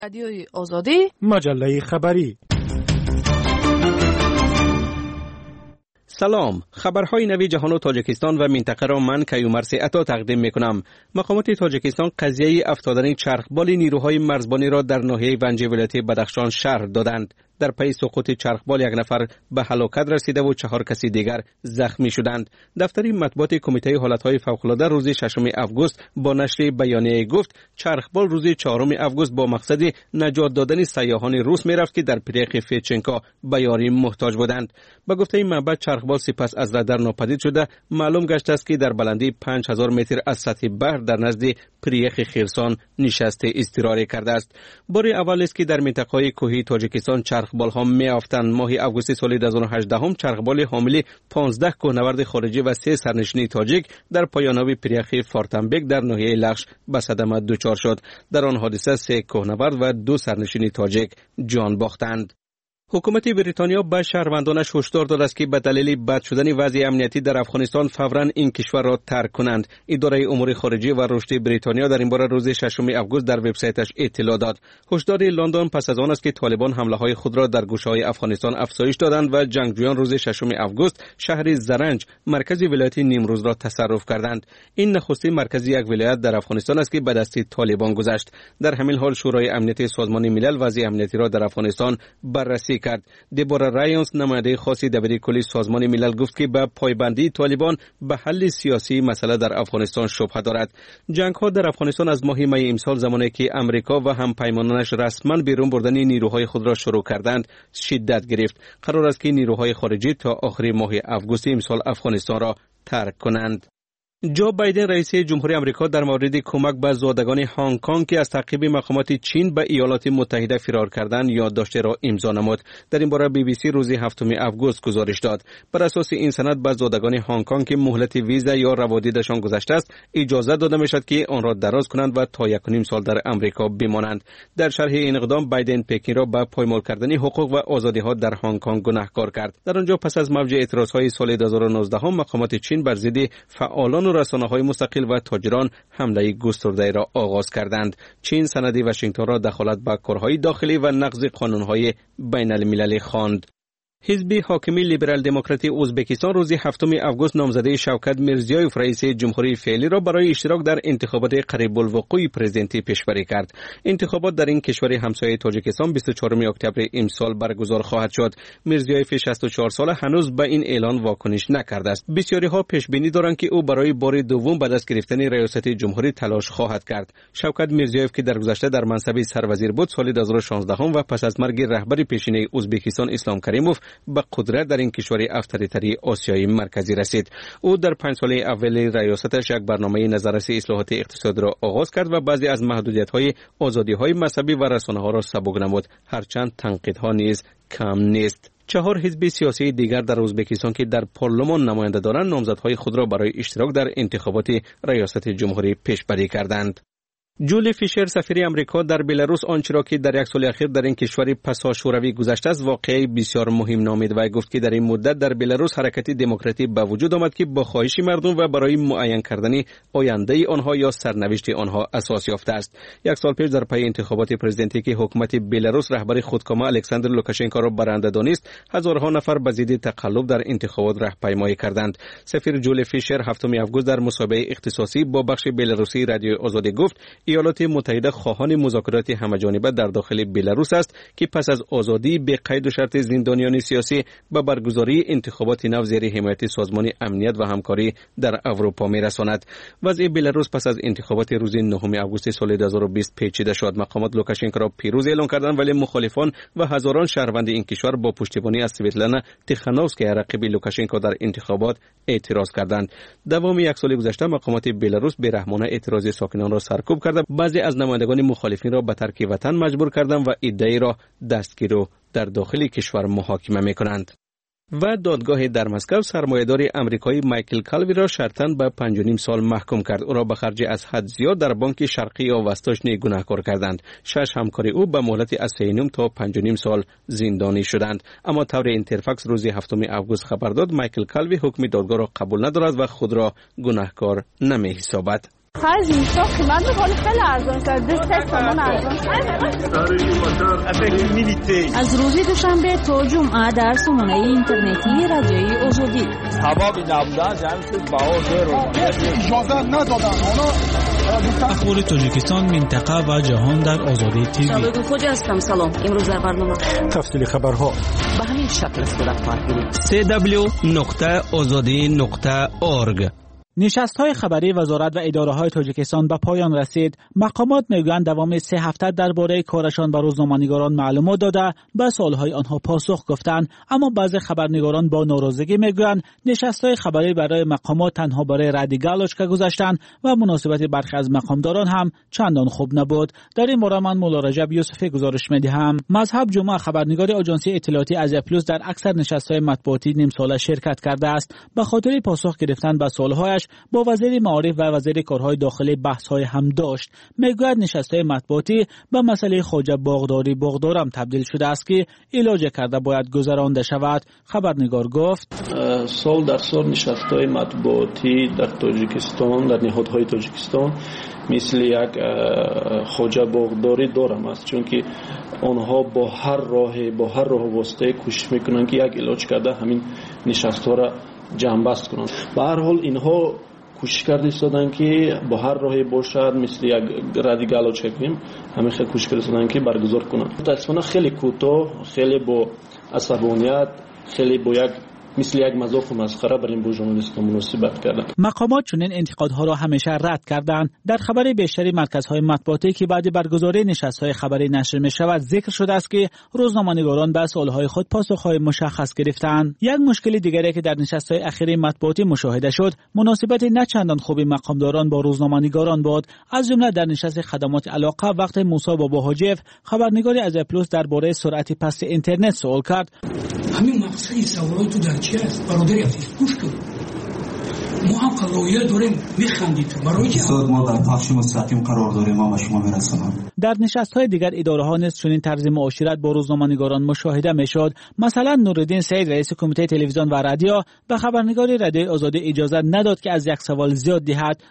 رادیوی آزادی، مجله خبری. سلام، خبرهای نوی جهان و تاجیکستان و منطقه را من کیومرث عطا تقدیم میکنم. مقامات تاجیکستان قضیه افتادن چرخبال نیروهای مرزبانی را در ناحیه ونج ولایت بدخشان شرح دادند. در پی سقوط چرخبال یک نفر به هلاکت رسیده و 4 کسی دیگر زخمی شدند. دفتر مطبوعات کمیته حالتهای فوق‌العاده روز 6 آگوست با نشر بیانیه گفت چرخبال روز 4 آگوست با مقصد نجات دادن سیاحان روس میرفت که در پریخ فیچنکا به یاری محتاج بودند. به گفته منبع چرخبال سپس از رادار ناپدید شده. معلوم گشت است که در بلندی 5000 متر از سطح بحر در نزد پریخ خرسان نشسته اضطراری کرده است. بار اول است که در منطقه کوهی تاجیکستان چرخبال ها میافتند. ماه آگوست سال 2018 هم چرخبال حامل 15 کوهنورد خارجی و 3 سرنشین تاجیک در پایان‌نامه پریخ فارتنبک در ناحیه لخش به صدمه دچار شد. در آن حادثه 3 کوهنورد و 2 سرنشین تاجیک جان باختند. حکومت بریتانیا به شهروندانش هشدار داده است که به دلیل بد شدن وضع امنیتی در افغانستان فوراً این کشور را ترک کنند. اداره امور خارجه و رشد بریتانیا در این باره روز 6 آگوست در وبسایتش اطلاع داد. هشدار لندن پس از آن است که طالبان حمله‌های خود را در گوشه‌های افغانستان افزایش دادند و جنگجویان روز 6 آگوست شهر زرنج مرکز ولایت نیمروز را تصرف کردند. این نخستین مرکز یک ولایت در افغانستان است که به دست طالبان گذشت. در همین حال شورای امنیت سازمان ملل وضع امنیتی را در افغانستان بررسی کرد. دبورا رایانس نماینده خاص دبیر کلی سازمان ملل گفت که به پایبندی طالبان به حل سیاسی مسئله در افغانستان شبهه دارد. جنگ ها در افغانستان از ماه می امسال زمانی که امریکا و همپیمانانش رسما بیرون بردن نیروهای خود را شروع کردند شدت گرفت. قرار است که نیروهای خارجی تا آخر ماه آگوست امسال افغانستان را ترک کنند. جو بایدن رئیس جمهوری آمریکا در مورد کمک به زادگان هنگ کنگ که از تعقیب مقامات چین به ایالات متحده فرار کردند یادداشتی را امضا نمود. در این باره بی بی سی روز 7 آگوست گزارش داد. بر اساس این سند به زادگان هنگ کنگ که مهلت ویزا یا روادیدشان گذشته است اجازه داده میشد که آن را دراز کنند و تا 1.5 سال در امریکا بمانند. در شرح این اقدام بایدن پکین را به پایمال کردن حقوق و آزادی ها در هنگ کنگ گناهکار کرد. در آنجا پس از موج اعتراض های سال 2019 مقامات چین بر ضد فعالان رسانه‌های مستقل و تاجران حمله گسترده را آغاز کردند. چین سند واشنگتن را دخالت به کارهای داخلی و نقض قانون‌های بین المللی خواند. حزب حاکمی لیبرال دموکراتی ازبکستان روز 7 آگوست نامزده شوکت میرزیایوف رئیس جمهوری فعلی را برای اشتراک در انتخابات قریب الوقوع پرزیدنتی پیشبری کرد. انتخابات در این کشور همسایه تاجیکستان 24 اکتبر امسال برگزار خواهد شد. میرزیایوف 64 ساله هنوز به این اعلان واکنش نکرده است. بسیاری ها پیش بینی دارند که او برای بار دوم به دست گرفتن ریاست جمهوری تلاش خواهد کرد. شوکت میرزیایوف که در گذشته در منصب سروزیر بود سال 2016 و پس از مرگ رهبر پیشینه ازبکستان اسلام کریموف به قدرت در این کشور افطاری‌تری آسیای مرکزی رسید. او در 5 سال اول ریاستش یک برنامه نظارت اصلاحات اقتصادی را آغاز کرد و بعضی از محدودیت‌های آزادی‌های مذهبی و رسانه‌ها را سبک نمود، هرچند تنقیدها نیز کم نیست. 4 حزب سیاسی دیگر در ازبکستان که در پارلمان نماینده دارند نامزدهای خود را برای اشتراک در انتخابات ریاست جمهوری پیشبری کردند. جولی فیشر سفیر امریکا در بلاروس آنچه را که در یک سال اخیر در این کشور پسا شوروی گذشته است واقعی بسیار مهم نامید و گفت که در این مدت در بلاروس حرکت دموکراتی به وجود آمد که با خواهش مردم و برای معین کردن آینده آنها یا سرنوشت آنها اساس یافته است. یک سال پیش در پی انتخابات پرزیدنتی که حکومت بلاروس رهبر خودکامه الکساندر لوکاشنکو را برنده دانست هزارها نفر به ضد تقلب در انتخابات راهپیمایی کردند. سفیر جولی فیشر 7 آگوست در مسابقه اختصاصی با بخش بلاروسی رادیو آزادی گفت ایالات متحده خواهان مذاکرات همه‌جانبه در داخل بلاروس است که پس از آزادی به قید و شرط زندانیان سیاسی به برگزاری انتخابات نو زیر حمایت سازمان امنیت و همکاری در اروپا می‌رساند. وضع بلاروس پس از انتخابات روز 9 آگوست سال 2020 پیچیده شد. مقامات لوکاشنکو را پیروز اعلام کردند ولی مخالفان و هزاران شهروند این کشور با پشتیبانی از سویتلانا تیخانوفسکا رقیب لوکاشنکو در انتخابات اعتراض کردند. دوام یک سال گذشته مقامات بلاروس بی‌رحمانه اعتراض ساکنان را سرکوب کرده. بعضی از نمایندگان مخالفین را به ترک وطن مجبور کردند و ادعای را دستگیر و در داخل کشور محاکمه می‌کنند. و دادگاه در مسکو سرمایه‌دار آمریکایی مایکل کالوی را شرطاً به 5.5 سال محکوم کرد. او را به خرج از حد زیاد در بانک شرقی یا وستاشنی گناهکار کردند. 6 همکار او به مهلت از 3.5 تا 5.5 سال زندانی شدند. اما طور اینترفاکس روز 7 آگوست خبر داد مایکل کالوی حکم دادگاه را قبول ندارد و خود را گناهکار نمی‌حسابد. خرج اینجا قیمت خیلی ارزان شده، 3 تومن ارزان شده. از روز دوشنبه تا جمعه در سامانه اینترنتی رادیوی آزادی. هوا بی نبودن جمع شد اجازه ندادن. اخبار تاجیکستان، منطقه و جهان در آزادی تیوی. شبکه خوجی هستم. سلام. امروز در برنامه تفصیل خبرها به همین شکل است در پارگیری. www.azadi.org. نشست‌های خبری وزارت و اداره‌های تاجیکستان به پایان رسید. مقامات میگویند دوام 3 هفته درباره کارشان به روزنامه‌نگاران معلومات داده به سوال‌های آنها پاسخ گفتند، اما بعضی خبرنگاران با ناراضگی میگویند نشست‌های خبری برای مقامات تنها برای رد گالوچکا گذاشتند و مناسبت برخی از مقامداران هم چندان خوب نبود. در این باره من مولا رجب یوسفی گزارش می‌دهم. مذهب جمعه خبرنگار آژانسی اطلاعاتی آزیا پلوس در اکثر نشست‌های مطبوعاتی نیم ساله شرکت کرده است. به خاطر پاسخ گرفتن به سوال‌هایش با وزیر معارف و وزیر کارهای داخلی بحث‌های هم داشت. میگوید نشست‌های مطبوعاتی به مسئله خواجه باغدارم تبدیل شده است که علاج کرده باید گذرانده شود. خبرنگار گفت سال در سال نشست‌های مطبوعاتی در تاجیکستان، در نهادهای تاجیکستان مثل یک خواجه باغداری دارم است، چون که آنها با هر راه واسطه کوشش میکنند که یک علاج کرده همین نشست‌ها را جنبست کنند. به هر حال اینها کوشش کرده ایستادن که با هر راهی باشد مثل یک رادیکال چکنیم همه خیلی کوشش کردن که برگزار کنند. متاسفانه خیلی کوتاه، خیلی با عصبانیت، خیلی با یک مثل یک مذاق و مسخره بر این ژورنالیستان مناسبت کردن. مقامات چنین انتقادها را همیشه رد کردند. در خبر بیشتری مرکزهای مطبوعاتی که بعد برگزاری نشست‌های خبری نشر می‌شود ذکر شده است که روزنامه‌نگاران به سوال‌های خود پاسخ‌های مشخص گرفتند. یک مشکل دیگری که در نشست‌های اخیر مطبوعاتی مشاهده شد، مناسبت نه چندان خوبی مقامداران با روزنامه‌نگاران بود. از جمله در نشست خدمات علاقه وقت موسی بابا حاجیف خبرنگار آزیا پلوس درباره سرعت پست اینترنت سوال کرد. همین مقصد سوالات در چی است؟ برادری عزیز گوش کن. ما هم قضایه داریم میخندید. برای چی؟ ما در پخش مستقیم قرار داریم، ما شما میرسونم. در نشست‌های دیگر اداره‌ها نیز چنین طرز معاشرت با روزنامه‌نگاران مشاهده می‌شد. مثلا نورالدین سعید رئیس کمیته تلویزیون و رادیو به خبرنگار رادیوی آزادی اجازه نداد که از یک سوال زیاد دهد.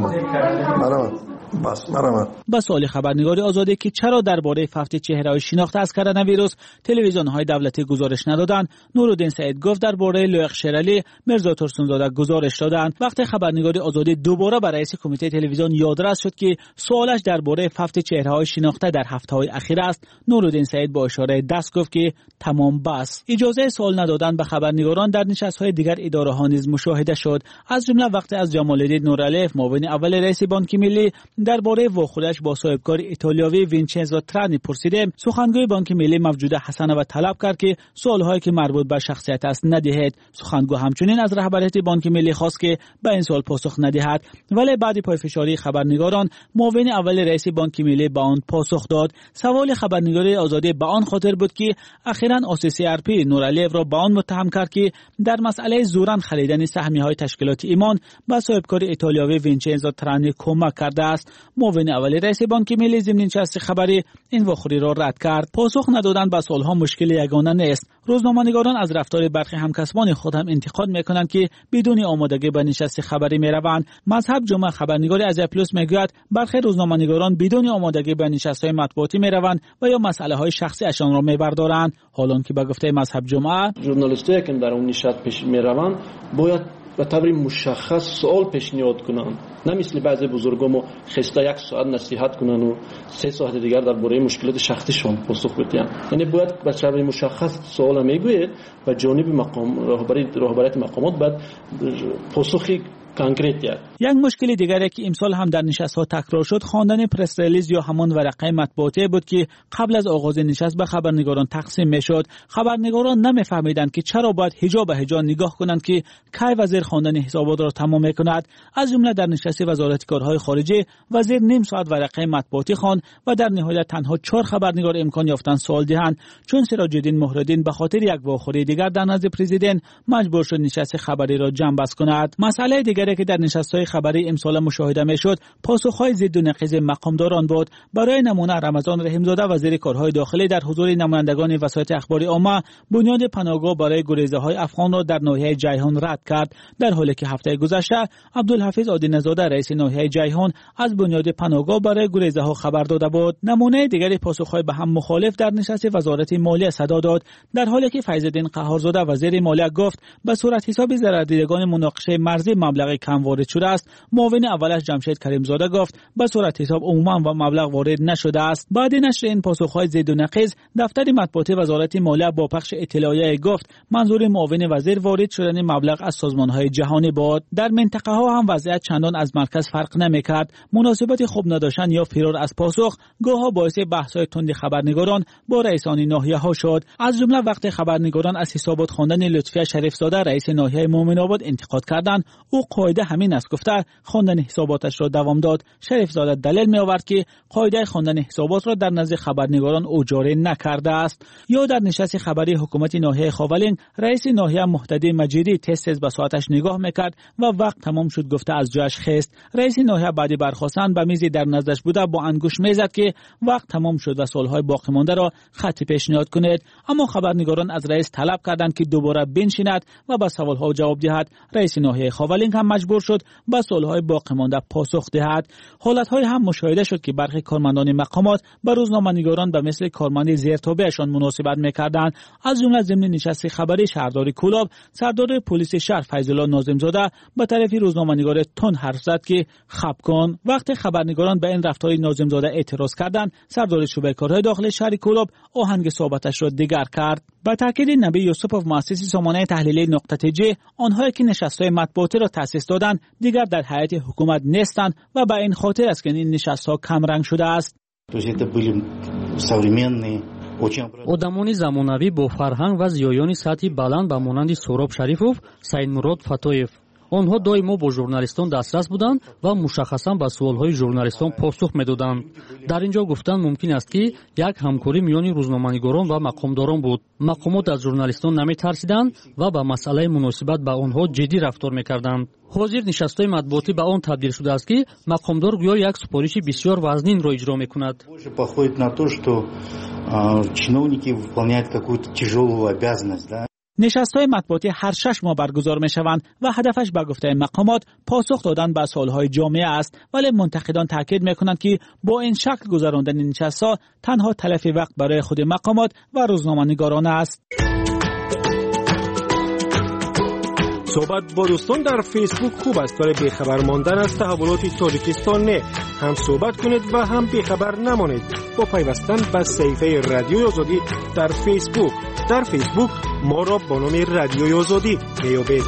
با سوال خبرنگار آزادی که چرا درباره فوت چهره‌های شناخته از کرونا ویروس تلویزیون‌های دولتی گزارش ندادند، نورالدین سعید گفت درباره لایق شیرالی میرزا ترسونزاده گزارش دادند. وقتی خبرنگار آزادی دوباره به رئیس کمیته تلویزیون یادرس شد که سوالش درباره فوت چهره‌های شناخته در هفته‌های اخیر است، نورالدین سعید با اشاره دست گفت که تمام بس. اجازه سوال ندادن به خبرنگاران در نشست‌های دیگر اداره‌ها نیز مشاهده شد، از جمله وقتی از جمال‌الدین نورعلیف معاون اول رئیس بانک ملی درباره واخودش با صاحبکار ایتالیایی وینچنزو ترانی پرسیدیم، سخنگوی بانک ملی موجوده حسنوی طلب کرد که سوال‌هایی که مربوط به شخصیت است ندهد. سخنگو همچنین از رهبریت بانک ملی خواست که به این سوال پاسخ ندهد، ولی بعد پایفشاری خبرنگاران معاون اول رئیس بانک ملی به آن پاسخ داد. سوال خبرنگاری آزادی به آن خاطر بود که اخیراً OCCRP نورعلیف را به آن متهم کرد که در مسئله زوراً خریدن سهمیه‌های تشکیلات ایمان به صاحبکار ایتالیایی وینچنزو ترانی کمک کرده است. معاون اول رئیس بانک ملی ضمن نشست خبری این واخوری را رد کرد. پاسخ ندادن به سوال‌ها مشکل یگانه نیست. روزنامه‌نگاران از رفتار برخی همکسبان خود هم انتقاد می‌کنند که بدون آمادگی به نشست خبری می‌روند. مذهب جمعه خبرنگار آزیا پلوس میگوید برخی روزنامه‌نگاران بدون آمادگی به نشست‌های مطبوعاتی می‌روند و یا مسئله‌های شخصی اشان را می‌بردارند، حالان که به گفته مذهب جمعه ژورنالیستایی که در اون نشست پیش می‌روند باید به طور مشخص سوال پیشنهاد کنند، نه مثل بعضی بزرگان خسته 1 ساعت نصیحت کنند و 3 ساعت دیگر درباره مشکلات شخصیشان پاسخ بدهند. یعنی باید به طور مشخص سوال میگوید و جانب مقام رهبریت مقامات بعد پاسخی کانکریت. یک مشکل دیگری که امسال هم در نشست‌ها تکرار شد خواندن پرس ریلیز یا همان ورقه مطبوعاتی بود که قبل از آغاز نشست به خبرنگاران تقسیم میشد. خبرنگاران نمیفهمیدند که چرا باید حجا به حجا نگاه کنند که کی وزیر خواندن حسابات را تمام میکند. از جمله در نشست وزارت کارهای خارجه وزیر نیم ساعت ورقه مطبوعاتی خواند و در نهایت تنها 4 خبرنگار امکان یافتند سوال دهند، چون سراج الدین مهرالدین به خاطر یک واخوری دیگر در نزد پرزیدنت مجبور شد نشست خبری را جنببست کند. مسئله دیگر دیگری که در نشست‌های خبری امسال مشاهده می‌شد پاسخ‌های ضد و نقیض مقامداران بود. برای نمونه رمضان رحیم‌زاده وزیر کارهای داخلی در حضور نمایندگان وسایط اخباری عامه بنیاد پناهگاه برای گریزه‌های افغان را در ناحیه جیهان رد کرد، در حالی که هفته گذشته عبدالحفیظ عادی‌نژاد رئیس ناحیه جیهان از بنیاد پناهگاه برای گریزه‌ها خبر داده بود. نمونه دیگری پاسخ‌های به هم مخالف در نشست وزارت مالیه صدا داد، در حالی که فیض‌الدین قهارزاده وزیر مالیه گفت به صورت حساب ضرردیدگان مناقشه مرزی مبلغ کم وارد شده است. معاون اولش جمشید کریمزاده گفت به صورت حساب عموما و مبلغ وارد نشده است. بعد نشر این پاسخ‌های ضد و نقیض، دفتر مطبوعاتی وزارت مالیه با پخش اطلاعیه گفت منظور معاون وزیر وارد شدن مبلغ از سازمان‌های جهانی بود. در منطقه ها هم وضعیت چندان از مرکز فرق نمی‌کرد. مناسبت خوب نداشتن یا فرار از پاسخ گاه‌ها باعث بحث‌های تند خبرنگاران با رئیسان ناحیه‌ها شد. از جمله وقت خبرنگاران از حسابات خواندن لطفی شریفزاده رئیس ناحیه مومن آباد انتقاد کردند، او قاعده همین است گفته خواندن حساباتش را دوام داد. شریفزاده دلیل می‌آورد که قاعده خواندن حسابات را در نزد خبرنگاران او جاری نکرده است. یا در نشست خبری حکومت ناحیه خاولین رئیس ناحیه مهتدی مجیدی تست به ساعتش نگاه می‌کرد و وقت تمام شد گفته از جایش خیست. رئیس ناحیه بعد برخاستن به میزی در نزدش بوده با انگشت میزد که وقت تمام شد و سالهای باقی مانده را خط پیشنهاد کنید، اما خبرنگاران از رئیس طلب کردند که دوباره بنشیند و به سوالها جواب دهد. رئیس ناحیه خاولین هم مجبور شد به سالهای باقی مانده پاسخ دهد. حالت‌های هم مشاهده شد که برخی کارمندان مقامات به روزنامه‌نگاران به مثل کارمند زیرتابعشان مناسبت می‌کردند. از جمله ضمن نشست خبری شهردار کولاب سردار پلیس شهر فیض‌الله ناظم‌زاده به طرف روزنامه‌نگار تون حرف زد که خب کن. وقتی خبرنگاران به این رفتار ناظم‌زاده اعتراض کردند، سردار شعبه کارهای داخلی شهر کولاب آهنگ صحبتش را دیگر کرد. با تاکید نبی یوسفوف مؤسس سامانه تحلیلی نقطه جی، آنهایی که نشست‌های مطبوعاتی را تأسیس دادند دیگر در هیئت حکومت نیستند و به این خاطر است که این نشست‌ها کم رنگ شده است. одамони замонавӣ бо фарҳанг ва зиёёни сатҳи баланд ба монанди сӯроб шарифов, саидмурод фатоев. онҳо доимо бо журналистон дастрас буданд ва мушаххасан ба суолҳои журналистон посух медоданд. дар ин ҷо гуфтан мумкин аст ки як ҳамкорӣ миёни рӯзноманигорон ва мақомдорон буд. мақомот аз журналистон наметарсиданд ва ба масъалаи муносибат ба онҳо ҷиддӣ рафтор мекарданд. ҳозир нишастҳои матбуотӣ ба он табдил шудааст ки мақомдор гӯё як супориши бисёр вазнинро иҷро мекунад. Походит на то, что чиновники выполняют какую-то тяжелую обязанность, да? نشست‌های مطبوعاتی هر 6 ماه برگزار می‌شوند و هدفش به گفته مقامات پاسخ دادن به سوال‌های جامعه است، ولی منتقدان تاکید می‌کنند که با این شکل گذراندن نشست‌ها تنها تلف وقت برای خود مقامات و روزنامه‌نگاران است. صحبت با دوستان در فیسبوک خوب است، ولی بیخبر ماندن از تحولات تاجیکستان نه. هم صحبت کنید و هم بیخبر نمانید با پیوستن به صفحه رادیوی آزادی در فیسبوک. در فیسبوک ما را با نام رادیوی آزادی میابید.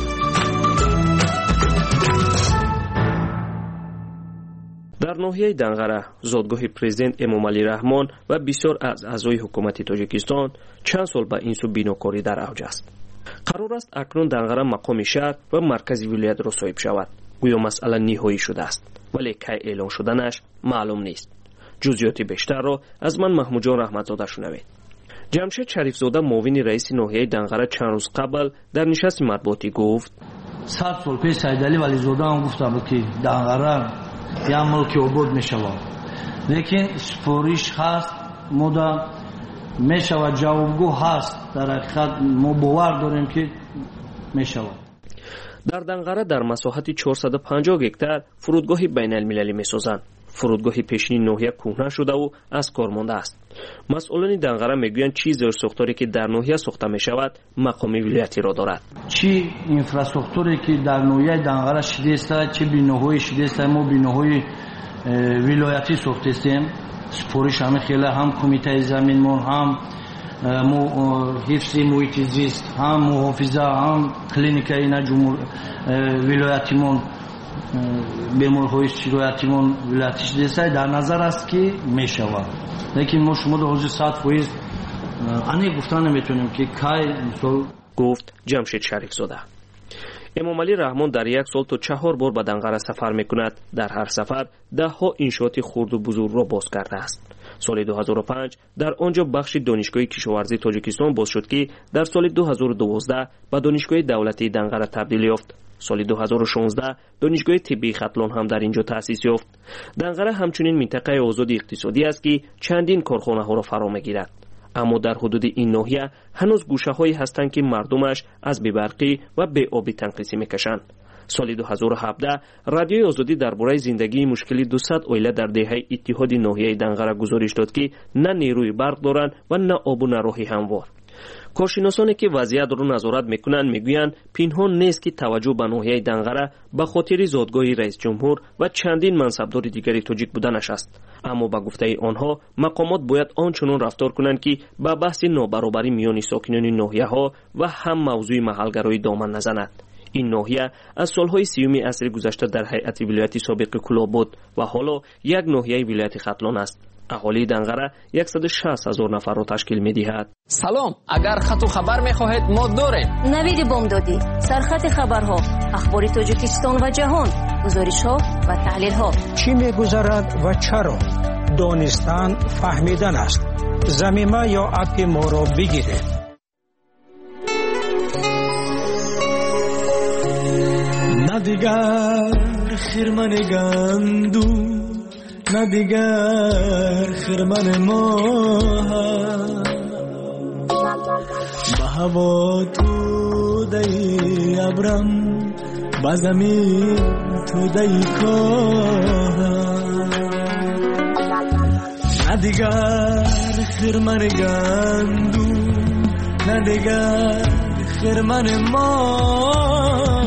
در ناحیه دنغره زادگاه پرزیدنت امامعلی رحمان و بسیار از اعضای حکومت تاجیکستان چند سال به این سو بیناکاری در اوج است. قرار است اکنون دنغره مقام شهر و مرکز ولایت را صاحب شود. گویا مسئله نهایی شده است، ولی کی اعلان شدنش معلوم نیست. جزئیات بیشتر را از من محمود جان رحمتزاده شنوید. جمشید شریفزاده معاون رئیس ناحیه دنغره چند روز قبل در نشست مطبوعاتی گفت 100 سال پیش سیدعلی ولیزاده هم گفتم که دنغره یک ملک آباد می شود، لیکن سفارش هست مدام می شود، جوابگو هست. در حقیقت ما باور داریم که می شود. در دنغره در مساحت 450 هکتار فرودگاه بین المللی می سازند. فرودگاه پیشین ناحیه کهنه شده و از کار مانده است. مسئولان دنغره میگویند چی زیرساختاری که در ناحیه ساخته می شود مقام ولایتی را دارد. چی اینفراستراکچوری که در ناحیه دنغره شده است، چه بیناهای شده است، ما بیناهای ولایتی ساخته استیم. سپارش همه خیلی هم کمیته زمین ما، هم حفظ محیط زیست، هم محافظه، هم کلینیک اینا ولایتی ما بیمارهای شکایتیمون ولایتی شده است. در نظر است که می شود، لیکن ما شما در حوزه 100% آنی گفتن نمیتونیم که کی مثال. گفت جمشید شریفزاده. امامعلی رحمان در یک سال تا 4 بار به دنغره سفر میکند. در هر سفر 10 ها انشاءات خرد و بزرگ را باز کرده است. سال 2005 در آنجا بخش دانشگاه کشاورزی تاجیکستان باز شد که در سال 2012 به دانشگاه دولتی دنقره تبدیل یافت. سال 2016 دانشگاه طبی ختلان هم در اینجا تأسیس یافت. دنقره همچنین منطقه آزاد اقتصادی است که چندین کارخانه ها را فرا میگیرد. اما در حدود این ناحیه هنوز گوشه هایی هستند که مردمش از بی‌برقی و بی‌آبی تنقیسی میکشند. سال 2017 رادیوی آزادی درباره زندگی مشکلی 200 عائله در دهه اتحاد ناحیه دنقره گزارش داد که نه نیروی برق دارند و نه آب و نه راه هموار. کارشناسانی که وضعیت را نظارت میکنند میگویند پنهان نیست که توجه به ناحیه دنقره به خاطر زادگاه رئیس جمهور و چندین منصبدار دیگری تاجیک بودنش است. اما به گفته آنها مقامات باید آنچنان رفتار کنند که به بحث نابرابری میان ساکنان ناحیه ها و هم موضوع محلگرایی دامن نزند. این ناحیه از سالهای 30 عصر گذشته در هیئت ولایتی سابق کلاه بود و حالا یک ناحیه ولایت ختلان است. اهالی دنقره 160,000 نفر را تشکیل می‌دهد. سلام، اگر خط و خبر می‌خواهید ما داریم. نوید بامدادی، سرخط خبرها، اخبار تاجیکستان و جهان، گزارش‌ها و تحلیل‌ها. چی می‌گذرد و چرا؟ دانستن فهمیدن است. ضمیمه یا اپ ما را بگیرید. نه دیگر خرمن گندو، نه دیگر خرمن ماه، به هوا تو دی ابرم، به زمین تو دی کاه. نه دیگر خرمن گندو، نه دیگر خرمن ماه،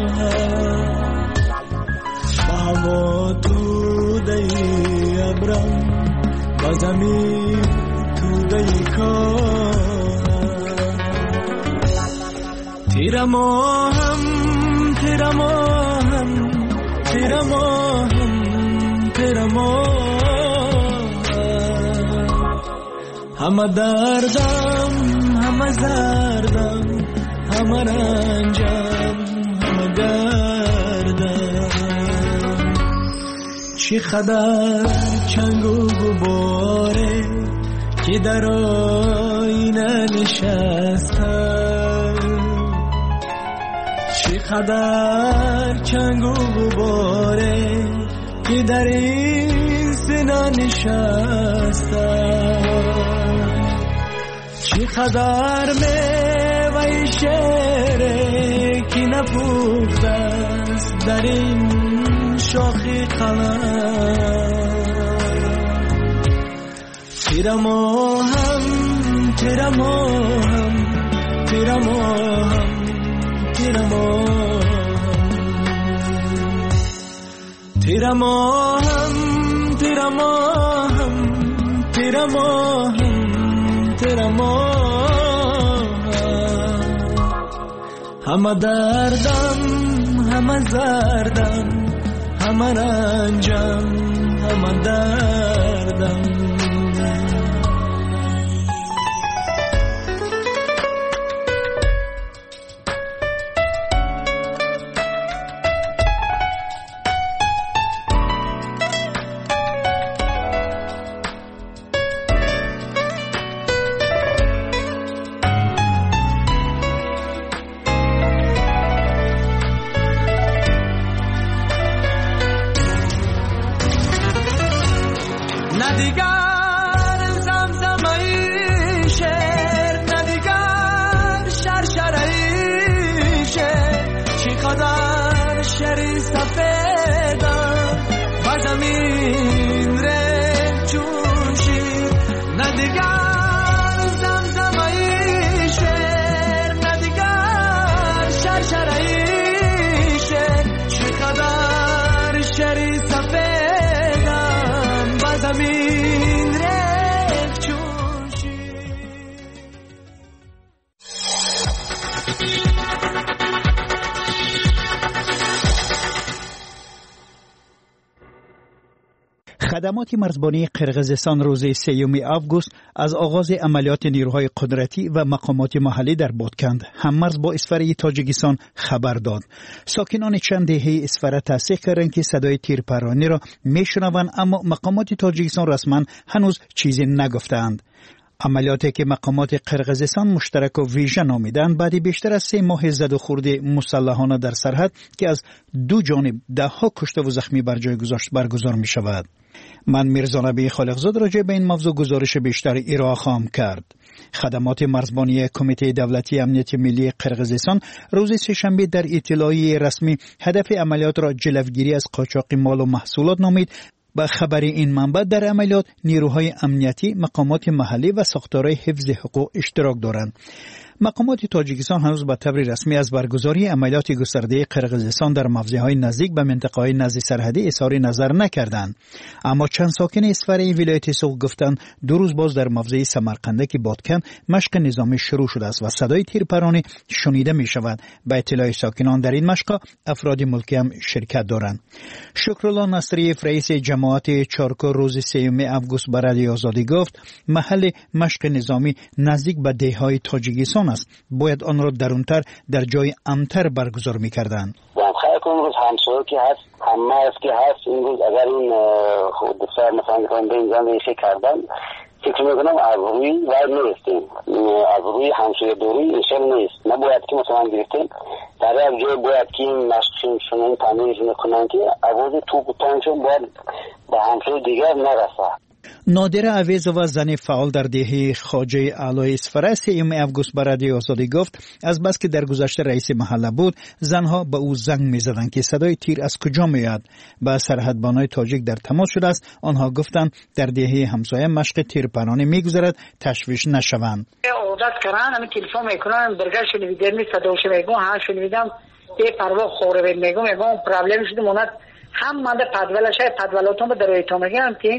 به هوا تو دی ابرم، به زمین تو دی کار. تیره ماهم تیره ماهم تیره ماهم تیره ماهم، همه دردم همه زردم همه رنجم همه گردم. چی قدر چنگ و غباره که در آینه نشستم، چی قدر چنگ و غباره که در این سینه نشستم، چی قدر میوه شعره که نپخته است در این شاخی قلم. تیره ماهم تیره ماهم تیره ماهم تیره ماهم، تیره ماهم تیره ماهم تیره ماهم تیره ماهم، همه دردم همه زردم همه رنجم همه دردم. نه دیگر خدمات مرزبانی قرقیزستان روز 3 آگوست از آغاز عملیات نیروهای قدرتی و مقامات محلی در بادکند هممرز با اسفره تاجیکستان خبر داد. ساکنان چند دهه اسفره تصدیق کردند که صدای تیرپرانی را میشنوند، اما مقامات تاجیکستان رسما هنوز چیزی نگفتند. عملیاتی که مقامات قرقیزستان مشترک و ویژه نامیدند بعد بیشتر از 3 ماه زد و خورد مسلحانه در سرحد که از دو جانب دهها کشته و زخمی بر جای گذاشت برگزار می شود. من میرزا نبی خالقزاد راجع به این موضوع گزارش بیشتر ارائه خواهم کرد. خدمات مرزبانی کمیته دولتی امنیت ملی قرقیزستان روز سه‌شنبه در اطلاعیه رسمی هدف عملیات را جلوگیری از قاچاق مال و محصولات نامید. با خبر این منبع در عملیات نیروهای امنیتی، مقامات محلی و ساختارهای حفظ حقوق اشتراک دارند. مقامات تاجیکستان هنوز به طور رسمی از برگزاری عملیات گسترده قرقیزستان در موضع‌های نزدیک به منطقه‌های نزدیک سرحدی اظهار نظر نکردند، اما چند ساکن اسفره ولایت سوق گفتند 2 روز باز در موضع سمرقندک بادکن مشق نظامی شروع شده است و صدای تیرپرانی شنیده می‌شود. به اطلاع ساکنان در این مشق افراد ملکی هم شرکت دارند. شکرالله نصری رئیس جماعت چارکو روز 3 آگوست به رادیو آزادی گفت محل مشق نظامی نزدیک به دهه‌های تاجیکستان است، باید آن را درونتر در جای امن‌تر برگزار می‌کردند. خیلی امروز همسایه که هست، همه است که هست، این روز اگر این خود دفتر مثلا کننده اینجان ریشه کردن فکر میکنم از روی وای نیستیم، از روی همسایه دوری ایشان نیست، نباید که مثلا گرفتیم در یک جای باید که این مشقشون تمیز میکنن که عوض توپ و تانشون باید به همسایه دیگر نرسه. نادره عویزова زن فعال در دهه خواجه اعلی اسفره 3 آگوست به رادیو آزادی گفت از بس که در گذشته رئیس محله بود زنها به او زنگ می‌زدند که صدای تیر از کجا میاد. با سرحدبانای تاجیک در تماس شده است، آنها گفتند در دهه همسایه مشق تیرپرانی می‌گذرد، تشویش نشوند. عادت کردن همین تلفن میکنن برگشت شنیدن می صداش میگم ها شنیدم به پروا خوره میگم پرابلم شده مونت هم مانده پدولش پدولاتون به درایتون میگم که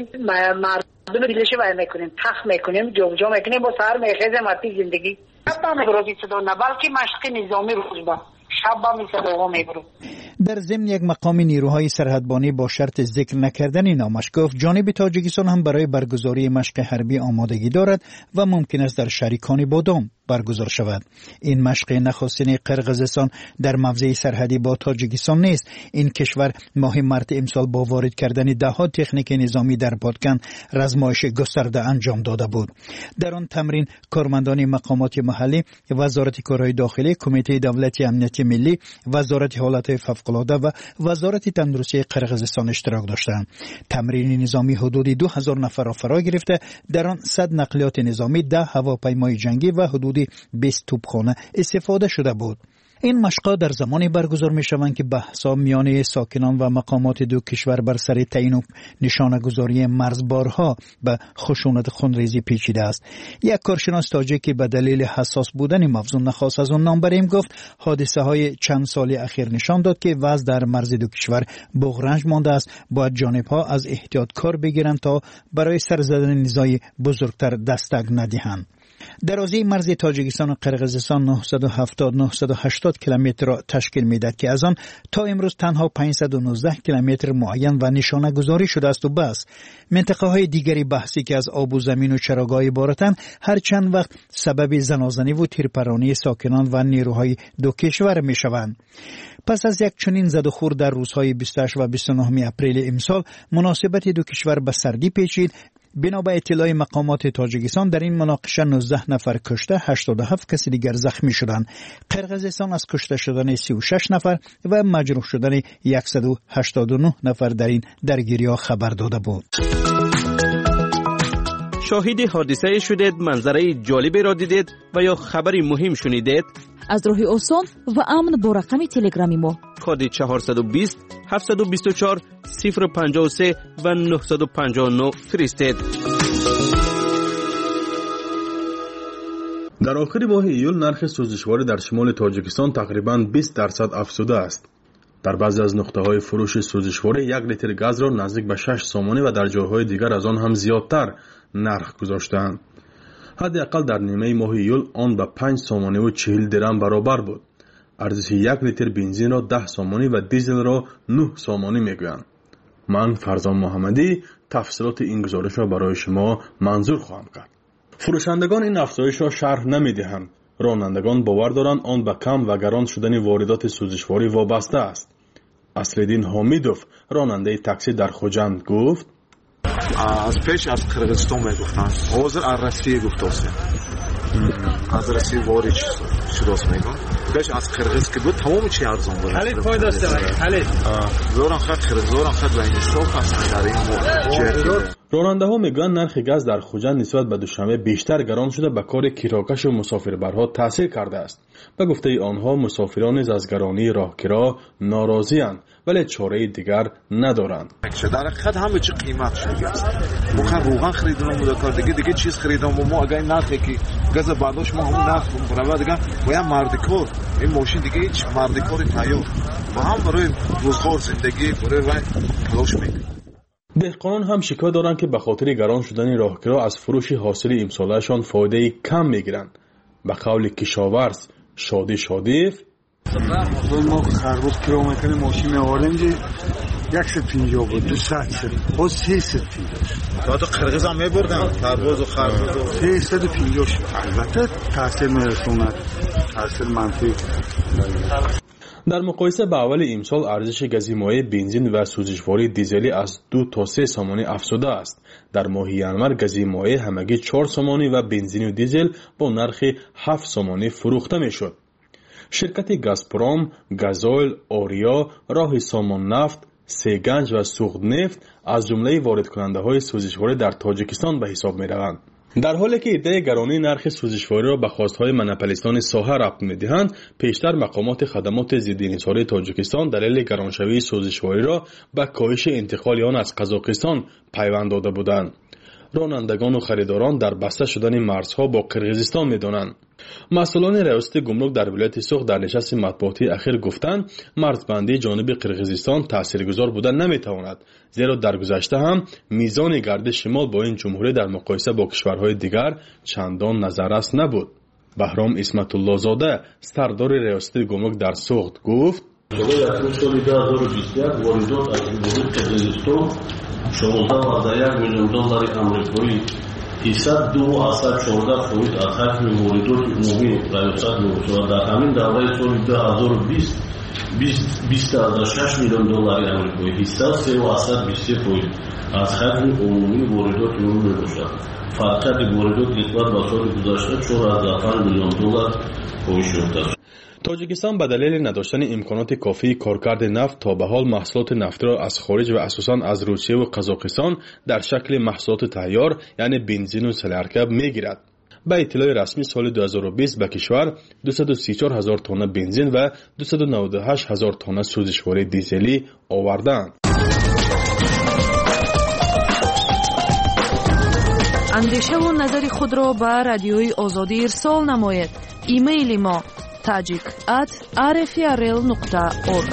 مردم دیلش وای میکنیم تخ میکنیم جوجا میکنیم با سر میخیزه ماتی زندگی شب میبرو صدا نه بلکه مشق نظامی روز با شب با صدا میبرو. در ضمن یک مقام نیروهای سرحدبانی با شرط ذکر نکردن نامش گفت جانب تاجیکستان هم برای برگزاری مشق حربی آمادگی دارد و ممکن است در شریکان بادام برگزار شود. این مشق نخستین قرقیزستان در موضع سرحدی با تاجیکستان نیست. این کشور ماه مارس امسال با وارد کردن دهها تکنیک نظامی در بادکن رزمایش گسترده انجام داده بود. در آن تمرین کارمندان مقامات محلی، وزارت کارهای داخلی، کمیته دولتی امنیت ملی، وزارت حالات فوق‌العاده و وزارت تندرستی قرقیزستان اشتراک داشتند. تمرین نظامی حدود 2000 نفر را فرا گرفته، در آن 100 نقلیات نظامی، 10 هواپیمای جنگی و حدود 20 توپخانه استفاده شده بود. این مشق‌ها در زمانی برگزار می‌شوند که بحث‌ها میان ساکنان و مقامات دو کشور بر سر تعیین و نشانه‌گذاری مرزبارها به خشونت خونریزی پیچیده است. یک کارشناس تاجیک که به دلیل حساس بودن موضوع نخواست از آن نام بریم گفت حادثه‌های چند سال اخیر نشان داد که وضع در مرز دو کشور بغرنج مانده است. باید جانب‌ها از احتیاط کار بگیرند تا برای سر زدن نزاعی بزرگتر دستک ندهند. درازی مرز تاجیکستان و قرقیزستان 970-980 کیلومتر را تشکیل می‌دهد که از آن تا امروز تنها 519 کیلومتر معین و نشانه گذاری شده است و بس. منطقه‌های دیگری بحثی که از آب و زمین و چراگاه عبارتند هر چند وقت سبب زنازنی و تیرپرانی ساکنان و نیروهای دو کشور می‌شوند. پس از یک چنین زد و خورد در روزهای 28 و 29 اپریل امسال مناسبت دو کشور به سردی پیچید. بنا به اطلاع مقامات تاجیکستان در این مناقشه 19 نفر کشته، 87 کسی دیگر زخمی شدند. قرقیزستان از کشته شدن 36 نفر و مجروح شدن 189 نفر در این درگیری‌ها خبر داده بود. شاهد حادثه شدید، منظره جالبی را دیدید و یا خبری مهم شنیدید؟ از راه آسان و امن با رقم تلگرامی ما کد 420 724 053 و 959 فرستید. در آخر ماه ایول نرخ سوزشواری در شمال تاجیکستان تقریباً 20% افزوده است. در بعضی از نقطه‌های فروش سوزشواری 1 لیتر گاز را نزدیک به 6 سومانی و در جاهای دیگر از آن هم زیادتر نرخ گذاشتند. حداقل در نیمه ماه ایول آن به 5 سومانی و 40 درم برابر بود. ارزش 1 لیتر بنزین را 10 سومانی و دیزل را 9 سومانی میگویند. من فرزان محمدی تفصیلات این گزارش را برای شما منظور خواهم کرد. فروشندگان این افزایش را شرح نمی‌دهند. رانندگان باور دارند آن به کم و گران شدن واردات سوزشواری وابسته است. اصلدین حامیدوف راننده تاکسی در خوجند گفت: از پیش از قرغیزستان میگفتن، حاضر از روسیه گفتاست. از روسیه وارد شداست میگن. پیش از قرغیز که بود تمام چی ارزان بود. خالد فایده است. خالد. زوران خط قرغیز زوران خط و این شوق است در این راننده ها میگن نرخ گاز در خوجند نسبت به دوشنبه بیشتر گران شده به کار کیراکش و مسافربرها تاثیر کرده است. به گفته آنها مسافران از گرانی راهکرا ناراضی اند ولی چاره دیگر ندارند. در حقیقت همه چی قیمت شده است. ما روغن خریدیم و دیگه چیز خریدیم و ما اگه نرخی که گاز برداشت ما همون نرخ برای دیگه باید مردکار این ماشین دیگه هیچ مردکاری تیار و هم برای روزگار زندگی برای تلاش میکنیم. دهقانان هم شکایت دارند که به خاطر گران شدن راهکرا از فروش حاصل امسالشان فایده کم میگیرند. به قول کشاورز شادی شادیف ما خربوز کیلومتر ماشین اورنج 150 بود 200 بود 350 تو قرغیز هم میبردن خربوز و خربوز 350 البته تاثیر میرسوند تاثیر منفی. در مقایسه با اول امسال ارزش گاز مایع بنزین و سوزشواری دیزلی از 2 تا 3 سامانی افزوده است. در ماه ینور گاز مایع همگی 4 سامانی و بنزین و دیزل با نرخ 7 سامانی فروخته میشد. شرکت گازپروم، گازوئیل، آریا، راه سامان نفت، سیگنج و سوخت نفت از جمله وارد کننده های سوزشواری در تاجیکستان به حساب می روند. در حالی که ایده گرانی نرخ سوزشواری را به خواستهای مناپولیستان ساحه ربط می‌دهند، پیشتر مقامات خدمات ضد انحصاری تاجیکستان دلیل گرانشوی سوزشواری را به کاهش انتقال آن از قزاقستان پیوند داده بودند. رانندگان و خریداران در بسته شدن مرزها با قرغیزستان می‌دانند. مسئولان ریاست گمرک در ولایت سوخت در نشست مطبوعاتی اخیر گفتند مرزبندی جانب قرغیزستان تاثیرگذار بودن نمیتواند، زیرا در گذشته هم میزان گردش شمال با این جمهوری در مقایسه با کشورهای دیگر چندان نظررس نبود. بهرام اسمت الله زاده سردار ریاست گمرک در سوخت گفت: سال 2021 واردات از قرغیزستان 16.1 میلیون دلار آمریکایی 302.14% از حجم واردات عمومی ریاست می‌شود. در همین دوره سال 2020 20.6 میلیون دلار آمریکایی 303.23% از حجم عمومی واردات عمومی می‌باشد. فرقیت واردات نسبت به سال گذشته 4.5 میلیون دلار کاهش یافته است. تاجیکستان به دلیل نداشتن امکانات کافی کارکرد نفت تا به حال محصولات نفتی را از خارج و اساساً از روسیه و قزاقستان در شکل محصولات تیار یعنی بنزین و سلرکب میگیرد. به اطلاع رسمی سال 2020 به کشور 234,000 تن بنزین و 298,000 تن سوزشواری دیزلی آوردند. اندیشه و نظر خود را به رادیوی آزادی ارسال نمایید. ایمیل ما tajik@rfrl.org.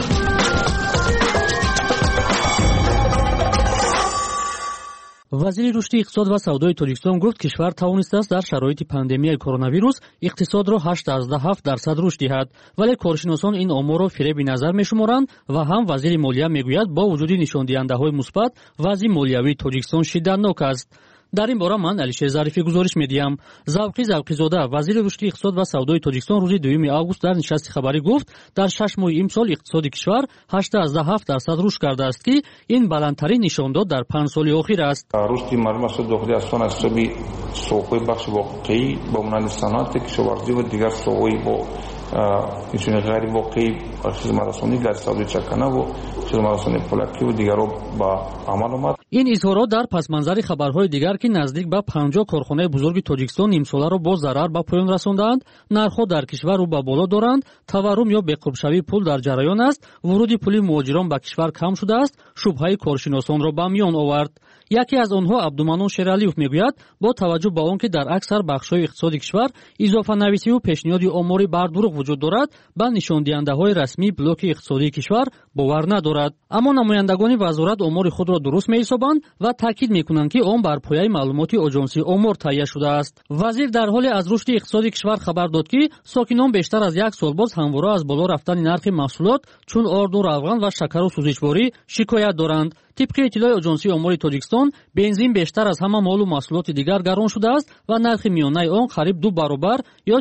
вазири рушди иқтисод ва савдои тоҷикистон гуфт кишвар тавонистааст дар шароити пандемияи коронавирус иқтисодро 8.7% рушд диҳад, вале коршиносон ин оморро фиреби назар мешуморанд ва ҳам вазири молия мегӯяд бо вуҷуди нишондиҳандаҳои мусбат вазъи молиявии тоҷикистон шиддатнок аст. дар ин бора ман алишер зарифӣ гузориш медиҳам. завқӣ завқизода вазири рушди иқтисод ва савдои тоҷикистон рӯзи 2 август дар нишасти хабарӣ гуфт дар 6 моҳи имсол иқтисоди кишвар 8.7% рушд кардааст ки ин баландтарин нишондод дар 5 соли охир аст. рушди маъмурияти дохилии астон аз ҳисоби соҳаҳои бахши воқеӣ ба монанди санъати кишоварзӣ ва дигар соҳаҳои бо инчунин ғайри воқеӣ хизматрасонӣ дар савдои чакана ва хизматрасонии пулакӣ ва дигарро ба амал омад. ин изҳорот дар пасманзари хабарҳои дигар ки наздик ба 50 корхонаи бузурги тоҷикистон нимсоларо бо зарар ба поён расондаанд, нархҳо дар кишвар рӯ ба боло доранд, таваррум ё беқурбшавии пул дар ҷараён аст, вуруди пули муҳоҷирон ба кишвар кам шудааст, шубҳаи коршиносонро ба миён овард. яке аз онҳо абдуманон шералиев мегӯяд бо таваҷҷӯҳ ба он ки дар аксар бахшҳои иқтисоди кишвар изофанависиву пешниҳоди омори бардуруғ вуҷуд дорад, ба нишондиҳандаҳои расмии блоки иқтисодии кишвар бовар надорад. аммо намояндагони вазорат омори худро дуруст меҳисобанд ва таъкид мекунанд ки он бар пояи маълумоти оҷонсии омор таҳия шудааст. вазир дар ҳоле аз рушди иқтисоди кишвар хабар дод ки сокинон бештар аз як сол боз ҳамвора аз боло рафтани нархи маҳсулот чун орду равған ва шакару сӯзишворӣ шикоят доранд. طبق اطلاع اجنسی امور تاجیکستان بنزین بیشتر از همه مال و محصولات دیگر گران شده است و نرخ میانه آن قریب 2 برابر یا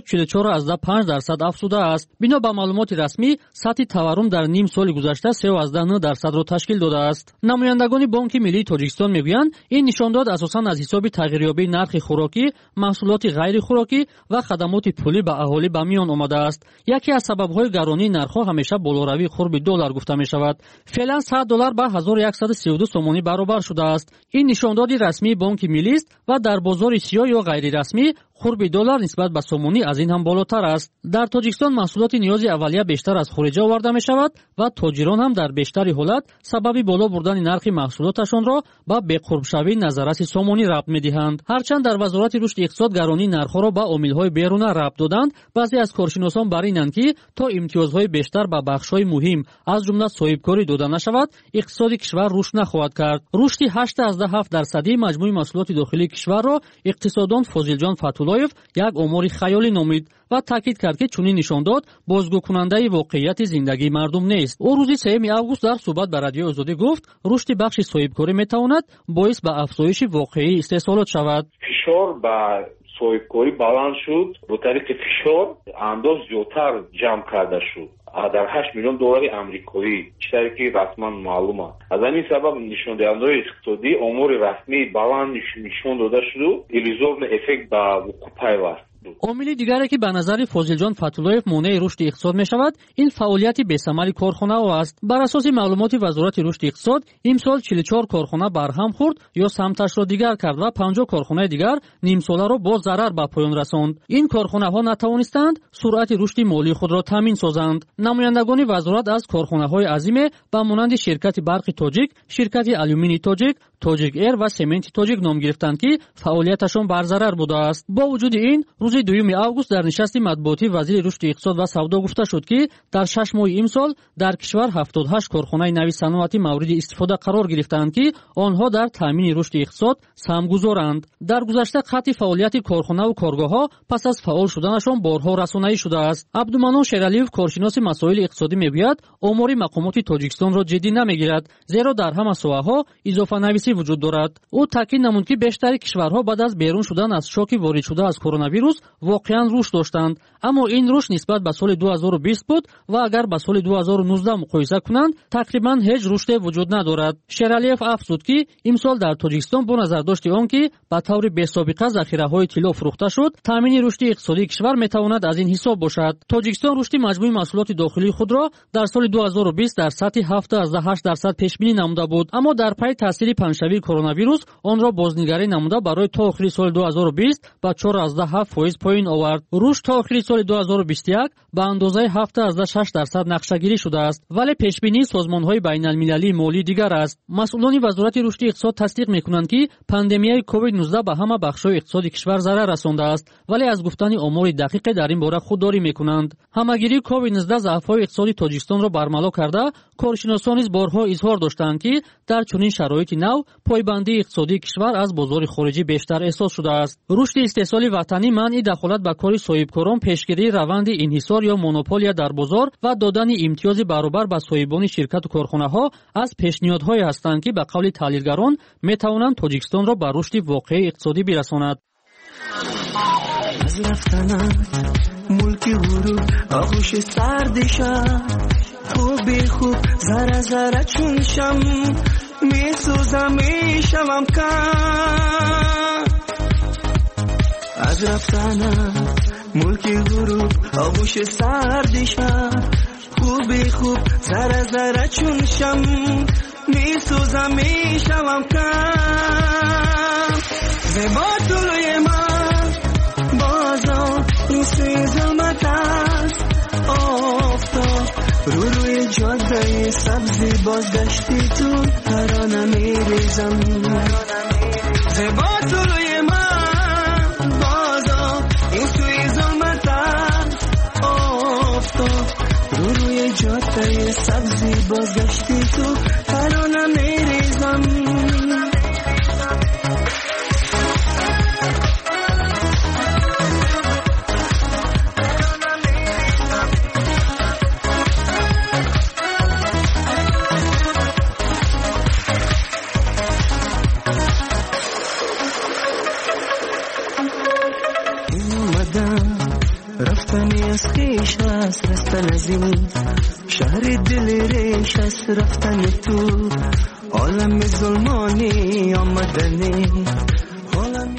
44.5% افزوده است. بنا به معلومات رسمی سطح تورم در نیم سال گذشته 3.9% را تشکیل داده است. نمایندگان بانک ملی تاجیکستان میگویند این نشانداد اساساً از حساب تغییریابی نرخ خوراکی، محصولات غیر خوراکی و خدمات پولی به اهالی به میان آمده است. یکی از سبب‌های گرانی نرخ‌ها همیشه بالاروی قرب دلار گفته می‌شود. فعلا $100 به 1132 سومانی برابر شده است. این نشانداد رسمی بانک ملی است و در بازار سیاه یا غیر رسمی قرب دلار نسبت به سومانی از این هم بالاتر است. در تاجیکستان محصولات نیاز اولیه بیشتر از خارج آورده می شود و تاجران هم در بیشتر حالت سبب بالا بردن نرخ محصولاتشان را به بی‌قرب شوی نظارت سومانی ربط می دهند. هرچند در وزارت رشد اقتصاد گرانی نرخ‌ها را به عامل‌های بیرونی ربط دادند، بعضی از کارشناسان بر اینند که تا امتیازهای بیشتر به بخش‌های مهم از جمله صاحبکاری داده نشود، اقتصاد کشور رشد نخواهد کرد. رشد 8.7% مجموع محصولات داخلی کشور را اقتصاددان فاضلجان فتولایف یک امور خیالی نامید و تاکید کرد که چنین نشانداد بازگو کننده واقعیت زندگی مردم نیست. او روز 3 آگوست در صحبت با رادیو آزادی گفت رشد بخش صاحبکاری میتواند باعث به افزایش واقعی استحصالات شود. فشار به صاحبکاری بلند شد، با طریق فشار انداز زیادتر جمع کرده شد در $8 میلیون آمریکایی، چیزی که رسما معلومه. از این سبب نشانده‌های اقتصادی امور رسمی بلند نشان داده شد و ایلیزورن افکت به وقوع پیوست. عامل دیگری که به نظر فاضلجان فتولایف مانع رشد اقتصاد می شود این فعالیت بی‌ثمر کارخانه‌ها است. بر اساس معلومات وزارت رشد اقتصاد امسال 44 کارخانه برهم خورد یا سمتش را دیگر کرد و 50 کارخانه دیگر نیم ساله را با ضرر به پایان رساند. این کارخانه‌ها نتوانستند سرعت رشد مالی خود را تامین سازند. نمایندگان وزارت از کارخانه‌های عظیم به مانند شرکت برق تاجیک، شرکت آلومینی تاجیک، تاجیک ایر و سمنت تاجیک نام گرفتند که فعالیتشان بر ضرر بوده است. با وجود این روز 2 آگوست در نشست مطبوعاتی وزیر رشد اقتصاد و سودا گفته شد که در 6 ماه امسال در کشور 78 کارخانه نوی صنعتی مورد استفاده قرار گرفتند که آنها در تامین رشد اقتصاد سهمگذارند. در گذشته خط فعالیت کارخانه و کارگاه‌ها پس از فعال شدنشان بارها رسانه‌ای شده است. عبدالمنان شیرالیف کارشناس مسائل اقتصادی میگوید آمار مقامات تاجیکستان را جدی نمیگیرد، زیرا در همه ساحه‌ها اضافه نویسی وجود دارد. او تاکید نمود که بیشتر کشورها بعد از بیرون شدن از شوک وارد شده از کرونا ویروس واقعا رشد داشتند، اما این رشد نسبت به سال 2020 بود و اگر با سال 2019 مقایسه کنند تقریبا هیچ رشد وجود ندارد. شیرالیف افزود که امسال در تاجیکستان با نظر داشت آنکه به طور بی‌سابقه ذخیره‌های طلا فروخته شد، تامین رشد اقتصادی کشور میتواند از این حساب باشد. تاجیکستان رشد مجموع محصولات داخلی خود را در سال 2020 در سطح 7.8% پیش بینی نموده بود، اما در پی تاثیر پنجشنبه کرونا ویروس آن را بازنگری نموده برای تا آخر سال 2020 به 4.7% پایین آورد. رشد تا آخر سال 2021 به اندازه 7.6% نقشه‌گیری شده است، ولی پیش بینی سازمان‌های بین‌المللی مالی دیگر است. مسئولان وزارت رشد اقتصاد تصدیق می‌کنند که پاندمیای کووید 19 به همه بخش‌های اقتصادی کشور ضرر رسانده است، ولی از گفتن آمار دقیق در این باره خودداری می‌کنند. همه‌گیری کووید 19 ضعف‌های اقتصادی تاجیکستان را برملا کرده، کارشناسان نیز بارها اظهار داشتند که در چنین شرایط نو پایبندی اقتصادی کشور از بازار خارجی بیشتر احساس شده است. رشد استحصال وطنی، منع دخالت به کار صاحبکاران، پیشگیری روند انحصار یا مونوپولیا در بازار و دادن امتیاز برابر به صاحبان شرکت و کارخانه‌ها از پیشنهادهایی هستند که به قول تحلیلگران می‌توانند تاجیکستان را به رشد واقعی اقتصادی برساند. از رفتنت ملک غرور آغوش سردشم خوب خوب ذره ذره چون شم میسوزم میشوم کم. از رفتنت ملک غروب آغوش سردشم خوب خوب ذره ذره چون شم میسوزم میشوم کم. زیبا طلوی من بازا این سوی ظلمت است آفتاب روی جاده سبزی بازگشتی تو ترانه میریزم. زیبا طلوی من بازا این سوی ظلمت است آفتاب روی جاده سبزی بازگشتی تو ترانه میریزم. آمدم رفتنی از خیش است رستن از این شهر دل ریش است رفتن تو عالم ظلمانی آمدنی عالم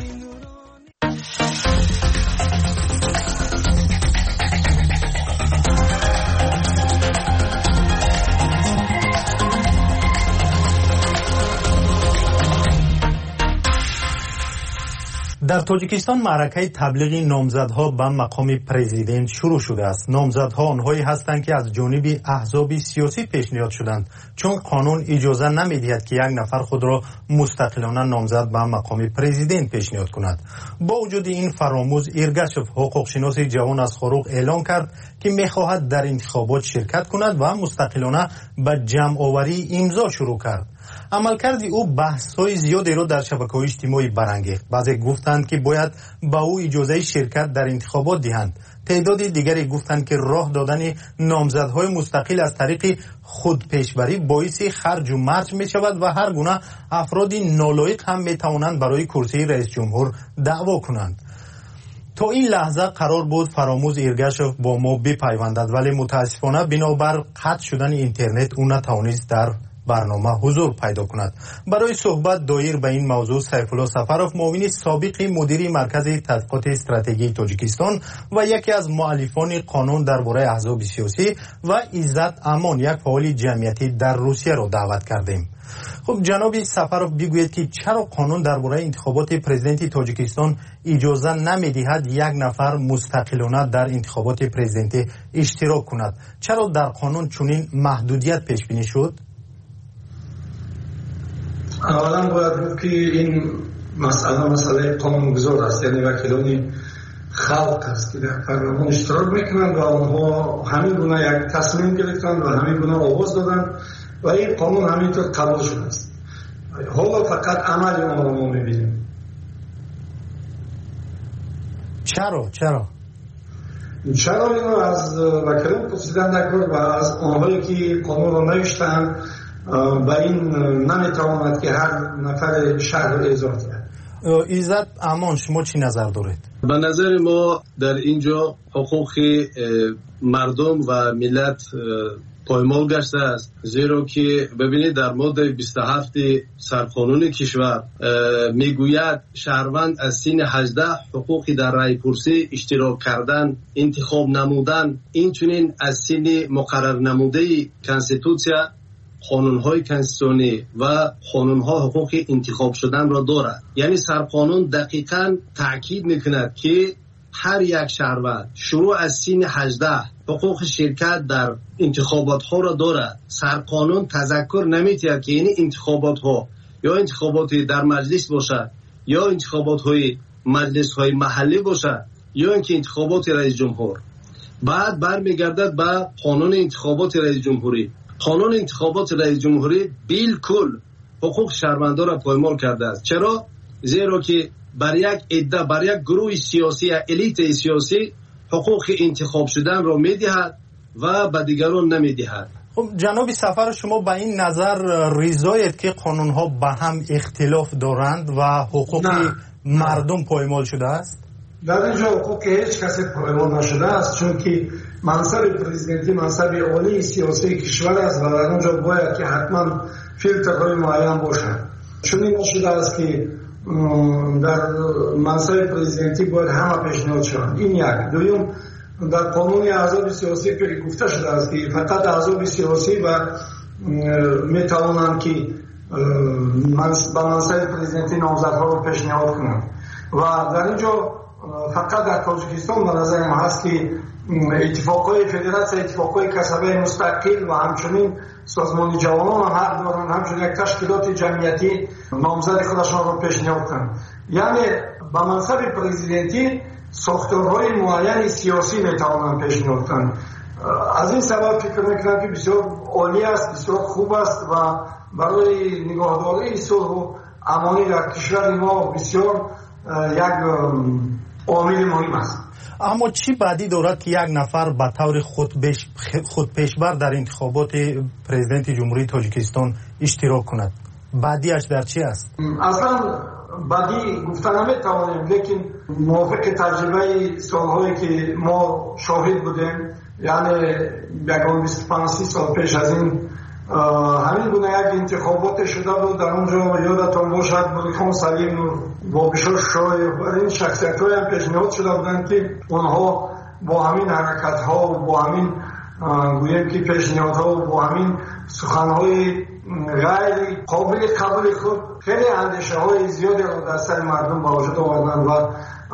در تاجیکستان معرکه تبلیغ نامزدها به مقام پرزیدنت شروع شده است. نامزدها آنهایی هستند که از جانب احزاب سیاسی پیشنهاد شدند، چون قانون اجازه نمی‌دهد که یک نفر خود را مستقلانه نامزد به مقام پرزیدنت پیشنهاد کند. با وجود این، فراموز ایرگاشف، حقوقشناس جوان از خاروق، اعلام کرد که می‌خواهد در انتخابات شرکت کند و مستقلانه به جمع‌آوری امضا شروع کرد. عملکرد او بحث‌های زیادی را در شبکه‌های اجتماعی برانگیخت. بعضی گفتند که باید به او اجازه شرکت در انتخابات دهند. تعداد دیگری گفتند که راه دادن نامزدهای مستقل از طریق خودپیشبری باعث خرج و مرج می شود و هر گونه افراد نالایق هم می توانند برای کرسی رئیس جمهور دعوا کنند. تا این لحظه قرار بود فراموز ایرگاشف با ما بپیوندد، ولی متاسفانه بنابر قطع شدن اینترنت او نتوانست در برنامه حضور پیدا کند. برای صحبت دایر به این موضوع سیفالله سفروف، معاون سابق مدیر مرکز تحقیقات استراتژی تاجیکستان و یکی از مؤلفان قانون درباره احزاب سیاسی، و عزت امان، یک فعال جمعیتی در روسیه را دعوت کردیم. خب جناب سفروف، بگویید که چرا قانون درباره انتخابات پرزیدنت تاجیکستان اجازه نمی‌دهد یک نفر مستقلانه در انتخابات پرزیدنت اشتراک کند؟ چرا در قانون چنین محدودیت پیش بینی شد؟ اولا باید گفت که این مسئله قانونگذار است، یعنی وکیلان خلق است که در پارلمان اشتراک میکنند و آنها همین گونه یک تصمیم گرفتند و همین گونه آواز دادند و این قانون همینطور قبول شده است. حالا فقط عمل آن را ما میبینیم. چرا اینو از وکیلان پرسیدند و از آنهایی که قانون را نوشتند با این نمیتواند که هر نفر شهر را اجرا کرد. عزت امان، شما چی نظر دارید؟ به نظر ما در اینجا حقوق مردم و ملت پایمال گشته است، زیرا که ببینید در ماده 27 سرقانون کشور میگوید شهروند از سن 18 حقوقی در رای پرسی، اشتراک کردن، انتخاب نمودن، اینچنین از سن مقرر نموده کنستیتوسیا، قانون‌های کنستیتوشنی و قانون‌ها حقوق انتخاب شدن را دارد. یعنی سرقانون دقیقاً تاکید می‌کند که هر یک شهروند شروع از سن 18 حقوق شرکت در انتخابات‌ها را دارد. سرقانون تذکر نمی‌دهد که این انتخابات‌ها یا انتخابات در مجلس باشد یا انتخابات‌های مجلس‌های محلی باشد یا اینکه انتخابات رئیس جمهور، بعد برمیگردد به قانون انتخابات رئیس جمهوری. قانون انتخابات رئیس جمهوری بالکل حقوق شهروندان را پایمال کرده است. چرا؟ زیرا که بر یک عده، بر یک گروه سیاسی، الیت سیاسی حقوق انتخاب شدن را میدهد و به دیگران نمیدهد. خب جناب سفر، شما با این نظر رضایت که قانون‌ها به هم اختلاف دارند و حقوق مردم پایمال شده است؟ در اینجا حقوق هیچ کسی پایمال نشده است، چون که منصب پرزیدنتی منصب عالی سیاسی کشور است و در اونجا باید که حتما فیلترهای معین باشد. چون این نشده است که در منصب پرزیدنتی باید همه پیشنهاد شوند. این یک. دوم، در قانون احزاب سیاسی گفته شده است که فقط احزاب سیاسی و میتوانند که به منصب پرزیدنتی نامزدها رو پیشنهاد کنند و در اینجا فقط در تاجیکستان به نظر ما هست که اتفاقهای فدراسیون، اتفاقهای کسبه مستقل و همچنین سازمان جوانان هم حق دارند همچنین یک تشکیلات جمعیتی نامزد خودشان را پیشنهاد کنند. یعنی به منصب پرزیدنتی ساختارهای معین سیاسی میتوانند پیشنهاد کنند. از این سبب فکر میکنم که بسیار عالی است، بسیار خوب است و برای نگهداری صلح و امانی در کشور ما بسیار یک عامل مهم است. اما چی بعدی دارد که یک نفر به طور خودپیشبر در انتخابات پرزیدنت جمهوری تاجیکستان اشتراک کند؟ بعدیش در چی است؟ اصلا بدی گفتن نمیتوانیم، لیکن موافق تجربه سالهایی که ما شاهد بودیم، یعنی 25 سال پیش از این همین گونه یک انتخابات شده بود. در اونجا یادتون باشد بوریخان سلیم با بسیار شایع شخصیت‌های هم پیشنهاد شده بودند که اونها با همین حرکت‌ها و با همین گویم که پیشنهادها و با همین سخن‌های غیر قابل قبول خود خیلی اندیشه‌های زیادی را در سر مردم به وجود آوردند و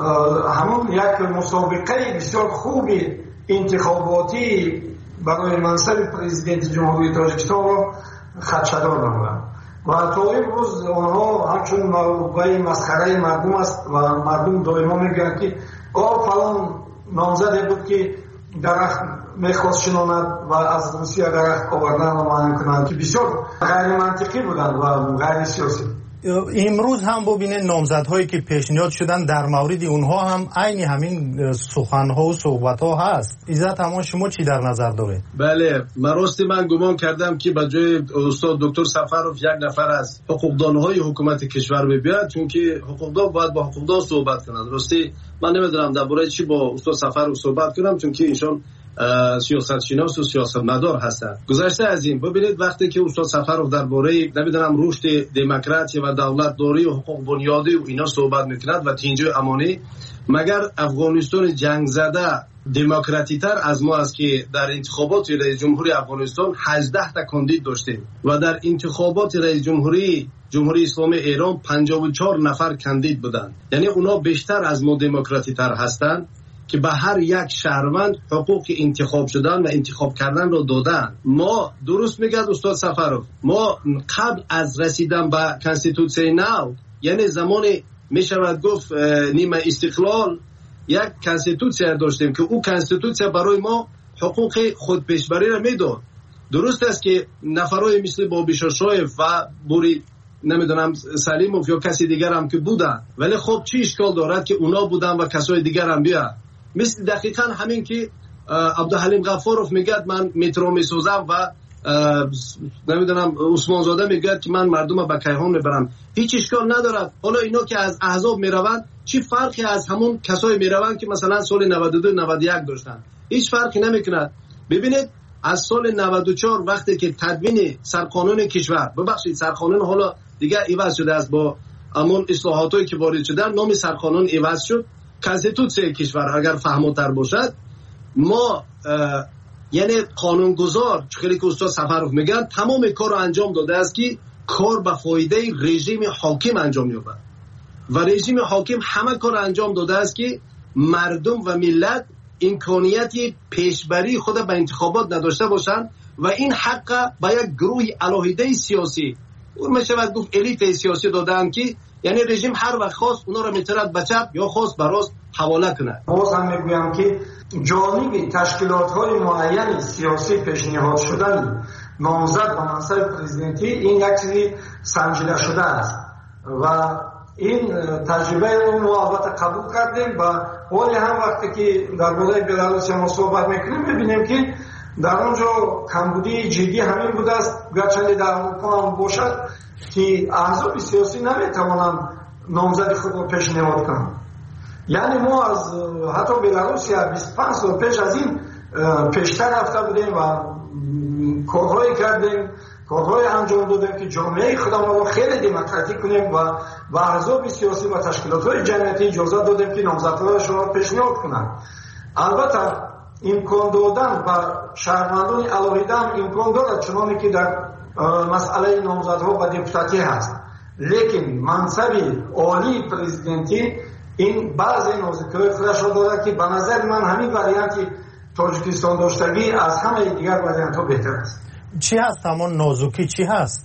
همون یک مسابقه بسیار خوبی انتخاباتی برای منصب پرزیدنت جمهوری تاجیکستان را خدشه‌دار نمودند و تا امروز آنها همچون موضوع مسخره مردم است و مردم دائما میگن که فلان نامزد بود که درخت میخواست شناند و از روسیه درخت آوردن و معلوم کنند که بسیار غیر منطقی بودند و غیر سیاسی. امروز هم ببینید نامزدهایی که پیشنهاد شدن در مورد اونها هم عین همین سخنها و صحبتها هست. عزت امان شما چی در نظر داره؟ بله، من گمان کردم که به جای استاد دکتر سفرов یک نفر از حقوقدانهای حکومت کشور بیاد، چون که حقوقدان باید با حقوقدان صحبت کنند. راستی من نمیدونم درباره چی با استاد سفرov صحبت کنم، چون که ایشون سیاستشناس و سیاستمدار هستند. گذشته از این ببینید وقتی که استاد سفرov درباره نمیدونم رشد دموکراسی و دولت داری و حقوق بنیادی و اینا صحبت میکند و تینجای امانی، مگر افغانستان جنگ زده دموکراتی تر از ما است که در انتخابات رئیس جمهوری افغانستان 18 تا کاندید داشتیم و در انتخابات رئیس جمهوری اسلامی ایران 54 نفر کاندید بودند. یعنی اونا بیشتر از ما دموکراتی تر هستند که به هر یک شهروند حقوق انتخاب شدن و انتخاب کردن رو دادن. ما درست میگه استاد سفرov، ما قبل از رسیدن به کانستیتوسیون نو، یعنی زمان میشود گفت نیمه استقلال، یک کانستیتوسیون داشتیم که او کانستیتوسیون برای ما حقوق خودپیشبری را میداد. درست است که نفرای مثل بابی شاشایف و بوری نمیدونم سلیموف یا کسی دیگر هم که بودن، ولی خب چی اشکال دارد که اونا بودن و کسای دیگر هم بیاد؟ مثل دقیقا همین که عبدالحلیم غفارov میگه من مترو میسازم و نمیدونم عثمان زاده میگه که من مردم به کیهان میبرم. هیچ اشکال ندارد. حالا اینا که از احزاب میروند چی فرقی از همون کسای میروند که مثلا سال 92 91 داشتن؟ هیچ فرقی نمیکند. ببینید از سال 94 وقتی که تدوین سرقانون کشور، ببخشید سرقانون حالا دیگه عوض شده است، با همون اصلاحاتی که وارد شدن نام سرقانون عوض شد، کانستیتوسیون کشور اگر فهموتر باشد، ما یعنی قانونگذار خیلی که استاد سفرov میگن تمام کار رو انجام داده است که کار به فایده رژیم حاکم انجام یابد و رژیم حاکم همه کار انجام داده است که مردم و ملت امکانیت پیشبری خود به انتخابات نداشته باشند و این حق به یک گروه علاهیده سیاسی اون میشود گفت الیت سیاسی دادن که یعنی رژیم هر وقت خواست اونا رو میترد به چپ یا خواست به راست حواله کنه. باز هم میگویم که جانب تشکیلات‌های معین سیاسی پیشنهاد شدن نامزد به منصب پرزیدنتی این یک چیزی سنجیده شده است و این تجربه رو ما البته قبول کردیم و ولی هم وقتی که درباره بلاروس ما صحبت میکنیم میبینیم که در اونجا کمبودی جدی همین بوده است، گرچه در اروپا هم باشد که احزاب سیاسی نمیتوانند نامزد خود رو پیشنهاد کنند. یعنی ما از حتی بلاروس 25 سال پیش از این پیشتر رفته بودیم و کارهایی کردیم، کارهای انجام دادیم که جامعه خودمان رو خیلی دموکراتیک کنیم و احزاب سیاسی و تشکیلات‌های جمعیتی اجازه دادیم که نامزدهایشان را پیشنهاد کنند. البته امکان دادن و شهروندان علاهیده هم امکان دارد، چنانه که در مسئله نامزدها و دپوتاتی هست، لیکن منصب عالی پرزیدنتی این بعضی نازکی‌های خودش را دارد که به نظر من همین وریانتی تاجیکستان داشتگی از همه دیگر وریانت‌ها بهتر است. چی هست همون نازکی؟ چی هست؟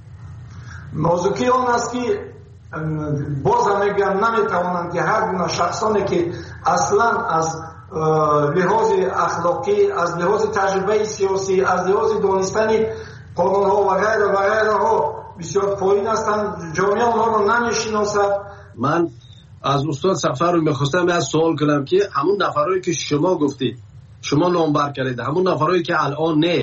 نازکی آن است که باز هم میگم نمیتوانند که هر گونه شخصانی که اصلا از لحاظ اخلاقی، از لحاظ تجربه سیاسی، از لحاظ دانستن قانون‌ها و غیره و غیره ها بسیار پایین هستند، جامعه آنها رو نمیشناسد. من از استاد سفرov میخواستم از سوال کنم که همون نفرایی که شما گفتید، شما نامبر کردید، همون نفرایی که الان نه،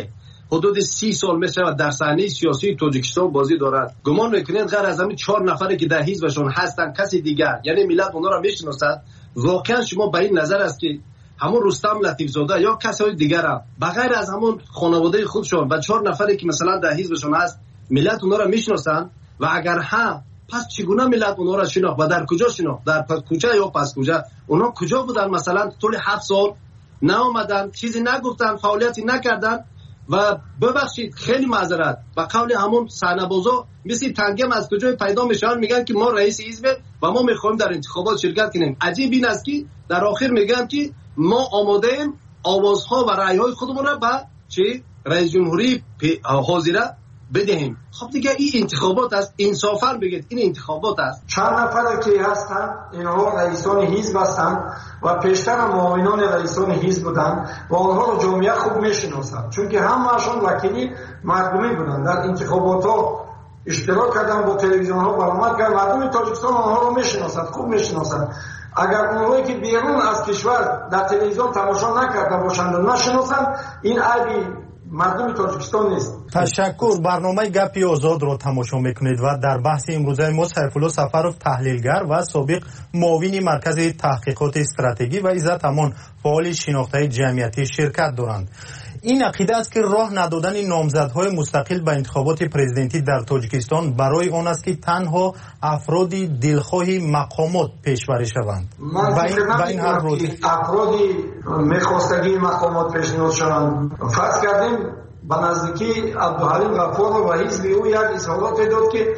حدود 30 سال میشود در صحنه سیاسی تاجیکستان بازی دارد. گمان میکنید غیر از همین 4 نفری که در حزبشون هستند کسی دیگر یعنی ملت اونها را میشناسد؟ واقعا شما به این نظر است که همون رستم لطیفزاده یا کسای دیگر هم بغیر از همون خانواده خودشون و 4 نفری که مثلا در حزبشون هست ملت اونها را میشناسند؟ و اگر ها پس چگونه ملت اونها را شناخت و در کجا شناخت؟ در کوچه یا پس کوچه؟ اونها کجا بودن؟ مثلا طول 7 سال نه اومدن، چیزی نگفتن، فعالیتی نکردن. و ببخشید خیلی معذرت و قول همون صحنه‌بازا مثل تنگم از کجا پیدا میشن، میگن که ما رئیس حزب و ما میخوایم در انتخابات شرکت کنیم. عجیب این است که در آخر میگن که ما آماده ایم آوازها و رأی‌های خودمون را به رئیس جمهوری حاضره بدهیم. خب دیگه این انتخابات است، انصافا بگید این انتخابات است. چند نفر که هستن اینها رئیسان حزب هستند و پیشتر معاونان رئیسان حزب بودند و آنها رو جامعه خوب میشناسند، چون که همه‌شون وکیل مردمی بودند، در انتخابات ها اشتراک کردن، با تلویزیون ها برآمد کردن، مردم تاجیکستان آنها رو میشناسند، خوب میشناسند. اگر اونهایی که بیرون از کشور در تلویزیون تماشا نکرده باشند و نشناسند، این عیبی مردم تاجیکستان نیست. تشکر. برنامه گپی آزاد رو تماشا میکنید و در بحث امروزه ما سیفالله سفرов تحلیلگر و سابق معاون مرکز تحقیقات استراتژی و عزت امان فعال شناخته جمعیتی شرکت دارند. این عقیده است که راه ندادن نامزدهای مستقل به انتخابات پرزیدنتی در تاجیکستان برای آن است که تنها افرادی دلخواهی مقامات پیشبری شوند. با این هر روز افرادی میخواستگی مقامات پیشنهاد شوند. فرض کردیم به نزدیکی عبدالحلیم غفار و حزب او یک اظهارات داد که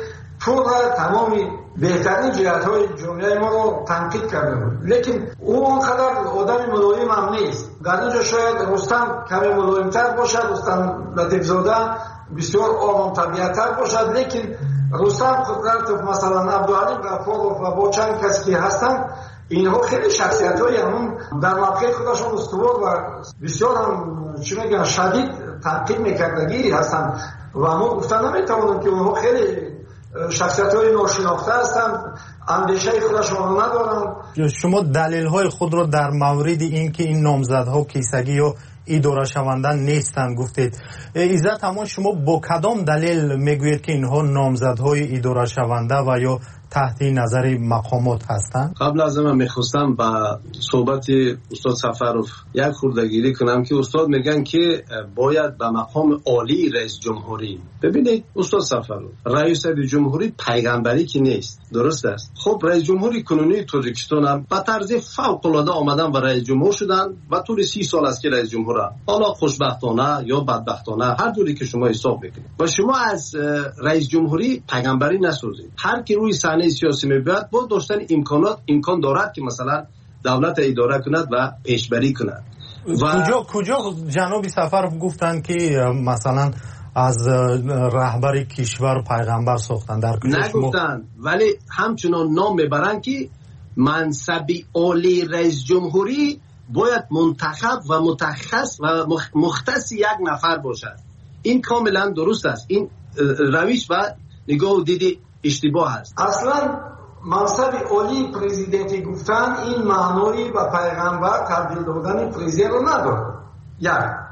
تمامی بهترین جهت‌های جامعه ما رو تنقید کرده بود، لیکن او اونقدر آدم ملایم هم نیست. در اینجا شاید رستم کمی ملایم‌تر باشد، رستم لطیفزاده بسیار آرام طبیعت‌تر باشد، لیکن رستم خودت مثلا عبدالحلیم غفار و با چند کسی که هستن اینها خیلی شخصیت‌های همون در موقع خودشون استوار و بسیار هم چی میگن شدید تنقید می‌کردگی هستن و ما گفتن نمی‌توانیم که اونها خیلی شخصیت‌های ناشناخته هستند، اندیشه خودشون ندارند. شما دلیل‌های خود را در مورد اینکه این نامزدها کیسگی یا اداره شونده نیستند گفتید. عزت امان شما با کدام دلیل میگویید که اینها نامزدهای اداره شونده و یا تحت نظر مقامات هستند؟ قبل از من میخواستم با صحبت استاد سفرов یک خوردگیری کنم که استاد میگن که باید به مقام عالی رئیس جمهوری. ببینید استاد سفرov، رئیس جمهوری پیغمبری که نیست، درست است؟ خب رئیس جمهوری کنونی تاجیکستان هم به طرز فوق العاده آمدن و رئیس جمهور شدن و طول 30 سال است که رئیس جمهور هم. حالا خوشبختانه یا بدبختانه هر جوری که شما حساب بکنید و شما از رئیس جمهوری پیغمبری نسازید. هر کی روی صحنه سیاسی میباید با داشتن امکان دارد که مثلا دولت اداره کند و پیشبری کند. و کجا جناب سفرov گفتند که مثلا از رهبر کشور پیغمبر ساختن؟ در نگفتن، ولی همچنان نام میبرند که منصب عالی رئیس جمهوری باید منتخب و متخصص و مختص یک نفر باشد. این کاملا درست است. این روش و نگاه و دید اشتباه است. اصلا منصب عالی پرزیدنتی گفتن این معنی به پیغمبر تبدیل دادن پرزیدنت رو نداره. یک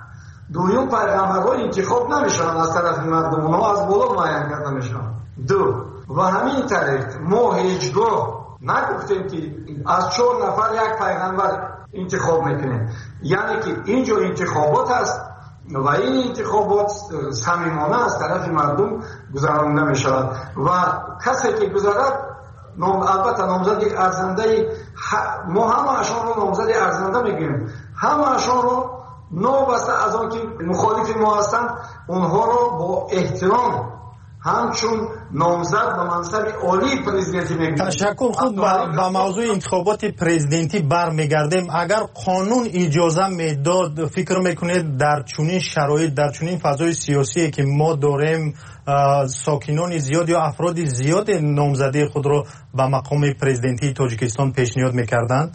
دوم پیغمبرها انتخاب نمیشن از طرف مردم، اونها از بالا معین کرده میشن. دو و همین طریق ما هیچگاه نگفتیم که از 4 نفر یک پیغمبر انتخاب میکنیم، یعنی که اینجا انتخابات است و این انتخابات صمیمانه از طرف مردم گذرانده می شود و کسی که گذرد البته نامزد ارزنده، ما همه اشان رو نامزد ارزنده میگیم، همه اشان رو نوبسته از آن که مخالف ما هستند اونها رو با احترام همچون نامزد به منصب عالی پرزیدنتی میگیم. تشکر. خوب به موضوع انتخابات پرزیدنتی برمیگردیم. اگر قانون اجازه میداد فکر میکنید در چنین شرایط، در چنین فضای سیاسی که ما داریم، ساکنان زیاد یا افراد زیاد نامزدی خود را به مقام پرزیدنتی تاجیکستان پیشنهاد میکردند؟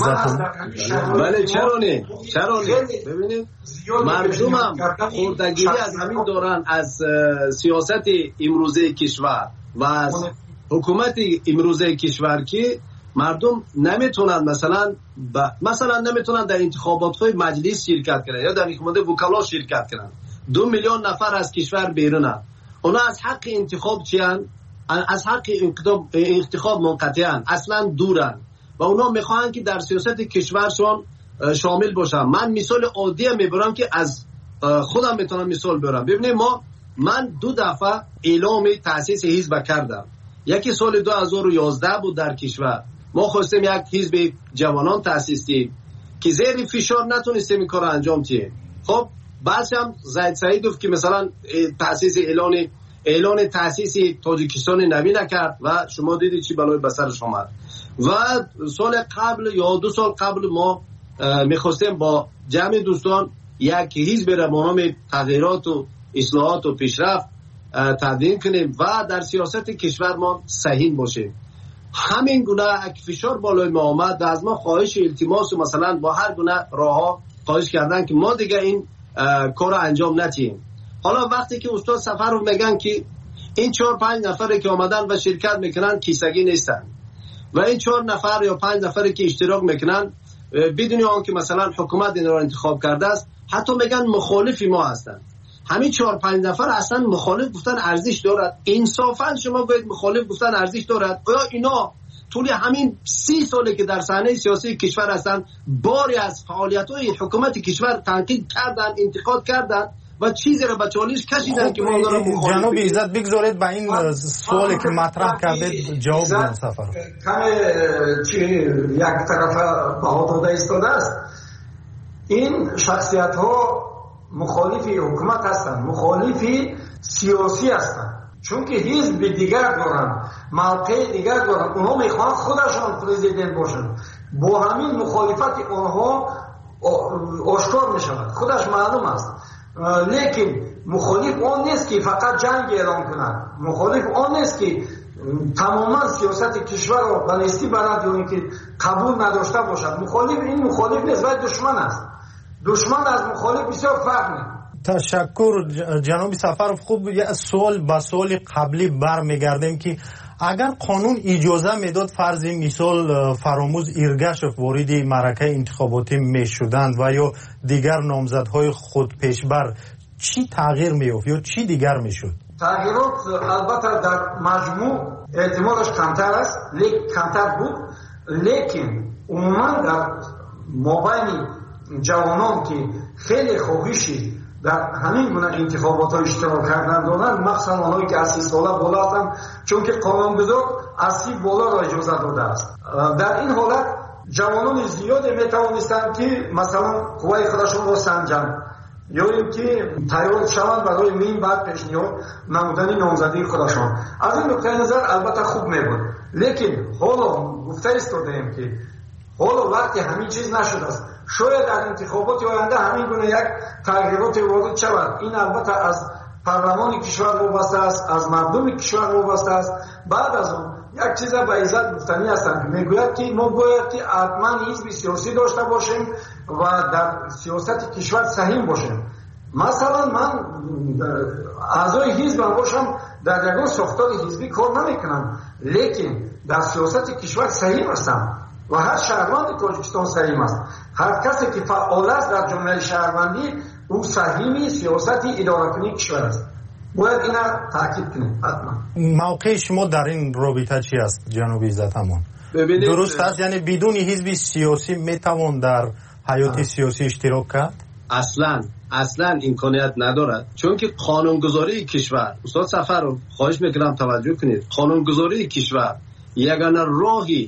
بله چرا نه؟ ببینید مردم هم خوردگیری از همین دارن، از سیاست امروزه کشور و از حکومت امروزه کشور که مردم نمیتونن مثلا نمیتونن در انتخابات های مجلس شرکت کنن یا در انتخابات وکلا شرکت کنن 2 میلیون نفر از کشور بیرونه. اونا از حق انتخاب چیان؟ از حق انتخاب منقطعن، اصلا دورن و اونا میخوان که در سیاست کشورشون شامل باشن. من مثال عادی میبرم که از خودم میتونم مثال برم. ببینید من 2 دفعه اعلام تاسیس حزب کردم. یکی سال 2011 بود در کشور. ما خواستیم یک حزب جوانان تاسیس کنیم که زیر فشار نتونستیم این کار انجام بدیم. خب بعدش هم زید سعیدوف که مثلا تاسیس اعلان تاسیس تاجیکستان نوی نکرد و شما دیدید چی بلای بسرش آمد. و سال قبل یا 2 سال قبل ما میخواستیم با جمع دوستان یک حزب را با نام تغییرات و اصلاحات و پیشرفت تدوین کنیم و در سیاست کشور ما سهیم باشیم. همین گونه یک فشار بالای ما آمد و از ما خواهش التماس و مثلا با هر گونه راهها خواهش کردن که ما دیگه این کار انجام ندیم. حالا وقتی که استاد سفرов میگن که این 4-5 نفری که آمدن و شرکت میکنن کیسگی نیستن و این 4 نفر یا 5 نفری که اشتراک میکنن بدون آن که مثلا حکومت این را انتخاب کرده است، حتی میگن مخالف ما هستند. همین 4-5 نفر اصلا مخالف گفتن ارزش دارد؟ انصافا شما باید مخالف گفتن ارزش دارد؟ آیا اینا طول همین 30 ساله که در صحنه سیاسی کشور هستند باری از فعالیت‌های حکومت کشور تنقید کردن، انتقاد کردن و چیزی را به چالش کشیدن که ما داریم مخالف. جناب عزت بگذارید به این سوالی که مطرح کردید جواب بدید. سفر یک طرف بها داده ایستاده است. این شخصیت ها مخالفی حکومت هستند، مخالفی سیاسی هستند، چون که حزب دیگر دارن، موقع دیگر دارن. اونها میخوان خودشان پرزیدنت باشن. با همین مخالفت اونها آشکار میشود، خودش معلوم است. لیکن مخالف آن نیست که فقط جنگ اعلام کند، مخالف آن نیست که تماما سیاست کشور را بلستی برد یا اینکه قبول نداشته باشد. مخالف این مخالف نیست، ولی دشمن است. دشمن از مخالف بسیار فرق می‌کند. تشکر جناب سفرov. خوب یه سوال با سوال قبلی برمیگردیم که اگر قانون اجازه میداد فرض مثال فراموز ایرگشف وارد معرکه انتخاباتی میشدند و یا دیگر نامزدهای خود پیشبر، چی تغییر میافت یا چی دیگر میشد؟ تغییرات البته در مجموع احتمالش کمتر است، کمتر بود، لیکن عموما در مابین جوانان که خیلی خواهشی در همین گونه انتخابات ها اشتراک کردن دارند، مخصوصا آنهایی که از 30 ساله بالا هستند، چون که قانونگذار از 30 بالا را اجازه داده است. در این حالت جوانان زیادی میتوانستند که مثلا قوای خودشون را سنجند یا اینکه تیار شوند برای مین بعد پیشنهاد نمودن نامزدی خودشان. از این نقطه نظر البته خوب میبود، لیکن حالا گفته ایستادیم که حالا وقتی همین چیز نشده است، شاید در انتخابات آینده همین گونه یک تغییرات وارد شود. این البته از پارلمان کشور وابسته است، از مردم کشور وابسته است. بعد از اون یک چیز به عزت گفتنی هستند که میگوید که ما باید که حتما حزب سیاسی داشته باشیم و در سیاست کشور سهیم باشیم. مثلا من اعضای حزب باشم، در یگان ساختار حزبی کار نمیکنم، لیکن در سیاست کشور سهیم هستم و هر شهروند تاجیکستان سهیم است. هر کسی که فعال است در جامعه شهروندی او سهیم سیاست اداره کنی کشور است. باید اینا تاکید کنیم حتما. موقع شما در این رابطه چی است جناب عزت امان؟ درست است یعنی بدون حزب سیاسی میتوان در حیات سیاسی اشتراک کرد؟ اصلا امکانیت ندارد، چون که قانونگذاری کشور، استاد سفرov خواهش میکنم توجه کنید، قانونگذاری کشور یگانه راهی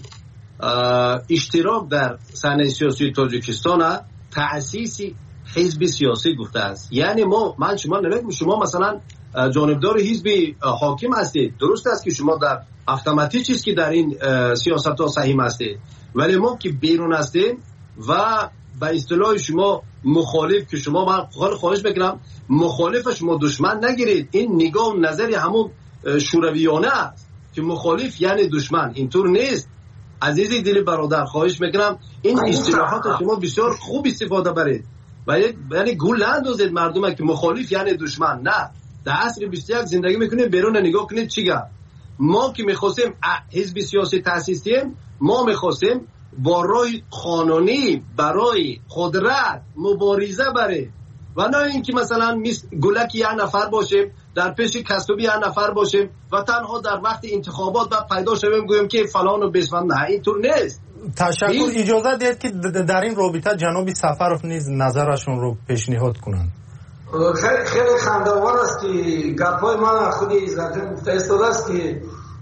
اشتراک در صحنه سیاسی تاجیکستان تأسیس حزب سیاسی گفته است. یعنی من شما نمیگم شما مثلا جانبدار حزب حاکم هستید، درست است که شما در اتوماتیک چیز که در این سیاست ها سهیم هستید، ولی ما که بیرون هستیم و به اصطلاح شما مخالف که شما من خواهش میکنم مخالف شما دشمن نگیرید. این نگاه و نظر همون شورویانه است که مخالف یعنی دشمن، اینطور نیست. عزیزی دل برادر خواهش میکنم این اصطلاحات شما بسیار خوب استفاده برید و یعنی گول اندازید مردم که مخالف یعنی دشمن. نه، در عصر 21 زندگی میکنیم، بیرون نگاه کنید چیگه. ما که میخواستیم حزب سیاسی تأسیس کنیم، ما میخواستیم با راه قانونی برای قدرت مبارزه بریم و نه اینکه مثلا گلک یک نفر باشیم در پیش کسبی یک نفر باشیم و تنها در وقت انتخابات بعد پیدا شویم گویم که فلان و بسمن. نه اینطور نیست. تشکر. اجازه دید که در این رابطه جناب سفرов نیز نظرشون رو پیشنهاد کنند. خیلی خنده‌آور است که گپ‌های من خود عزت‌جان گفته است که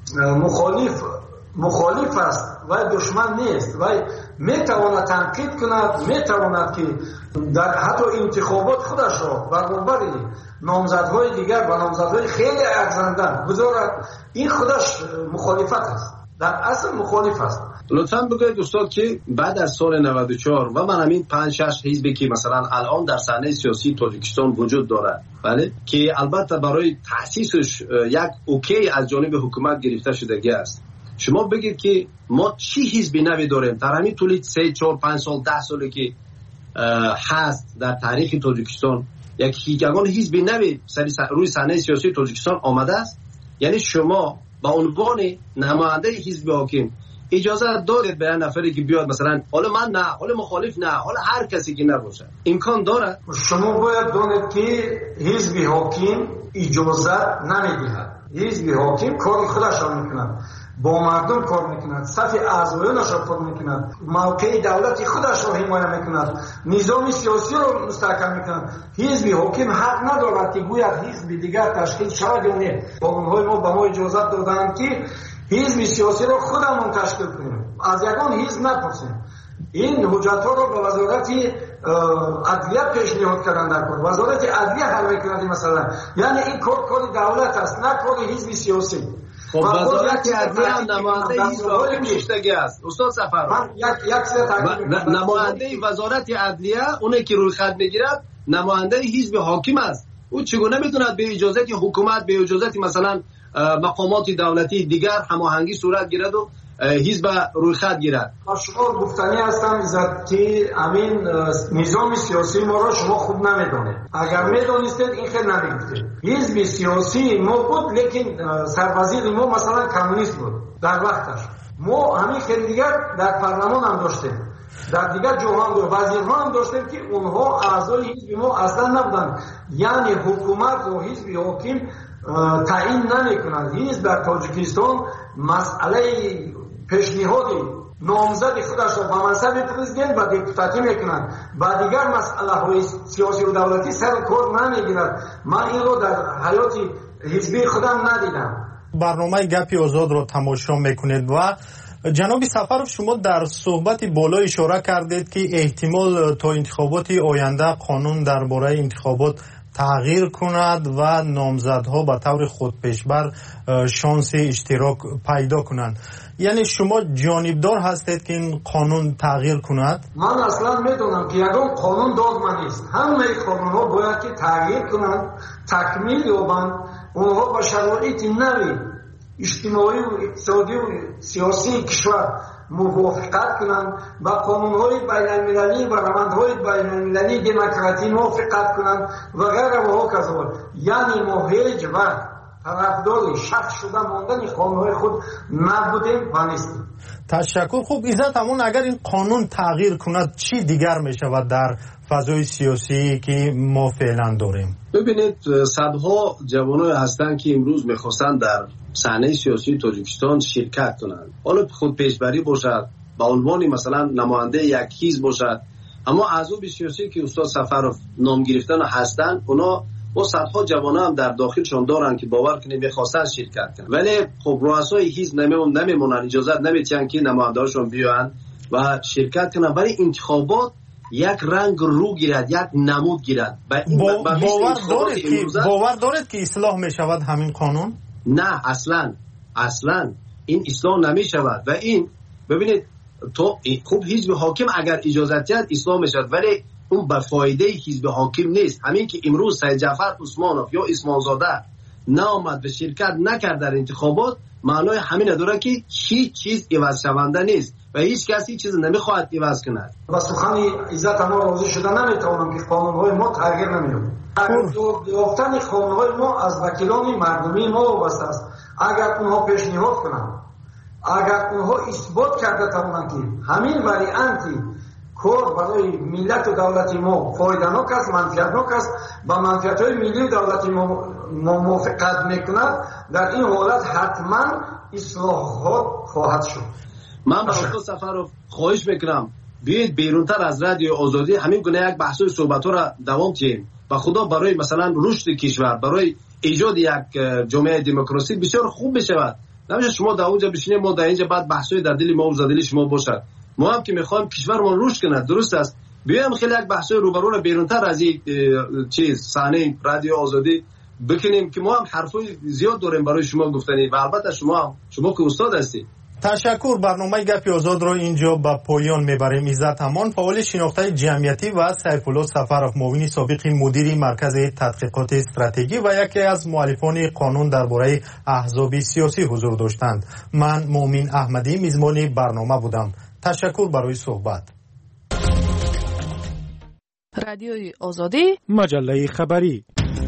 مخالف است و دشمن نیست و میتواند تنقید کند، میتواند که در حتی انتخابات خودش را برابر نامزدهای دیگر و نامزدهای خیلی ارزنده بذارد. این خودش مخالفت است، در اصل مخالف است. لطفاً بگوید استاد که بعد از سال 94 و من همین 5-6 حزبی که مثلا الان در صحنه سیاسی تاجیکستان وجود دارد، بله، که البته برای تأسیسش یک اوکی از جانب حکومت گرفته شدگی است، شما بگید که ما چی حزبی نوی داریم در همین طول 3 4 5 سال 10 سالی که هست در تاریخ تاجیکستان، یگان حزبی نوی روی صحنه سیاسی تاجیکستان آمده است؟ یعنی شما با عنوان نماینده حزب حاکم اجازه دارید به نفری که بیاد مثلا حالا من نه، حالا مخالف نه، حالا هر کسی که نباشه، امکان داره؟ شما باید دانید که حزب حاکم اجازه نمیدهد. حزب حاکم کار خودش را میکند، با مردم کار میکند، صف اعضایانش را کار میکند، موقع دولت خودش را حمایت میکند، نظام سیاسی را مستحکم میکند. حزب حاکم حق ندارد که گوید حزب دیگر تشکیل شود یا نه. قانون‌های ما به ما اجازه دادند که حزب سیاسی را خودمون تشکیل کنیم، از یگان حزب نپرسیم. این حجت‌ها را به وزارت عدلیه پیشنهاد کردن در کار. وزارت عدلیه حل می‌کند مثلا. یعنی این کار دولت است، نه کار حزب سیاسی. خب وزارت عدلیه هم نماینده حزب حاکم شدگی است. استاد سفرov، نماینده وزارت عدلیه اونی که روی خط میگیرد نماینده حزب حاکم است. او چگونه میتوند به اجازه حکومت، به اجازه مثلا مقامات دولتی دیگر هماهنگی صورت گیرد و حزب روی خط گیرد؟ شما گفتنی هستم که همین نظام سیاسی ما را شما خوب نمیدونید. اگر میدونستید این خیلی نمیگفتید. حزب سیاسی ما بود، لیکن سربازی ما مثلا کمونیست بود در وقتش. ما همین خیلی دیگر در پارلمان هم داشتیم، در دیگر جهان و وزیرها هم داشتیم که اونها اعضای حزب ما اصلا نبودن. یعنی حکومت و حزب حاکم تعیین نمی‌کنند. حزب در تاجیکستان مسئله پیشنهادی نامزد خودش را به منصب پرزیدنت و دپوتاتی میکنند، با دیگر مسئله های سیاسی و دولتی سر کار نمیگیرد. من این رو در حیات حزبی خودم ندیدم. برنامه گپی آزاد رو تماشا میکنید و جناب سفرov شما در صحبت بالا اشاره کردید که احتمال تا انتخابات آینده قانون درباره انتخابات تغییر کند و نامزدها به طور خودپیشبر شانس اشتراک پیدا کنند. یعنی شما جانبدار هستید که این قانون تغییر کند؟ من اصلا میدونم که یگان قانون داغما نیست. همه قانون‌ها باید که تغییر کنند، تکمیل یابند، اونها با شرایط نوی اجتماعی و اقتصادی و سیاسی کشور موافقت کنند، با قانون‌های بین‌المللی و روندهای بین‌المللی دموکراسی موافقت کنند و غیره و هکذا. یعنی ما هیچ وقت طرفدار شک شده ماندن قانون‌های خود نبودیم و نیستیم. تشکر. خوب عزت همون اگر این قانون تغییر کند چی دیگر می شود در فضای سیاسی که ما فعلا داریم؟ ببینید صدها جوانای هستند که امروز میخواستند در صحنه سیاسی تاجیکستان شرکت کنند، حالا خود پیشبری باشد، با عنوان مثلا نماینده یک حزب باشد، اما اعضای سیاسی که استاد سفرov نام گرفتن هستند اونا و صدها جوانان هم در داخلشون دارن که باور کنید میخواستن شرکت کنن، ولی خب رؤسای حزب نمیمونن، اجازه نمیدن که نماینده‌هاشون بیان و شرکت کنن. ولی انتخابات یک رنگ رو گیرد، یک نمود گیرد. باور دارید که اصلاح می شود همین قانون؟ نه، اصلا این اصلاح نمی شود. و این ببینید تو خوب حزب حاکم اگر اجازه دهد اصلاح می شود، ولی اون به فایده حزب حاکم نیست. همین که امروز سید جعفر عثمانوف یا عثمانزاده نامد و شرکت نکرد در انتخابات، معنای همین داره که هیچ چیز عوض شونده نیست و هیچ کسی هیچ چیز نمیخواهد عوض کند. با سخن عزت ما راضی شده نمیتونم که قانون‌های ما تغییر نمی‌یابد. یافتن قانون‌های ما از وکیلان مردمی ما وابسته است. اگر اونها پیشنهاد کنند، اگر اونها اثبات کرده توانند که همین وریانتی کار برای ملت و دولت ما فایده‌ناک است، منفعتناک است، با منفعت‌های ملی و دولت ما موافقت میکند، در این حالت حتما اصلاحات خواهد شد. من با دکتر سفرов خواهش میکنم بیاید بیرونتر از رادیو آزادی همین گونه یک بحث و صحبت را دوام دهیم و خدا برای مثلا رشد کشور، برای ایجاد یک جامعه دموکراسی بسیار خوب بشود. نمیشه شما در اونجا بشینید ما در اینجا بعد بحثای در دل ما و در دل شما باشد. ما هم که میخوایم کشورمون رشد کنه، درست است، بیایم خیلی یک بحثای روبرو را بیرونتر از این صحنه رادیو آزادی بکنیم که ما هم حرفای زیاد داریم برای شما گفتنی و البته شما که استاد هستید. تشکر. برنامه گپ آزاد رو اینجا به پایان میبریم. عزت امان، فعال شناخته جمعیتی و سیفالله سفرов، معاون سابق مدیر مرکز تحقیقات استراتژی و یکی از مؤلفان قانون درباره احزاب سیاسی حضور داشتند. من مؤمن احمدی میزبان برنامه بودم. تشکر برای صحبت. رادیوی آزادی، مجله خبری.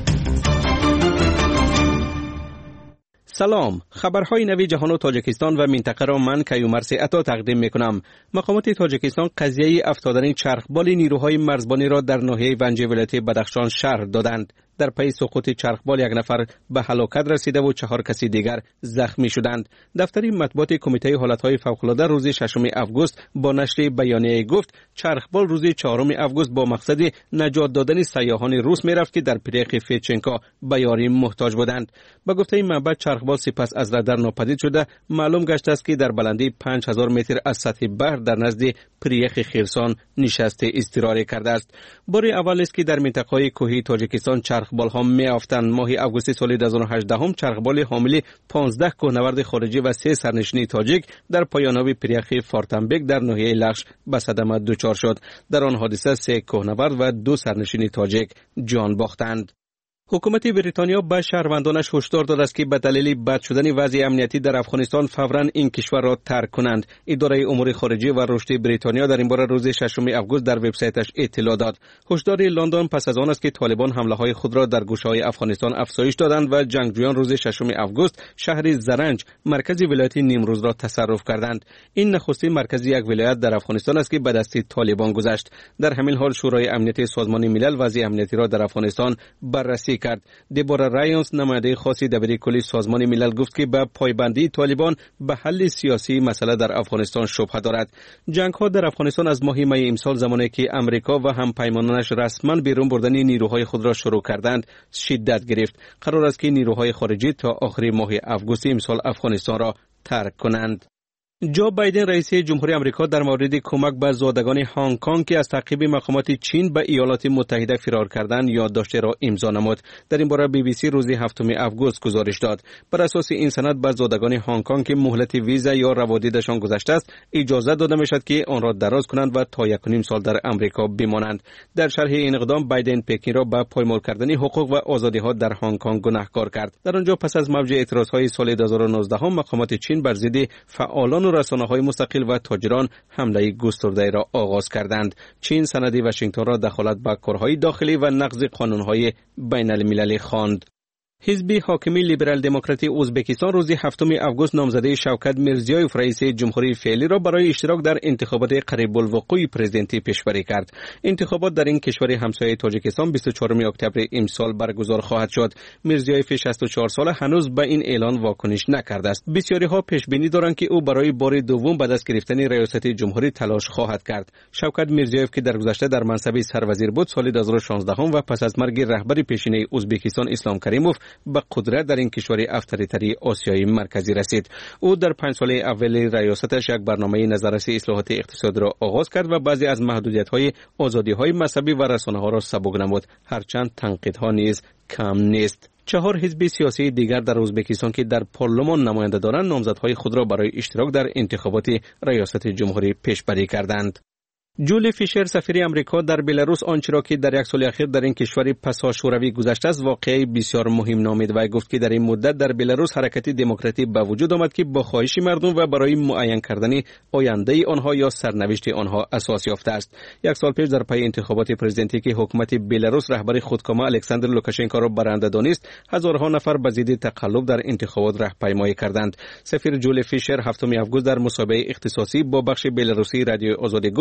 سلام، خبرهای نوی جهان و تاجیکستان و منطقه را من کیومرث عطا تقدیم میکنم. مقامات تاجیکستان قضیه افتادن چرخبال نیروهای مرزبانی را در ناحیه ونج ولایت بدخشان شرح دادند. در پی سقوط چرخبال یک نفر به هلاکت رسیده و 4 کسی دیگر زخمی شدند. دفتر مطبوعات کمیته حالتهای فوق‌العاده روز 6 آگوست با نشر بیانیه گفت چرخبال روز 4 آگوست با مقصد نجات دادن سیاحان روس میرفت که در پریخ فیچنکا به یاری محتاج بودند. با گفته منبع چرخبال سپس از رادار ناپدید شده، معلوم گشته است که در بلندی 5000 متر از سطح بحر در نزد پریخ خرسان نشسته اضطراری کرده است. بار اول است که در منطقه کوهی تاجیکستان چرخبال ها میافتند. ماه آگوست سال 2018 چرخبال حامل 15 کوهنورد خارجی و 3 سرنشین تاجیک در پایان‌آب پریخ فارتنبک در ناحیه لخش به صدمه دچار شد. در آن حادثه 3 کوهنورد و 2 سرنشین تاجیک جان باختند. حکومت بریتانیا به شهروندانش هشدار داده است که به دلیل بد شدن وضع امنیتی در افغانستان فوراً این کشور را ترک کنند. اداره امور خارجه و رشد بریتانیا در این باره روز 6 آگوست در وبسایتش اطلاع داد. هشدار لندن پس از آن است که طالبان حمله‌های خود را در گوشه‌های افغانستان افزایش دادند و جنگجویان روز 6 آگوست شهر زرنج مرکز ولایت نیمروز را تصرف کردند. این نخستین مرکز یک ولایت در افغانستان است که به دست طالبان گذشت. در همین حال شورای امنیت سازمان ملل وضع امنیتی را در افغانستان بررسی کرد. دبورا رایانز، نماینده خاص دبیرکلی سازمان ملل، گفت که به پایبندی طالبان به حل سیاسی مسئله در افغانستان شبهه دارد. جنگ‌ها در افغانستان از ماه می امسال، زمانی که امریکا و همپیمانانش رسما بیرون بردن نیروهای خود را شروع کردند، شدت گرفت. قرار است که نیروهای خارجی تا آخر ماه آگوست امسال افغانستان را ترک کنند. جو بایدن رئیس جمهوری آمریکا در مورد کمک به زادگان هنگ کنگ که از تعقیب مقامات چین به ایالات متحده فرار کردند یادداشت را امضا نمود. در این باره BBC روز 7 آگوست گزارش داد. بر اساس این سند به زادگان هنگ کنگ که مهلت ویزا یا روادیدشان گذشته است اجازه داده میشد که آن را دراز کنند و تا 1.5 سال در آمریکا بمانند. در شرح این اقدام بایدن پکین را به پایمال کردن حقوق و آزادی ها در هنگ کنگ گناهکار کرد. در آنجا پس از موج اعتراض های سال 2019 مقامات چین بر ضد فعالان و رسانه‌های مستقل و تاجران حمله گسترده را آغاز کردند. چین سند واشنگتن را دخالت به کارهای داخلی و نقض قانون‌های بین‌المللی خواند. حزب حاکم لیبرال دموکراتی ازبکستان روز 7 آگوست نامزده شوکت میرزیایف رئیس جمهوری فعلی را برای اشتراک در انتخابات قریب الوقوع پرزیدنتی پیشبری کرد. انتخابات در این کشور همسایه تاجیکستان 24 اکتبر امسال برگزار خواهد شد. میرزیایف 64 ساله هنوز به این اعلان واکنش نکرده است. بسیاری ها پیش بینی دارند که او برای بار دوم به دست گرفتن ریاست جمهوری تلاش خواهد کرد. شوکت میرزیایف که در گذشته در منصب سروزیر بود، سال 2016 و پس از مرگ رهبر پیشینه ازبکستان اسلام کریموف به قدرت در این کشور افطاری‌تری آسیای مرکزی رسید. او در 5 سال اول ریاستش یک برنامه نظررسی اصلاحات اقتصادی را آغاز کرد و بعضی از محدودیت‌های آزادی‌های مذهبی و رسانه‌ها را سبک نمود، هرچند تنقیدها نیز کم نیست. 4 حزب سیاسی دیگر در ازبکستان که در پارلمان نماینده دارند نامزدهای خود را برای اشتراک در انتخابات ریاست جمهوری پیشبری کردند. جولی فیشر سفیر امریکا در بلاروس آنچه را که در یک سال اخیر در این کشور پسا شوروی گذشته است واقعی بسیار مهم نامید و گفت که در این مدت در بلاروس حرکتی دموکراتی به وجود آمد که با خواهش مردم و برای معین کردن آینده آنها یا سرنوشت آنها اساس یافته است. یک سال پیش در پی انتخابات پرزیدنتی که حکومت بلاروس رهبر خودکامه الکساندر لوکاشنکو را برنده دانست، هزارها نفر به ضد تقلب در انتخابات راهپیمایی کردند. سفیر جولی فیشر 7 آگوست در مصاحبه اختصاصی با بخش بلاروسی رادیو آزادی گفت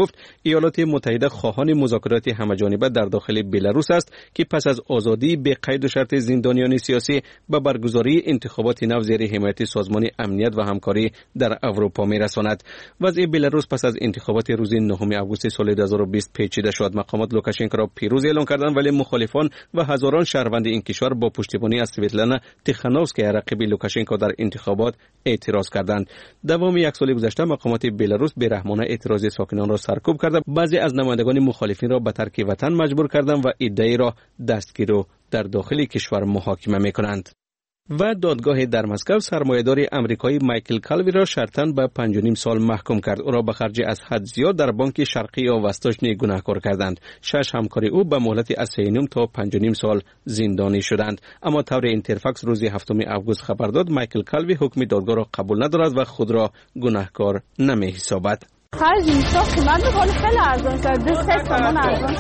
ایالات متحده خواهان مذاکرات همه‌جانبه در داخل بلاروس است که پس از آزادی به قید و شرط زندانیان سیاسی به برگزاری انتخابات نو زیر حمایت سازمان امنیت و همکاری در اروپا می‌رساند. وضع بلاروس پس از انتخابات روز 9 آگوست سال 2020 پیچیده شد. مقامات لوکاشنکو را پیروز اعلام کردند، ولی مخالفان و هزاران شهروند این کشور با پشتیبانی از سویتلانا تیخانوفسکی رقیب لوکاشنکو در انتخابات اعتراض کردند. دوام یک سال گذشته مقامات بلاروس بی‌رحمانه اعتراض ساکنان را سرکوب کرده، بعضی از نمایندگان مخالفین را به ترک وطن مجبور کردند و عده‌ای را دستگیر و در داخل کشور محاکمه می‌کنند. و دادگاه در مسکو سرمایه‌دار آمریکایی مایکل کالوی را شرطاً به 5.5 سال محکوم کرد. او را به خرج از حد زیاد در بانک شرقی آوستاشنی گناهکار کردند. 6 همکار او به مهلت از 3.5 تا 5.5 سال زندانی شدند. اما طور اینترفاکس روز 7 آگوست خبر داد مایکل کالوی حکم دادگاه را قبول ندارد و خود را گناهکار نمی‌حسابد. خرج اینستا قیمت میکنه خیلی ارزان شد. 3 تومان ارزان.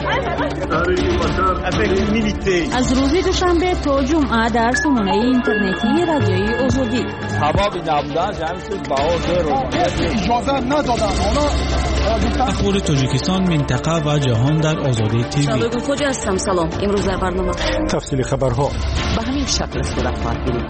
از روز دوشنبه تا جمعه در سامانه اینترنتی رادیوی آزادی. حبابی نبودن جمعیت بهار اجازه ندادن. اخبار تاجیکستان، منطقه و جهان در آزادی تیوی. شبکه خوجا هستم. سلام. امروز در برنامه تفصیل خبرها به همین شکل صورت خواهد گرفت.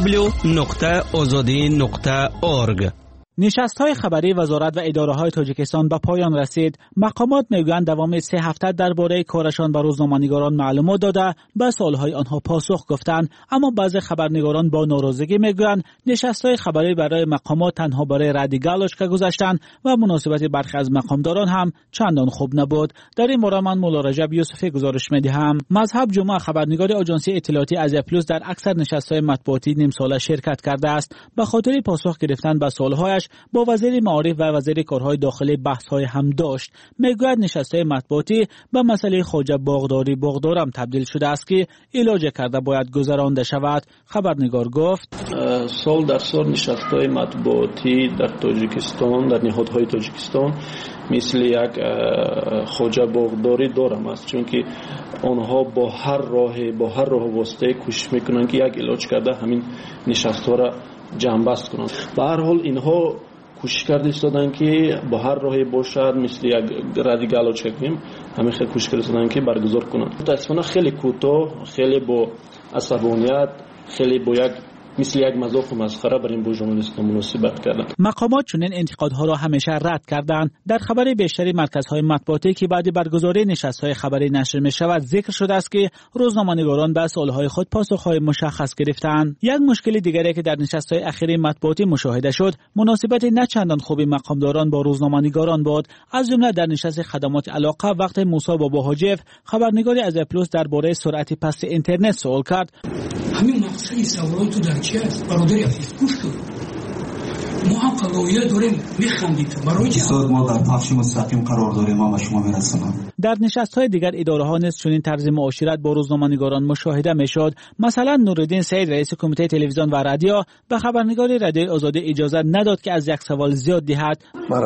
www.azadi.org. نشست‌های خبری وزارت و اداره‌های تاجیکستان به پایان رسید. مقامات میگویند دوام 3 هفته درباره کارشان به روزنامه‌نگاران معلومات داده به سوال‌های آنها پاسخ گفتند، اما بعضی خبرنگاران با ناراضگی میگویند نشست‌های خبری برای مقامات تنها برای ردی گالوچکا گذاشتند و مناسبت برخی از مقامداران هم چندان خوب نبود. در این باره من مولا رجب یوسفی گزارش می‌دهم. مذهب جمعه خبرنگار آژانسی اطلاعاتی آزیا پلوس در اکثر نشست‌های مطبوعاتی نیم ساله شرکت کرده است. به خاطر پاسخ گرفتن به سوال‌هایش با وزیر معارف و وزیر کارهای داخلی بحث‌های هم داشت. میگوید نشست‌های مطبوعاتی به مسئله خواجه باغدارم تبدیل شده است که علاج کرده باید گذرانده شود. خبرنگار گفت سال در سال نشست‌های مطبوعاتی در تاجیکستان، در نهادهای تاجیکستان مثل یک خواجه باغداری دارم است، چون که آنها با هر راه واسطه کوشش میکنند که یک علاج کرده همین نشست‌ها را جنبست کنند. به هر حال اینها کوشش کرده ایستادن که با هر راهی باشد مثل یک ردی گالوچکا کنیم، همین خیلی کوشش کردن که برگزار کنند. متاسفانه خیلی کوتاه، خیلی با عصبانیت، خیلی با یک مثل یک مذاق و مسخره بر این با ژورنالیستان مناسبت کردند. مقامات چنین انتقادها را همیشه رد کردند. در خبر بیشتری مرکزهای مطبوعاتی که بعد برگزاری نشست‌های خبری نشر می‌شود ذکر شده است که روزنامه‌نگاران به سوال‌های خود پاسخ‌های مشخص گرفتند. یک مشکل دیگری که در نشست‌های اخیر مطبوعاتی مشاهده شد، مناسبت نه چندان خوبی مقامداران با روزنامه‌نگاران بود. از جمله در نشست خدمات علاقه وقت موسی باباحاجیف خبرنگار آزیا پلوس درباره سرعت پست اینترنت سوال کرد. همین مقصد سوالات در چی است؟ برادری عزیز گوش کن. ما هم قضاویه داریم میخندید. برای چی؟ ما در پخش مستقیم قرار داریم، ما به شما میرسونم. در نشست‌های دیگر اداره‌ها نیز چنین طرز معاشرت با روزنامه‌نگاران مشاهده می‌شد. مثلا نورالدین سعید رئیس کمیته تلویزیون و رادیو به خبرنگار رادیوی آزادی اجازه نداد که از یک سوال زیاد دهد.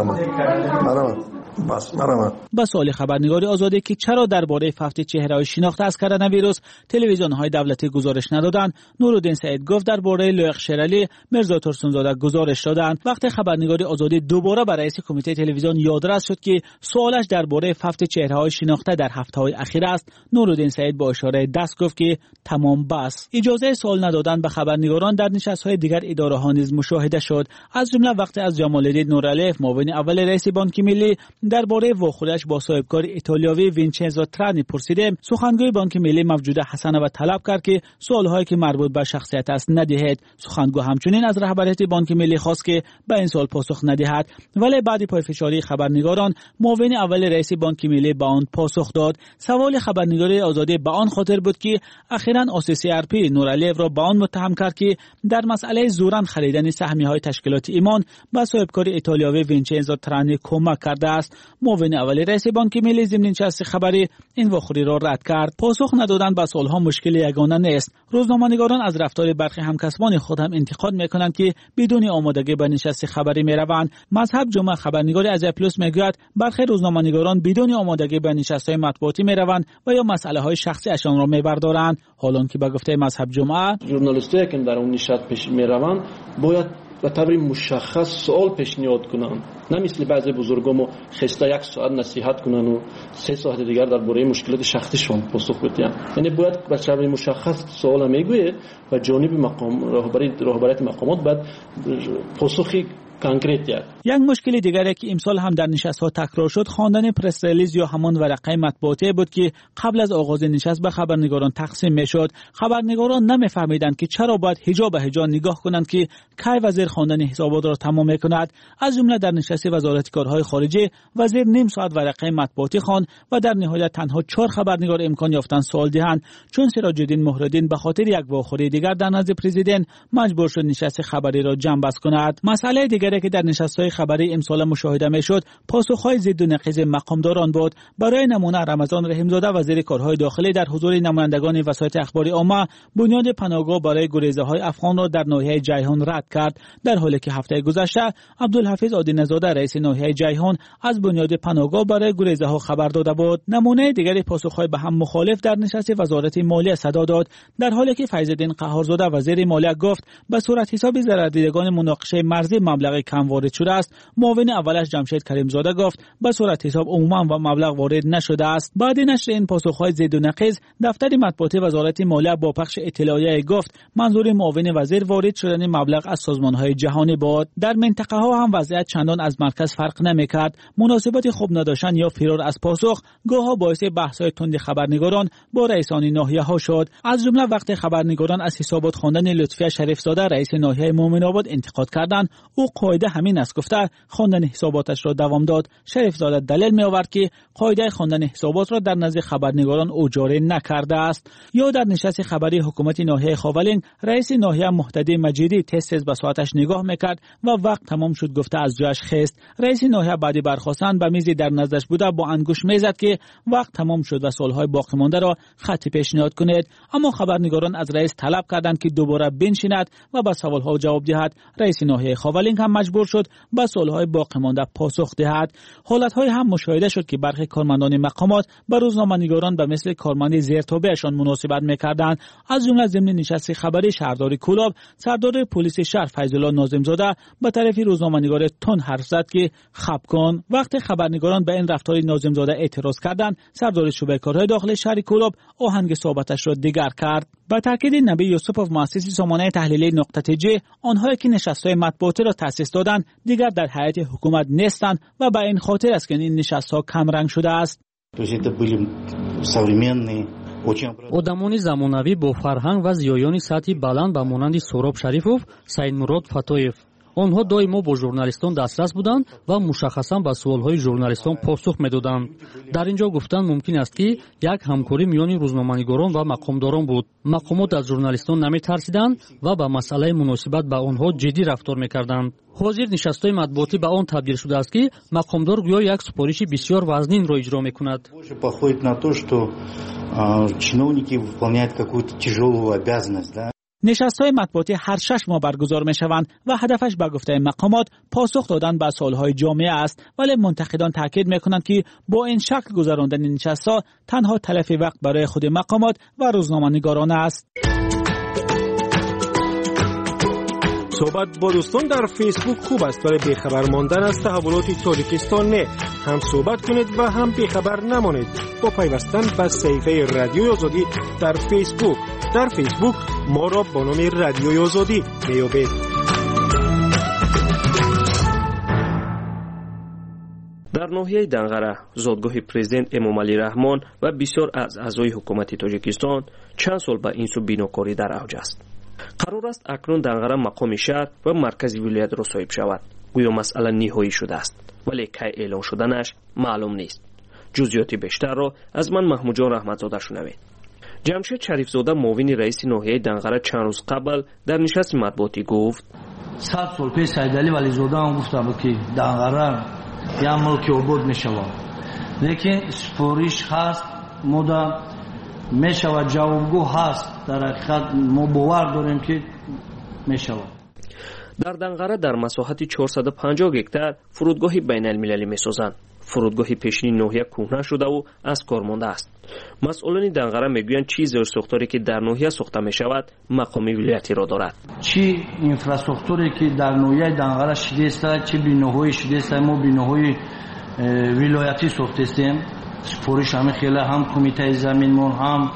با سوال خبرنگاری آزادی که چرا درباره فوت چهره‌های شناخته از کرونا ویروس تلویزیون‌های دولتی گزارش ندادند، نورالدین سعید گفت درباره لایق شیرالی میرزا ترسونزاده گزارش دادند. وقتی خبرنگاری آزادی دوباره برای رئیس کمیته تلویزیون یادرس شد که سوالش درباره فوت چهره‌های شناخته در هفته‌های اخیر است، نورالدین سعید با اشاره دست گفت که تمام بس. اجازه سوال ندادن به خبرنگاران در نشست‌های دیگر اداره‌ها نیز مشاهده شد، از جمله وقتی از جمال‌الدین نورعلیف معاون اول رئیس بانک ملی درباره واخوریش با صاحبکار ایتالیایی وینچنزو ترانی پرسیدیم، سخنگوی بانک ملی موجوده حسنوی طلب کرد که سوال‌هایی که مربوط به شخصیت است ندهید. سخنگو همچنین از رهبریت بانک ملی خواست که به این سوال پاسخ ندهد، ولی بعد پایفشاری خبرنگاران معاون اول رئیس بانک ملی به آن پاسخ داد. سوال خبرنگاری آزادی به آن خاطر بود که اخیراً OCCRP نورعلیف را به آن متهم کرد که در مسئله زوراً خریدن سهمیه‌های تشکیلات ایمان به صاحبکار ایتالیایی وینچنزو ترانی کمک کرده است. معاون اول رئیس بانک ملی ضمن نشست خبری این واخوری را رد کرد. پاسخ ندادن به سوال‌ها مشکل یگانه نیست. روزنامه‌نگاران از رفتار برخی همکسبان خود هم انتقاد می‌کنند که بدون آمادگی به نشست خبری می‌روند. مذهب جمعه خبرنگار آزیا پلوس میگوید برخی روزنامه‌نگاران بدون آمادگی به نشست‌های مطبوعاتی می‌روند و یا مسئله‌های شخصی اشان را می‌بردارند، حالان که به گفته مذهب جمعه ژورنالیستایی که در اون نشست پیش می‌روند باید به طور مشخص سوال پیشنهاد کنند، نه مثل بعضی بزرگان خسته 1 ساعت نصیحت کنند و 3 ساعت دیگر درباره مشکلات شخصیشون پاسخ بدن. یعنی باید به طور مشخص سوال میگوید و جانب رهبریت مقامات باید پاسخی یک مشکل دیگری که امسال هم در نشست‌ها تکرار شد خواندن پرس ریلیز یا همان ورقه مطبوعاتی بود که قبل از آغاز نشست به خبرنگاران تقسیم میشد. خبرنگاران نمیفهمیدند که چرا باید حجا به حجا نگاه کنند که کی وزیر خواندن حسابات را تمام میکند. از جمله در نشست وزارت کارهای خارجه وزیر نیم ساعت ورقه مطبوعاتی خواند و در نهایت تنها 4 خبرنگار امکان یافتند سوال دهند، چون سراج الدین مهرالدین به خاطر یک واخوری دیگر در نزد پرزیدنت مجبور شد نشست خبری را جمع بست کند. مسئله دیگر که در نشست‌های خبری امسال مشاهده می‌شد پاسخ‌های ضد و نقیض مقامداران بود. برای نمونه رمضان رحیم‌زاده وزیر کارهای داخلی در حضور نمایندگان وسایط اخباری عامه بنیاد پناهگاه برای گریزه‌های افغان را در ناحیه جیهان رد کرد، در حالی که هفته گذشته عبدالحفیظ آدینه‌زاده رئیس ناحیه جیهان از بنیاد پناهگاه برای گریزه‌ها خبر داده بود. نمونه دیگری پاسخ‌های به هم مخالف در نشست وزارت مالیه صدا داد، در حالی که فیض‌الدین قهارزاده وزیر مالیه گفت به صورت حساب ضرردیدگان مناقشه مرزی مبلغ کم وارد شده است. معاون اولش جمشید کریمزاده گفت به صورت حساب عموما و مبلغ وارد نشده است. بعد نشر این پاسخ‌های ضد و نقیض دفتر مطبوعاتی وزارت مالیه با پخش اطلاعیه گفت منظور معاون وزیر وارد شدن مبلغ از سازمان‌های جهانی بود. در منطقه ها هم وضعیت چندان از مرکز فرق نمی‌کرد. مناسبت خوب نداشتن یا فرار از پاسخ گاه‌ها باعث بحث‌های تند خبرنگاران با رئیسان ناحیه‌ها شد. از جمله وقتی خبرنگاران از حسابات خواندن لطفی شریفزاده رئیس ناحیه مومن‌آباد انتقاد کردند، او قاعده همین است گفته خواندن حساباتش را دوام داد. شریفزاده دلیل می آورد که قاعده خواندن حسابات را در نزد خبرنگاران او جاری نکرده است. یا در نشست خبری حکومت ناحیه خاولین رئیس ناحیه مهتدی مجیدی تست به ساعتش نگاه میکرد و وقت تمام شد گفته از جایش خیست. رئیس ناحیه بعد برخاستن به میزی در نزدش بوده با انگوش میزد که وقت تمام شد و سوالهای باقی مانده را خطی پیشنهاد کنید، اما خبرنگاران از رئیس طلب کردند که دوباره بنشیند و به سوالها جواب دهد. رئیس ناحیه خاولین هم مجبور شد به سوالهای باقی مانده پاسخ دهد. حالت‌های هم مشاهده شد که برخی کارمندان مقامات به روزنامه‌نگاران به مثل کارمند زیرتابه‌شان مناسبت می‌کردند. از جمله ضمن نشست خبری شهردار کولاب سردار پلیس شهر فیض‌الله ناظم‌زاده به طرف روزنامه‌نگار تون حرف زد که خب کن. وقتی خبرنگاران به این رفتار ناظم‌زاده اعتراض کردند، سردار شعبه کارهای داخلی شهر کولاب آهنگ صحبتش را دیگر کرد. با تاکید نبی یوسفوف مؤسس سامانه تحلیلی نقطه ج، آنهایی که نشست‌های مطبوعاتی را تأسیس دادند دیگر در هیئت حکومت نیستند و به این خاطر است که این نشست‌ها کم رنگ شده است. одамони замонавӣ бо фарҳанг ва зиёёни сатҳи баланд ба монанди сӯроб шарифов, саидмурод фатоев. онҳо доимо бо журналистон дастрас буданд ва мушаххасан ба суолҳои журналистон посух медоданд. дар ин ҷо гуфтан мумкин аст ки як ҳамкорӣ миёни рӯзноманигорон ва мақомдорон буд. мақомот аз журналистон наметарсиданд ва ба масъалаи муносибат ба онҳо ҷиддӣ рафтор мекарданд. ҳозир нишастҳои матбуотӣ ба он табдил шудааст ки мақомдор гӯё як супориши бисёр вазнинро иҷро мекунад. نشست‌های مطبوعاتی هر 6 ماه برگزار می‌شوند و هدفش به گفته مقامات پاسخ دادن به سوال‌های جامعه است، ولی منتقدان تاکید می‌کنند که با این شکل گذراندن نشست‌ها تنها تلف وقت برای خود مقامات و روزنامه‌نگاران است. صحبت با دوستان در فیسبوک خوب است، ولی بیخبر ماندن از تحولات تاجیکستان نه. هم صحبت کنید و هم بیخبر نمانید با پیوستن به صفحه رادیوی آزادی در فیسبوک. در فیسبوک ما را با نام رادیوی آزادی میابید. در ناحیه دنغره زادگاه پرزیدنت امامعلی رحمان و بسیار از اعضای حکومت تاجیکستان چند سال به این سو بیناکاری در اوج است. قرار است اکنون دنغره مقام شهر و مرکز ولایت را صاحب شود. گویا مسئله نهایی شده است، ولی کی اعلان شدنش معلوم نیست. جزئیات بیشتر را از من محمود جان رحمتزاده شنوید. جمشید شریفزاده معاون رئیس ناحیه دنغره چند روز قبل در نشست مطبوعاتی گفت 100 سال پیش سیدعلی ولیزاده هم گفته بود که دنغره یک ملک آباد میشود، لیکن سفارش هست مدام میشود، جوابگو هست. در حقیقت ما باور داریم که میشود. در دنغره در مساحت 450 هکتار فرودگاه بین المللی میسازند. فرودگاه پیشین ناحیه کهنه شده و از کار مانده است. مسئولان دنقره میگویند چی زیرساختاری که در ناحیه ساخته می شود مقام ولایتی را دارد. چی اینفراستراکچوری که در ناحیه دنقره شده است، چی بیناهای شده است، ما بیناهای ولایتی ساخته استیم. سپورش همه خیلی هم کمیته زمینمون، هم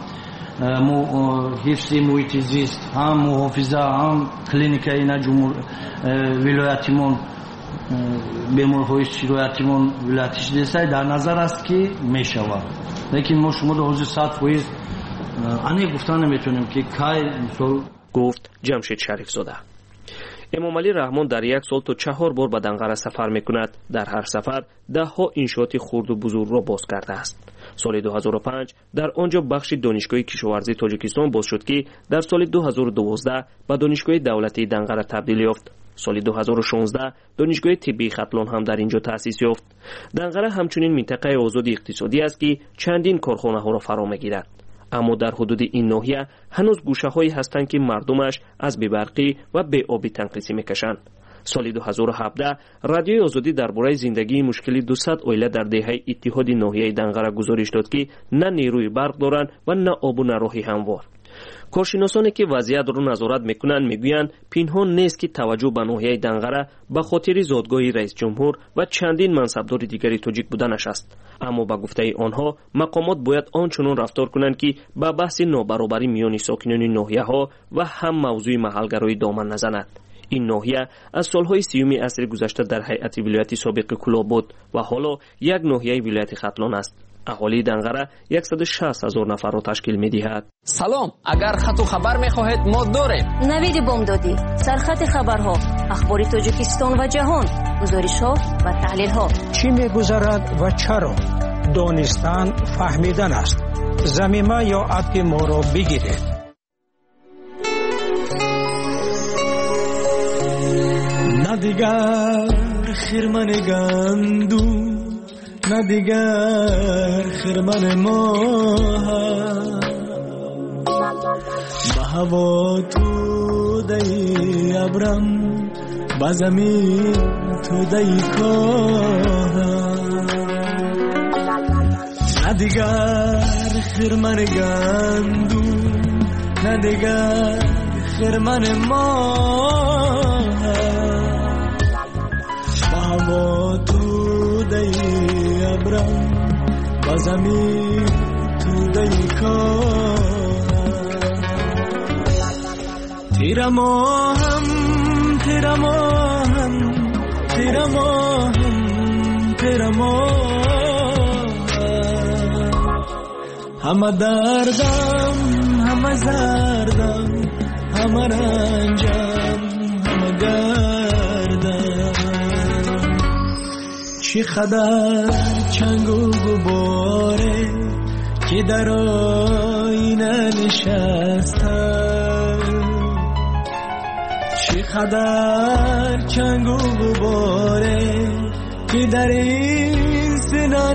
حفظ محیط زیست، هم محافظه، هم کلینیک اینا ولایتیمون بیمارهای شیرویتیمون ولایتی شده است در نظر است که می شود. لیکن ما شما در حوزه 100% آنی گفتن نمیتونیم که کی مثال گفت جمشید شریف زاده. امام علی رحمان در یک سال تا 4 بار به دنقره سفر میکند. در هر سفر 10 ها انشاءات خرد و بزرگ را باز کرده است. سال 2005 در آنجا بخش دانشگاه کشاورزی تاجیکستان باز شد که در سال 2012 به دانشگاه دولتی دنقره تبدیل یافت. سال 2016 دانشگاه طبی ختلان هم در اینجا تأسیس یافت. دنقره همچنین منطقه آزاد اقتصادی است که چندین کارخانه ها را فرا میگیرد. اما در حدود این ناحیه هنوز گوشه هایی هستند که مردمش از بی‌برقی و بی‌آبی تنقیصی میکشند. سال 2017 رادیوی آزادی درباره زندگی مشکلی 200 عائله در دهه اتحاد ناحیه دنقره گزارش داد که نه نیروی برق دارند و نه آب و نه راه هموار. کارشناسانی که وضعیت را نظارت میکنند میگویند پنهان نیست که توجه به ناحیه دنقره به خاطر زادگاه رئیس جمهور و چندین منصبدار دیگری تاجیک بودنش است. اما به گفته آنها مقامات باید آنچنان رفتار کنند که به بحث نابرابری میان ساکنان ناحیه ها و هم موضوع محلگرایی دامن نزند. این ناحیه از سالهای 30 عصر گذشته در هیئت ولایتی سابق کلاه بود و حالا یک ناحیه ولایت ختلان است. اهالی دنقره 160,000 نفر را تشکیل می‌دهد. سلام، اگر خط و خبر می‌خواهید ما داریم. نوید بامدادی، سرخط خبرها، اخبار تاجیکستان و جهان، گزارش‌ها و تحلیل‌ها. چی می‌گذرد و چرا؟ دانستن فهمیدن است. ضمیمه یا اپ ما را بگیرید. نه دیگر خرمن گندم، نه دیگر خرمن ما به هوا تو دی ابرم، به زمین تو دی کاه. نه دیگر خرمن گندم، نه دیگر خرمن ما به هوا تو دی ابرم، به زمین تو دی کار. تیرا ماهم تیرا ماهم تیرا ماهم تیرا ماهم، همه دردم همه زردم همه رنجم همه گردم. چی قدر چنگ و غباره که در آینه نشستم، چی قدر چنگ و غباره که در این سینه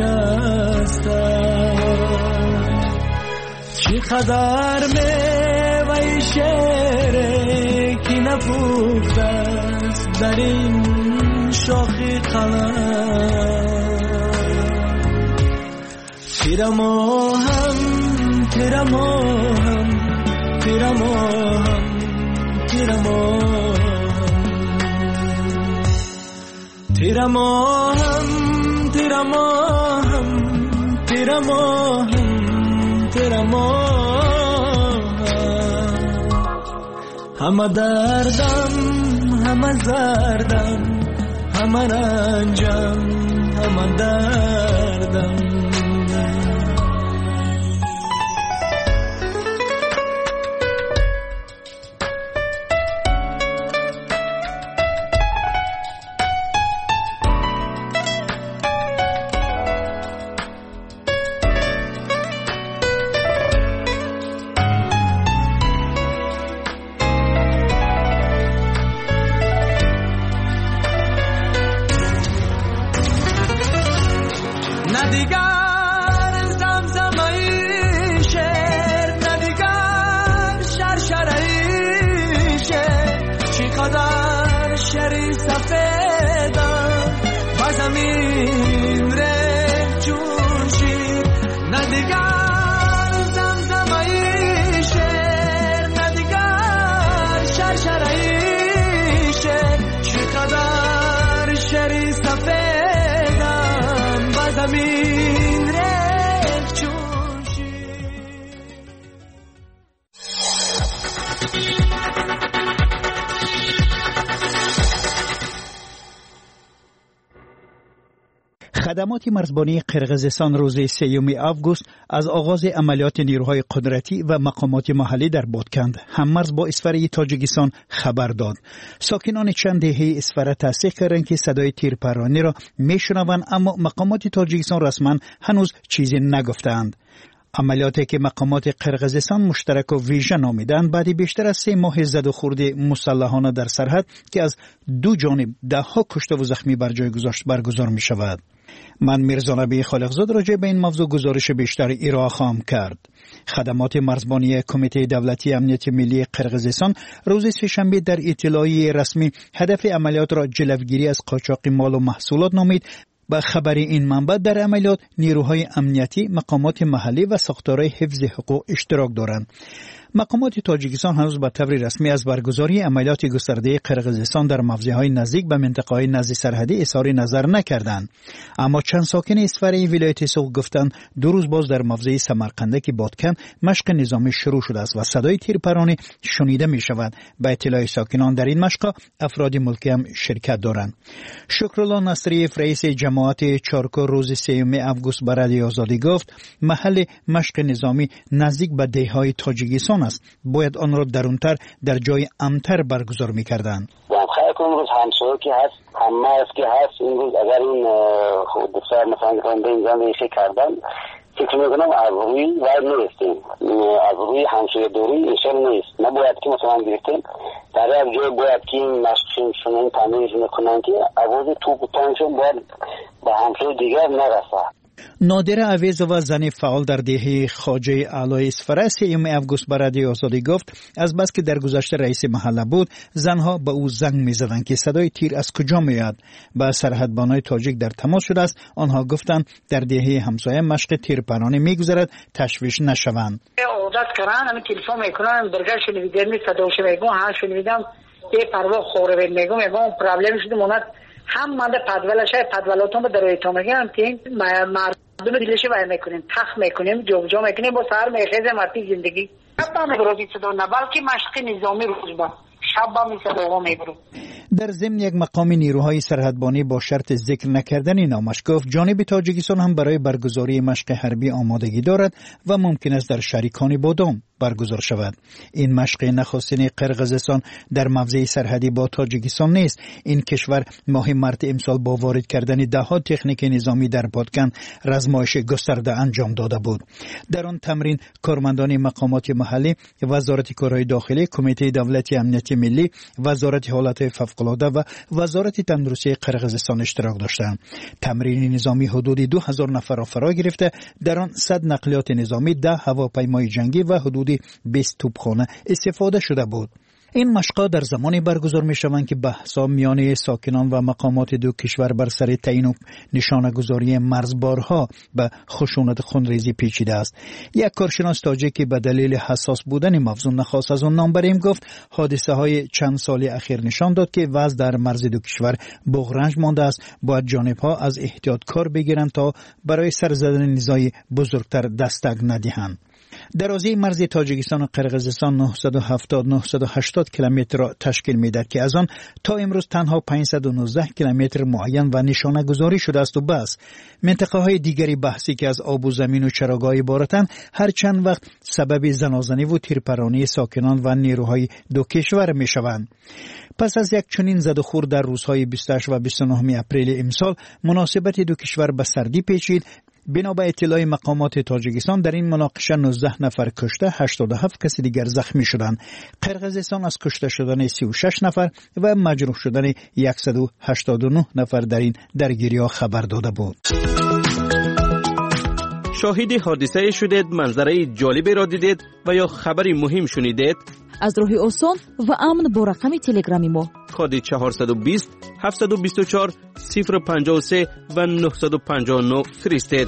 نشستم، چی قدر میوه شعره که نپخته است در این شاخی قلم. تیرا ماهم تیرا ماهم تیرا ماهم تیرا ماهم، تیرا ماهم تیرا ماهم تیرا ماهم تیرا ماهم، همه دردم همه زردم همه رنجم همه دردم. خدمات مرزبانی قرقیزستان روز 3 آگوست از آغاز عملیات نیروهای قدرتی و مقامات محلی در بادکند هممرز با اسفره تاجیکستان خبر داد. ساکنان چند دهه اسفره تصدیق کردند که صدای تیرپرانی را میشنوند، اما مقامات تاجیکستان رسما هنوز چیزی نگفتند. عملیاتی که مقامات قرقیزستان مشترک و ویژه نامیدند بعد بیشتر از 3 ماه زد و خورد مسلحانه در سرحد که از دو جانب دهها کشته و زخمی بر جای گذاشت برگزار می شود. من میرزا نبی خالقزاد راجع به این موضوع گزارش بیشتر ارائه خواهم کرد. خدمات مرزبانی کمیته دولتی امنیت ملی قرقیزستان روز سه‌شنبه در اطلاعیه رسمی هدف عملیات را جلوگیری از قاچاق مال و محصولات نامید. با خبر این منبع در عملیات نیروهای امنیتی، مقامات محلی و ساختارهای حفظ حقوق اشتراک دارند. مقامات تاجیکستان هنوز به طور رسمی از برگزاری عملیات گسترده قرقیزستان در موضع‌های نزدیک به منطقه‌های نزدیک سرحدی اظهار نظر نکردند، اما چند ساکن اسفره ولایت سوق گفتند 2 روز باز در موضع سمرقندک بادکن مشق نظامی شروع شده است و صدای تیرپرانی شنیده می شود. به اطلاع ساکنان در این مشق افراد ملکی هم شرکت دارند. شکرالله نصری رئیس جماعت چارکو روز 3 آگوست به رادیو آزادی گفت محل مشق نظامی نزدیک به دهه‌های تاجیکستان است. باید آن را درونتر در جای امن‌تر برگزار می‌کردند. امروز همسایه که هست، همه است که هست، امروز اگر این دفتر مثلا کنده اینجا میشه کردن، فکر میکنم از روی باید نیستیم، از روی همسایه دوری ایشان نیست. نباید که مثلا بیرتیم در از جای باید که این مشقشون شنین تمیز میکنن که عوض توپ و تانشون باید به همسایه دیگر نرسه. نادر عویز و زن فعال در دهه خواجه اعلی اسفره 3 آگوست به رادیو آزادی گفت از بس که در گذشته رئیس محله بود زنها به او زنگ می‌زدند که صدای تیر از کجا میاد. با سرحدبانای تاجیک در تماس شده است. آنها گفتند در دهه همسایه مشق تیرپرانی می‌گذرد، تشویش نشوند. عادت کردن همین تلفن میکنن برگشت نمیدن صداش میگم ها شنیدم یه پروا خوره میگم پرابلم شده مونات هم مانده پدولشه پدولاتون به درایتون میگم که این مردم دیلشه وای میکنیم تخ میکنیم جوجا میکنیم با سر میخیزه مرتی زندگی حتی نبروزی صدا نه بلکه مشق نظامی روز با شب با می صدا میبرو. در ضمن یک مقام نیروهای سرحدبانی با شرط ذکر نکردن نامش گفت جانب تاجیکستان هم برای برگزاری مشق حربی آمادگی دارد و ممکن است در شریکان بادام برگزار شود. این مشق نخستین قرقیزستان در موضع سرحدی با تاجیکستان نیست. این کشور ماه مارس امسال با وارد کردن دهها تکنیک نظامی در بادکن رزمایش گسترده انجام داده بود. در آن تمرین کارمندان مقامات محلی، وزارت کارهای داخلی، کمیته دولتی امنیت ملی، وزارت حالات فوق‌العاده و وزارت تندرستی قرقیزستان اشتراک داشتند. تمرین نظامی حدود 2000 نفر را فرا گرفته، در آن 100 نقلیات نظامی، 10 هواپیمای جنگی و حدود 20 توپخانه استفاده شده بود. این مشق‌ها در زمانی برگزار می‌شوند که بحث‌ها میان ساکنان و مقامات دو کشور بر سر تعیین و نشانه‌گذاری مرزبارها به خشونت خونریزی پیچیده است. یک کارشناس تاجیک که به دلیل حساس بودن موضوع نخواست از آن نام بریم گفت حادثه‌های چند سال اخیر نشان داد که وضع در مرز دو کشور بغرنج مانده است. باید جانب‌ها از احتیاط کار بگیرند تا برای سر زدن نزاعی بزرگتر دستک ندهند. درازی مرز تاجیکستان و قرقیزستان 970-980 کیلومتر را تشکیل می‌دهد که از آن تا امروز تنها 519 کیلومتر معین و نشانه گذاری شده است و بس. منطقه‌های دیگری بحثی که از آب و زمین و چراگاه عبارتند هر چند وقت سبب زنازنی و تیرپرانی ساکنان و نیروهای دو کشور می‌شوند. پس از یک چنین زد و خورد در روزهای 28 و 29 اپریل امسال مناسبت دو کشور به سردی پیچید. بنا به اطلاع مقامات تاجیکستان در این مناقشه 19 نفر کشته، 87 کسی دیگر زخمی شدند. قرقیزستان از کشته شدن 36 نفر و مجروح شدن 189 نفر در این درگیری‌ها خبر داده بود. شاهد حادثه شدید، منظره جالبی را دیدید و یا خبری مهم شنیدید؟ از راه آسان و امن با رقم تلگرامی ما کد 420 724 053 و 959 فرستید.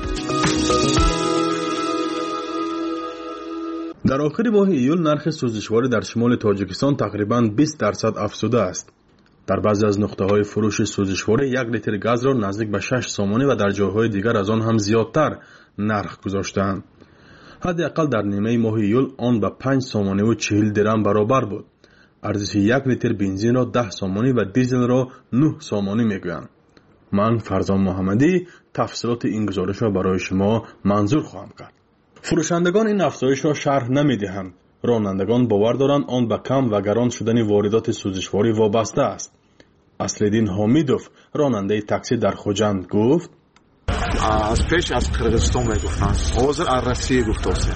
در آخر ماه ایول نرخ سوزشواری در شمال تاجیکستان تقریباً 20% افزوده است. در بعضی از نقطه‌های فروش سوزشواری 1 لیتر گاز را نزدیک به 6 سامانه و در جاهای دیگر از آن هم زیادتر نرخ گذاشتند. حداقل در نیمه ماه ایول آن به 5 سامانه و 40 درم برابر بود. ارزش 1 لیتر بنزین را 10 سامانه و دیزل را 9 سامانه میگویند. من فرزان محمدی تفصیلات این گزارش را برای شما منظور خواهم کرد. فروشندگان این افزایش را شرح نمی‌دهند. رانندگان باور دارند آن به کم و گران شدن واردات سوزشواری وابسته است. اصلدین حامیدوف راننده تاکسی در خوجند گفت: از پیش از قرغیزستان میگفتند، حاضر از روسیه گفتند.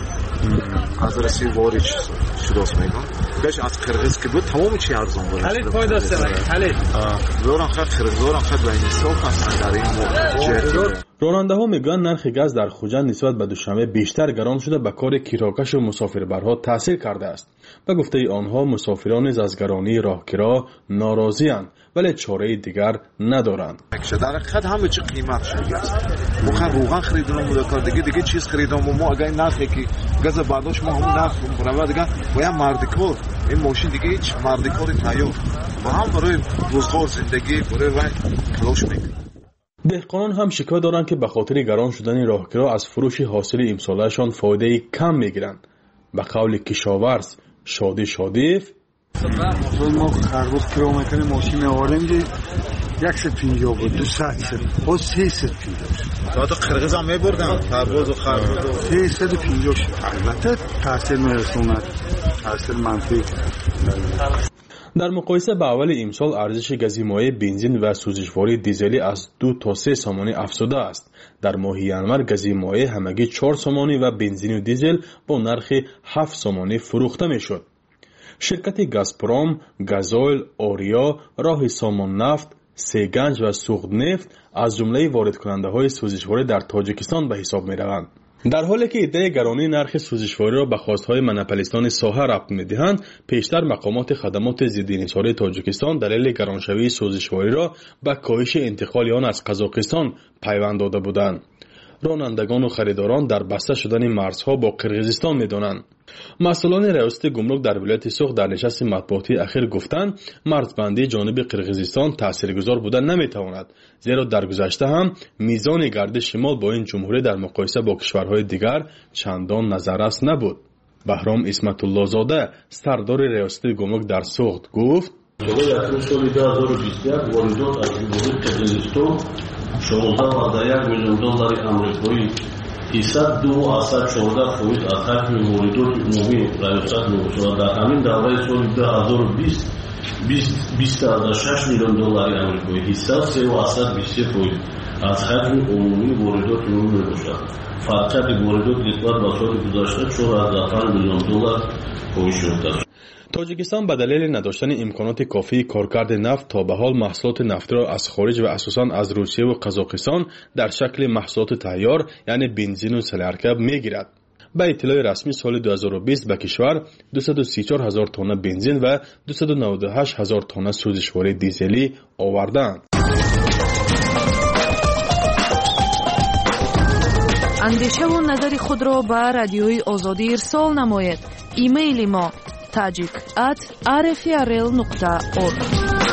از روسیه وارد شده است میگن. پیش از قرغیز که بود تمام چی ارزان بود. حالی فایده است. حالی. زوران خد و این صاف است در این راننده ها میگن نرخ گاز در خوجند نسبت به دوشنبه بیشتر گران شده به کار کیراکش و مسافربرها تاثیر کرده است. به گفته آنها مسافران از گرانی راهکرا ناراضی اند ولی چاره دیگر ندارند. در حقیقت همه چی قیمت شده است. ما روغن خریدیم دیگه چیز خریدیم ما اگه این نرخی که گاز برداشت ما همون نرخ برای دیگه باید مردکار این ماشین دیگه هیچ مردکاری تیار و هم برای روزگار زندگی برای تلاش میکنه. دهقانان هم شکایت دارند که به خاطر گران شدن راهکرا از فروش حاصل امسالشان فایده کم میگیرند. به قول کشاورز شادی شادیف ما خربوز کرا میکنیم ماشین آوردیم 150 بود 200 باز 350 دادا قرغیز هم میبردن خربوز و 350 شد. البته تاثیر میرسوند تاثیر منفی. در مقایسه با اول امسال ارزش گازی مایع بنزین و سوزشواری دیزلی از 2 تا 3 سامانی افزوده است. در ماه ینور گازی مایع همگی 4 سامانی و بنزین و دیزل با نرخ 7 سامانی فروخته میشد. شرکت گازپروم، گازوئیل، آریا، راه سامان نفت، سیگنج و سوخت نفت از جمله وارد کننده های سوزشواری در تاجیکستان به حساب می روند. در حالی که ایده گرانی نرخ سوزشواری را به خواستهای مناپولیستان ساحه ربط می‌دهند، پیشتر مقامات خدمات ضد انحصاری تاجیکستان دلیل گرانشوی سوزشواری را به کاهش انتقال آن از قزاقستان پیوند داده بودند. رانندگان و خریداران در بسته شدن مرزها با قرغیزستان می‌دانند. مسئولان ریاست گمرک در ولایت سوخت در نشست مطبوعاتی اخیر گفتند مرزبندی جانب قرغیزستان تاثیرگذار بودن نمی‌تواند، زیرا در گذشته هم میزان گردش شمال با این جمهوری در مقایسه با کشورهای دیگر چندان نظررس نبود. بهرام اسمت الله زاده سردار ریاست گمرک در سوخت گفت: سال 2021 واردات از قرغیزستان 16 میلیون دلار آمریکایی 2.14% از حجم واردات عمومی ریاست می‌باشد. در همین دوره سال 2020 20.6 میلیون دلار آمریکایی 3.23% از حجم عمومی واردات عمومی می‌باشد. فرق واردات نسبت به سال گذشته 4.5 میلیون دلار کاهش یافته است. تاجیکستان به دلیل نداشتن امکانات کافی کارکرد نفت تا به حال محصولات نفتی را از خارج و اساساً از روسیه و قزاقستان در شکل محصولات تیار یعنی بنزین و سلرکب میگیرد. به اطلاع رسمی سال 2020 به کشور 234,000 تن بنزین و 298,000 تن سوزشواری دیزلی آوردند. اندیشه و نظر خود را به رادیوی آزادی ارسال نمایید. ایمیل ما tajik@rfrl.org.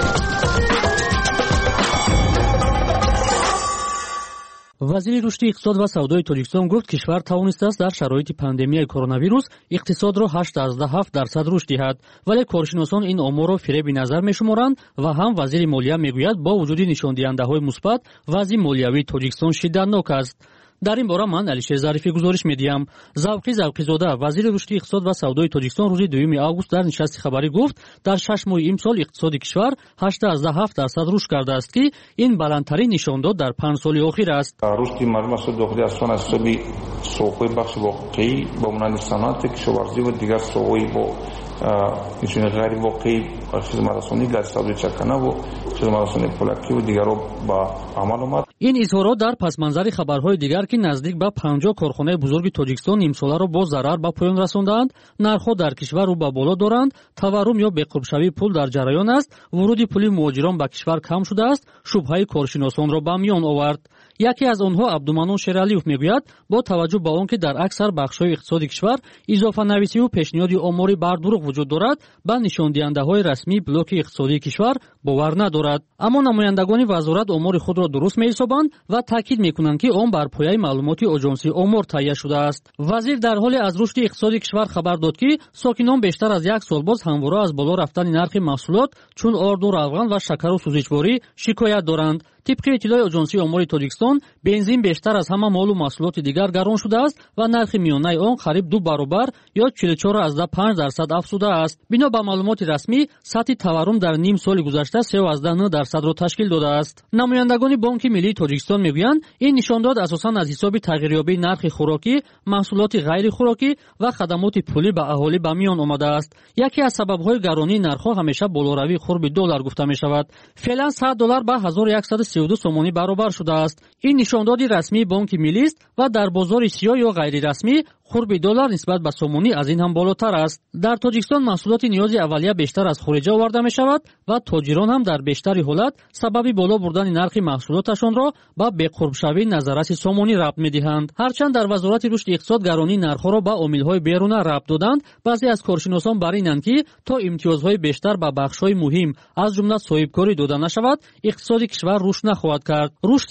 وزیر رشد اقتصاد و سودای تاجیکستان گفت کشور توانسته است در شرایط پاندمیای کرونا ویروس اقتصاد را 8.7% رشد دهد، ولی کارشناسان این آمار را فریبی نظر می‌شمارند و هم وزیر مالیه میگوید با وجود نشاندهنده‌های مثبت وضع مالیوی تاجیکستان شدتناک است. در این باره من علیشیر ظریفی گزارش می‌دهم. زوقی زوقی‌زاده وزیر رشد اقتصاد و سودای تاجیکستان روز 2 آگوست در نشست خبری گفت در 6 ماه امسال اقتصاد کشور 8.7% رشد کرده است که این بلندترین نشانداد در 5 سال اخیر است. رشد مجموعه داخلی از سان حساب سوق‌های بخش واقعی با مانند صنعت کشاورزی و دیگر سوق‌های با نشون غیر واقعی خدمات‌رسانی گازسازی چکنه و خدمات‌رسانی پولکی و دیگر را با عمل آمد. این اظهارات در پس منظر خبرهای دیگر که نزدیک به 50 کارخانه بزرگ تاجیکستان امسال را با ضرر به پایان رساندند، نرخ‌ها در کشور رو به بالا دارند، تورم یا بقربشوی پول در جریان است، ورود پول مهاجران به کشور کم شده است، شبهه کارشناسان را به میان آورد. یکی از آنها عبدالمنان شیرعلیوف میگوید با توجه به آنکه در اکثر بخش‌های اقتصادی کشور اضافه نویسی و پیشنهاد آماری بر دروغ وجود دارد، به نشاندهنده‌های رسمی بلوک اقتصادی کشور باور ندارد. اما نمایندگان وزارت آمار خود را درست می‌حسابند و تاکید می‌کنند که آن بر پایه معلومات آژانسی آمار تهیه شده است. وزیر در حال از رشد اقتصادی کشور خبر داد که ساکنان بیشتر از 1 سال باز همواره از بالا رفتن نرخ محصولات چون آرد و روغن و شکر و سوزشواری شکایت دارند. طبق اطلاع اجنسی امور تاجیکستان بنزین بیشتر از همه مال و محصولات دیگر گران شده است و نرخ میانه آن قریب 2 برابر یا 44.5% افزوده است. بنا به معلومات رسمی سطح تورم در نیم سال گذشته 3.9% را تشکیل داده است. نمایندگان بانک ملی تاجیکستان میگویند این نشانداد اساساً از حساب تغییریابی نرخ خوراکی، محصولات غیر خوراکی و خدمات پولی به اهالی به میان آمده است. یکی از سبب‌های گرانی نرخ‌ها همیشه بالاروی خرد دلار گفته می‌شود. فعلا $100 به 1132 سومانی برابر شده است. این نشانداد رسمی بانک ملی است و در بازار سیاه یا غیر رسمی خرد دلار نسبت به سومانی از این هم بالاتر است. در تاجیکستان محصولات نیاز اولیه بیشتر از خارج آورده می‌شود و تاجران هم در بیشتر حالت سبب بالا بردن نرخ محصولاتشان را به بی‌قرب‌شوی نظررس سومانی ربط می‌دهند. هرچند در وزارت رشد اقتصاد گرانی نرخ‌ها را به عامل‌های بیرونی ربط دادند، بعضی از کارشناسان بر اینند که تا امتیازهای بیشتر به بخش‌های مهم از جمله صاحبکاری داده نشود، اقتصاد کشور رشد نخواهد کرد. رشد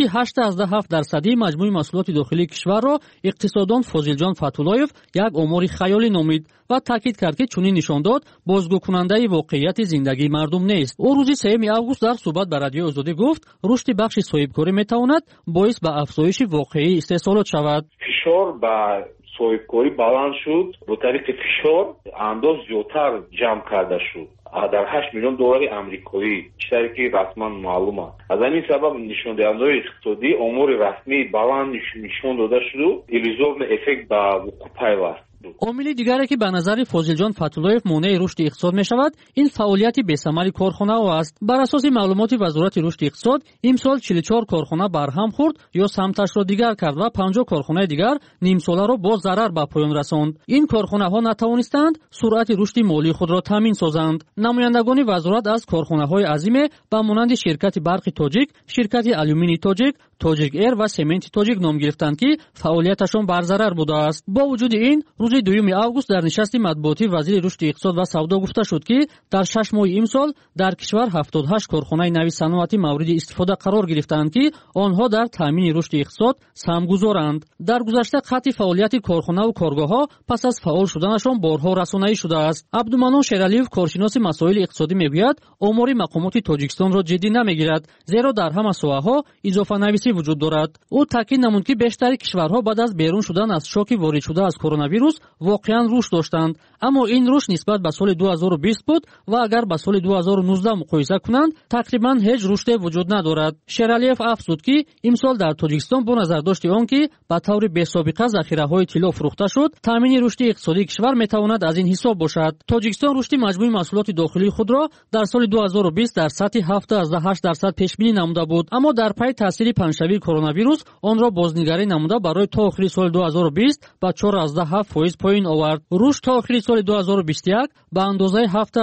8.7% مجموع محصولات داخلی کشور را اقتصاددان فاضلجان فتولایف یک آمار خیالی نامید و تاکید کرد که چنین نشانداد بازگو کننده واقعیت زندگی مردم نیست. او روز 3 آگوست در صحبت با رادیو آزادی گفت رشد بخش صاحبکاری میتواند باعث به افزایش واقعی استحصالات شود. فشار با صاحبکاری баланд شد، با طریق فشار انداز زیادتر جمع کرده شد. در 8 میلیون دلار آمریکایی چیزی که رسما معلومه. از این سبب نشان دهنده اقتصادی امور رسمی баланд نشان داده شد و ایلیزورن افکت به وقوع پیوست. عامل دیگری که به نظر فاضلجان فتولایف مانع رشد اقتصاد می شود این فعالیت بی‌ثمر کارخانه‌ها است. بر اساس معلومات وزارت رشد اقتصاد امسال 44 کارخانه برهم خورد یا سمتش را دیگر کرد و 50 کارخانه دیگر نیم ساله را با ضرر به پایان رساند. این کارخانه‌ها نتوانستند سرعت رشد مالی خود را تامین سازند. نمایندگان وزارت از کارخانه‌های عظیم به مانند شرکت برق تاجیک، شرکت آلومینی تاجیک، تاجیک ایر و سمنت تاجیک نام گرفتند که فعالیتشان بر ضرر بوده است. با وجود این روز 2 آگوست در نشست مطبوعاتی وزیر رشد اقتصاد و سودا گفته شد که در 6 ماه امسال در کشور 78 کارخانه نوی صنعتی مورد استفاده قرار گرفتند که آنها در تامین رشد اقتصاد سهمگذارند. در گذشته قطع فعالیت کارخانه و کارگاه‌ها پس از فعال شدنشان بارها رسانه‌ای شده است. عبدالمنان شیرعلیوف کارشناس مسائل اقتصادی میگوید آمار مقامات تاجیکستان را جدی نمیگیرد، زیرا در همه ساحه‌ها اضافه‌نویسی وجود دارد. او تاکید نمود که بیشتر کشورها بعد از بیرون شدن از شوک وارد شده از کرونا ویروس واقعا رشد داشتند، اما این رشد نسبت به سال 2020 بود و اگر با سال 2019 مقایسه کنند تقریبا هیچ رشدی وجود ندارد. شیرعلیوف افزود که امسال در تاجیکستان با نظر داشت آن که به طور بی‌سابقه ذخیره‌های طلا فروخته شد، تامین رشد اقتصادی کشور میتواند از این حساب باشد. تاجیکستان رشد مجموع محصولات داخلی خود را در سال 2020 در سطح 7.8% پیش بینی نموده بود، اما در پی تاثیر پنجشنبه کرونا ویروس آن را بازنگری نموده برای تا آخر سال 2020 به 4.7% پایین آورد. رشد تا آخر سال 2021 به اندازه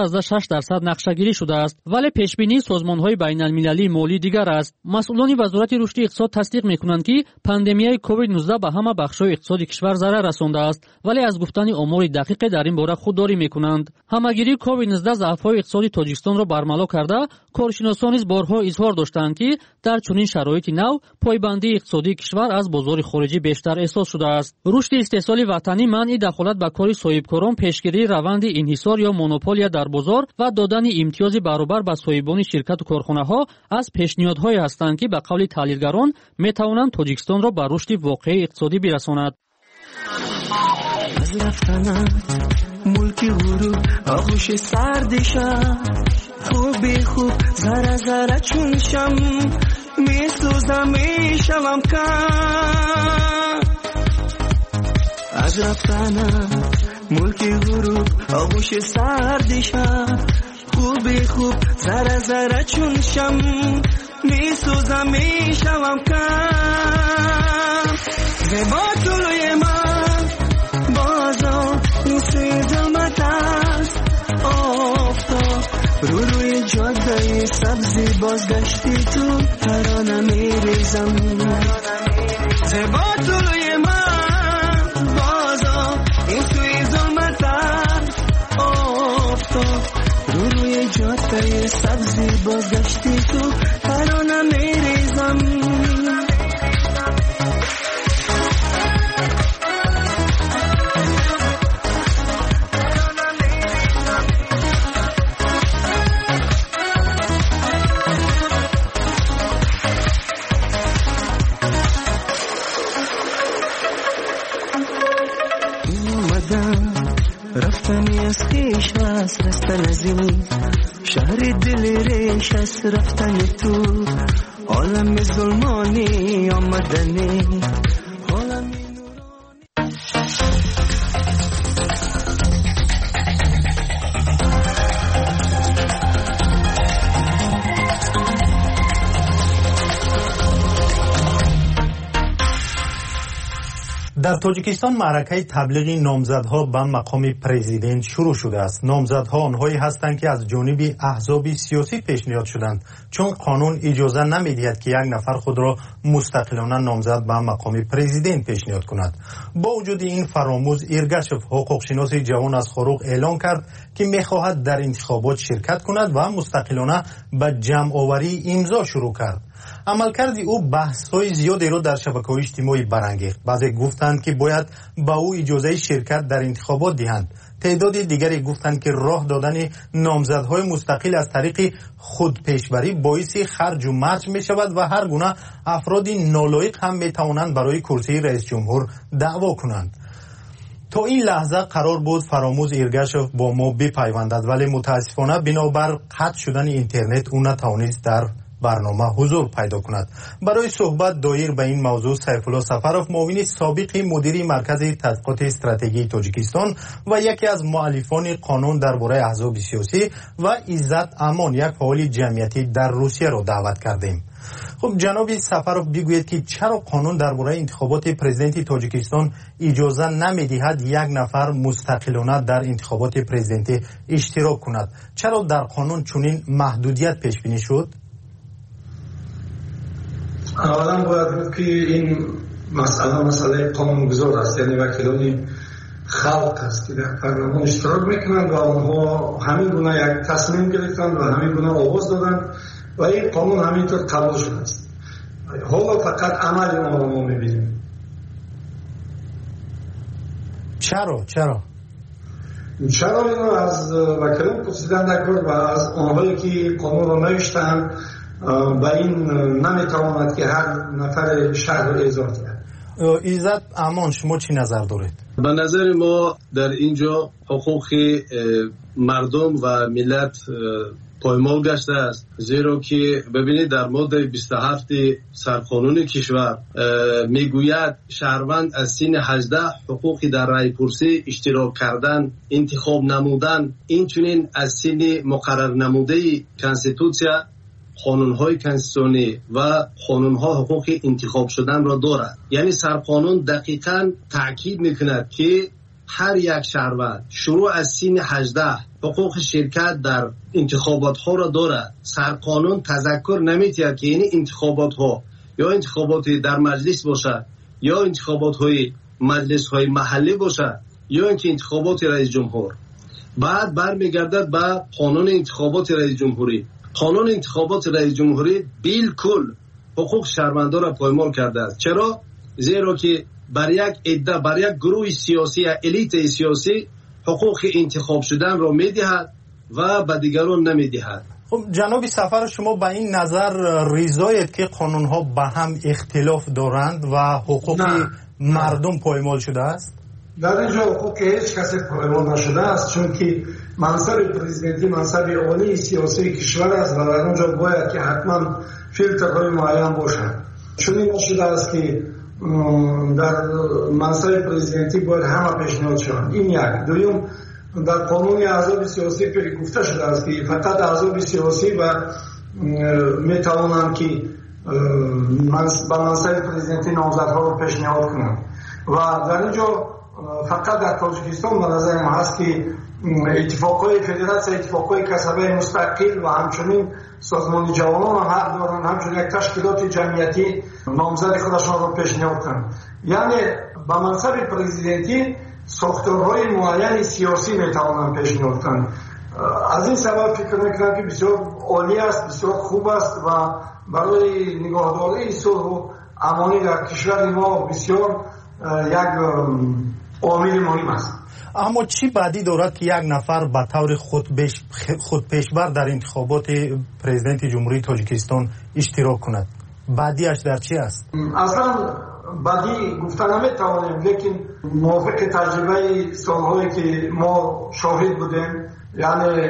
7.6% نقشه‌گیری شده است، ولی پیش بینی سازمان‌های بین‌المللی مالی دیگر است. مسئولان وزارت رشد اقتصاد تصدیق می‌کنند که پاندمیای کووید 19 به همه بخش‌های اقتصادی کشور ضرر رسانده است، ولی از گفتن آمار دقیق در این باره خودداری می‌کنند. همگیری کووید 19 ضعف‌های اقتصادی تاجیکستان را برملا کرده، کارشناسان نیز بارها اظهار داشتند که در چنین شرایط نو پایبندی اقتصادی کشور از بازار خارجی بیشتر احساس شده است. رشد استحصال وطنی، منع دخالت به کار صاحبکاران، پیشگیری روند انحصار یا مونوپولیا در بازار و دادن امتیاز برابر به صاحبان شرکت و کارخانه‌ها از پیشنهادهایی هستند که به قول تحلیلگران میتوانند تاجیکستان را به رشد واقعی اقتصادی برساند. از رفتنم ملک غرور آغوش سردشم خوبی خوب ذره ذره چون شم میسوزم میشم کم از رفتنم ملک غروب آغوش سردشم خوبی خوب ذره ذره چون شم میسوزم میشم کم زیبا طلوی من بازا این سیزمت است آفتاب روی جاده سبزی بازگشتی تو ترانه میریزم زیبا طلوی من بازا این توی ظلمت است آفتاب روی جاده سبزی بازگشتی تو ترانه میریزم کردم رفتنی از خیش است رستن از این شهر دل ریش است رفتن تو عالم ظلمانی آمدنی عالم در تاجیکستان معرکه تبلیغ نامزدها به مقام پرزیدنت شروع شده است. نامزدها آنهایی هستند که از جانب احزاب سیاسی پیشنهاد شدند، چون قانون اجازه نمی‌دهد که یک نفر خود را مستقلانه نامزد به مقام پرزیدنت پیشنهاد کند. با وجود این، فراموز ایرگاشف، حقوقشناس جوان از خاروق، اعلان کرد که می‌خواهد در انتخابات شرکت کند و مستقلانه به جمع‌آوری امضا شروع کرد. عملکرد او بحث‌های زیادی را در شبکه‌های اجتماعی برانگیخت. بعضی گفتند که باید به او اجازه شرکت در انتخابات دهند. تعداد دیگری گفتند که راه دادن نامزدهای مستقل از طریق خودپیشبری باعث خرج و مرج می شود و هر گونه افراد نالایق هم می توانند برای کرسی رئیس جمهور دعوا کنند. تا این لحظه قرار بود فراموز ایرگاشف با ما بپیوندد، ولی متاسفانه بنابر قطع شدن اینترنت او نتوانست در برنامه حضور پیدا کند. برای صحبت دایر به این موضوع سیفالله سفروف، معاون سابق مدیر مرکز تحقیقات استراتژی تاجیکستان و یکی از مؤلفان قانون درباره احزاب سیاسی، و عزت امان، یک فعال جمعیتی در روسیه را دعوت کردیم. خب جناب سفروف، بگویید که چرا قانون درباره انتخابات پرزیدنت تاجیکستان اجازه نمی‌دهد یک نفر مستقلانه در انتخابات پرزیدنتی اشتراک کند؟ چرا در قانون چنین محدودیت پیش بینی شد؟ اولا باید بود که این مسئله قانونگذار است، یعنی وکیلان خلق است که در پارلمان اشتراک میکنند و آنها همین گونه یک تصمیم گرفتند و همین گونه آواز دادند و این قانون همینطور قبول شده است. حالا فقط عمل آن را ما میبینیم. چرا اینو از وکیلان پرسیدن نکرد و از آنهایی که قانون را نوشتند و این نمیتواند که هر نفر شهر را اعزام کرد. عزت امان، شما چی نظر دارید؟ به نظر ما در اینجا حقوق مردم و ملت پایمال گشته است، زیرا که ببینید در ماده 27 سرقانون کشور میگوید شهروند از سن 18 حقوقی در رای پرسی، اشتراک کردن، انتخاب نمودن، اینچنین از سن مقرر نموده کنستیتوسیا، قانون‌های کنستیتوشنی و قانون‌ها حقوق انتخاب شدن را دارد. یعنی سرقانون دقیقاً تاکید می‌کند که هر یک شهروند شروع از سن 18 حقوق شرکت در انتخابات‌ها را دارد. سرقانون تذکر نمی‌دهد که این انتخابات‌ها یا انتخابات در مجلس باشد یا انتخابات‌های مجلس‌های محلی باشد یا اینکه انتخابات رئیس جمهور. بعد برمیگردد به قانون انتخابات رئیس جمهوری. قانون انتخابات رئیس جمهوری بالکل حقوق شهروندان را پایمال کرده است. چرا؟ زیرا که بر یک عده، بر یک گروه سیاسی یا الیت سیاسی حقوق انتخاب شدن را میدهد و به دیگران نمیدهد. خب جناب سفر، شما به این نظر رضایید که قانون‌ها به هم اختلاف دارند و حقوق مردم پایمال شده است؟ در اینجا حقوق هیچ کسی پایمال نشده است، چون که منصب پرزیدنتی منصب عالی سیاسی کشور است و در اونجا باید که حتما فیلترهای معین باشد. چون این نشده است که در منصب پرزیدنتی باید همه پیشنهاد شوند. این یک. دوم، در قانون احزاب سیاسی گفته شده است که فقط احزاب سیاسی و میتوانند که به منصب پرزیدنتی نامزدها را پیشنهاد کنند و در اینجا فقط در تاجیکستان به نظر ما هست که اتفاقای فدراسیون، اتفاقای کسبه مستقل و همچنین سازمان جوانان هم حق دارند همچنین یک تشکیلات جمعیتی نامزد خودشان را پیشنهاد کنند. یعنی به منصب پرزیدنتی ساختارهای معین سیاسی میتوانند پیشنهاد کنند. از این سبب فکر میکنم که بسیار عالی است، بسیار خوب است و برای نگهداری صلح و امانی در کشور ما بسیار یک عامل مهم است. اما چی بعدی دارد که یک نفر به طور خودپیشبر در انتخابات پرزیدنت جمهوری تاجیکستان اشتراک کند؟ بعدیش در چی است؟ اصلا بعدی گفتن نمیتوانیم، لیکن موافق تجربه سالهایی که ما شاهد بودیم، یعنی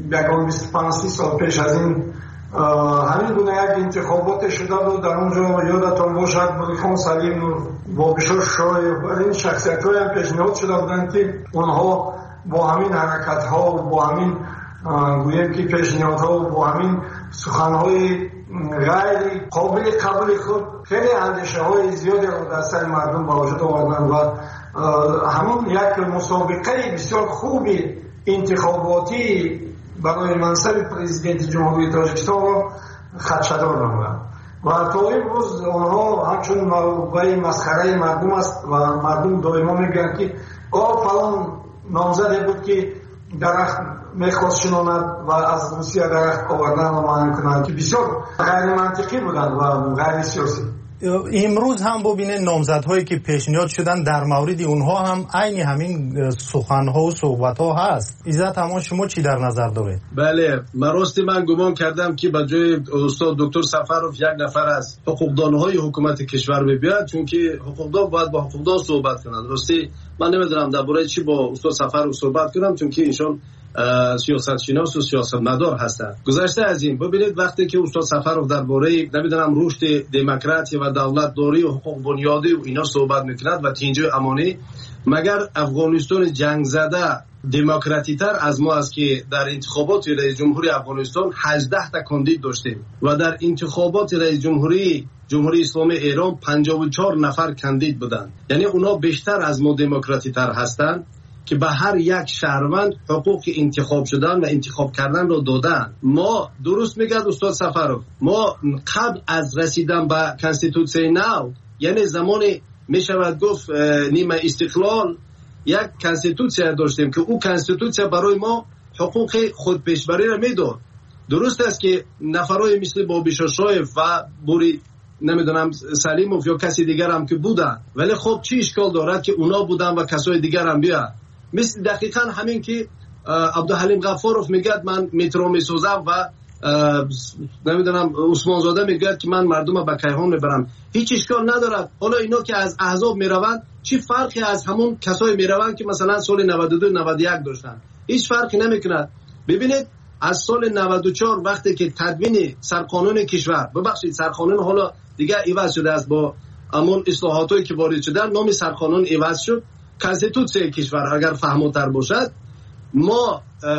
25 سال پیش از این همین گونه یک انتخابات شده بود. در اونجا یادتون باشد بوریخان سلیم با بشار شایب این شخصیت های هم پیشنهاد شده بودند که اونها با همین حرکت ها و با همین گویم که پیشنهاد ها و با همین سخن های غیر قابل قبول خود خیلی اندیشه های زیادی رو در سر مردم با وجود آوردن و همون یک مسابقه بسیار خوبی انتخاباتی برای منصب پرزیدنت جمهوری تاجیکستان رو خدشه‌دار نمودند و تا امروز آنها همچون موضوع مسخره مردم است و مردم دائما میگن که فلان نامزدی بود که درخت میخواست شناند و از روسیه درخت آوردن و معنی کنند که بسیار غیر منطقی بودند و غیر سیاسی. امروز هم ببینید نامزدهایی که پیشنهاد شدن در مورد اونها هم عین همین سخنها و صحبتها هست. عزت اما شما چی در نظر دارید؟ بله، من گمان کردم که به جای استاد دکتر سفرов یک نفر از حقوقدانهای حکومت کشور بیاد، چون که حقوقدان باید با حقوقدان صحبت کنند. راستی من نمیدونم درباره چی با استاد سفرov صحبت کنم، چون که ایشون سیاست شناس و سیاست مدار هستند. گذشته از این ببینید وقتی که استاد سفرov درباره نمیدونم رشد دموکراسی و دولت داری و حقوق بنیادی و اینا صحبت میکند و تینجای امانی، مگر افغانستان جنگ زده دموکراتی تر از ما است که در انتخابات رئیس جمهوری افغانستان 18 تا کاندید داشتیم و در انتخابات رئیس جمهوری اسلامی ایران 54 نفر کاندید بودند. یعنی اونا بیشتر از ما دموکراتی تر هستند که به هر یک شهروند حقوق انتخاب شدن و انتخاب کردن رو دادن. ما درست میگه استاد سفرov، ما قبل از رسیدن به کانستیتوسی نو، یعنی زمان میشود گفت نیمه استقلال، یک کانستیتوسیا داشتیم که او کانستیتوسیا برای ما حقوق خودپیشبری را میداد. درست است که نفرای مثل بابیشا شایب و بوری نمیدونم سلیموف یا کسی دیگر هم که بودن، ولی خب چی اشکال دارد که اونا بودن و کسای دیگر هم بیاد؟ مثل دقیقا همین که عبدالحلیم غفارov میگه من مترو میسازم و نمیدونم عثمان زاده میگه که من مردم به کیهان میبرم. هیچ اشکال ندارد. حالا اینا که از احزاب میروند چی فرقی از همون کسای میروند که مثلا سال 92 91 داشتن؟ هیچ فرقی نمیکند. ببینید از سال 94 وقتی که تدوین سرقانون کشور، ببخشید سرقانون حالا دیگه عوض شده است، با همون اصلاحاتی که وارد شدن نام سرقانون عوض شد، کانستیتوسیای کشور اگر فهموتر باشد، ما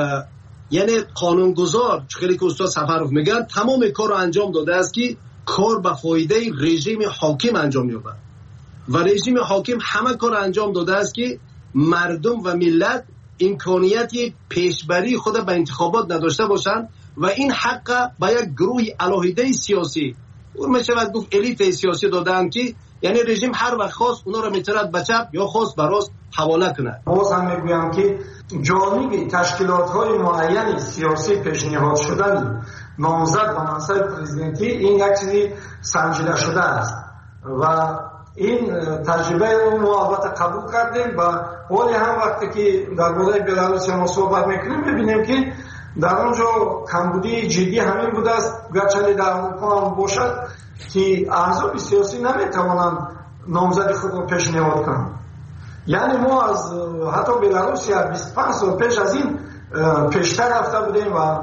یعنی قانونگذار خیلی که استاد سفرov میگن تمام کار رو انجام داده است که کار به فایده رژیم حاکم انجام یابد و رژیم حاکم همه کار انجام داده است که مردم و ملت امکانیت پیشبری خود به انتخابات نداشته باشند و این حق به یک گروه علاهیده سیاسی میشود گفت الیت سیاسی دادن که یعنی رژیم هر وقت خواست اونا رو میترد به چپ یا خواست به راست حواله کنه. باز هم میگویم که جانب تشکیلات‌های معین سیاسی پیشنهاد شدن نامزد و منصب پرزیدنتی این یک چیزی سنجیده شده است و این تجربه رو ما البته قبول کردیم و ولی هم وقتی که درباره بلاروس ما صحبت میکنیم میبینیم که در اونجا کمبودی جدی همین بوده است، گرچه در اروپا هم باشد که احزاب سیاسی نمیتوانند نامزد خود را پیشنهاد کنند. یعنی ما از حتی بلاروس 25 سال پیش از این پیشتر رفته بودیم و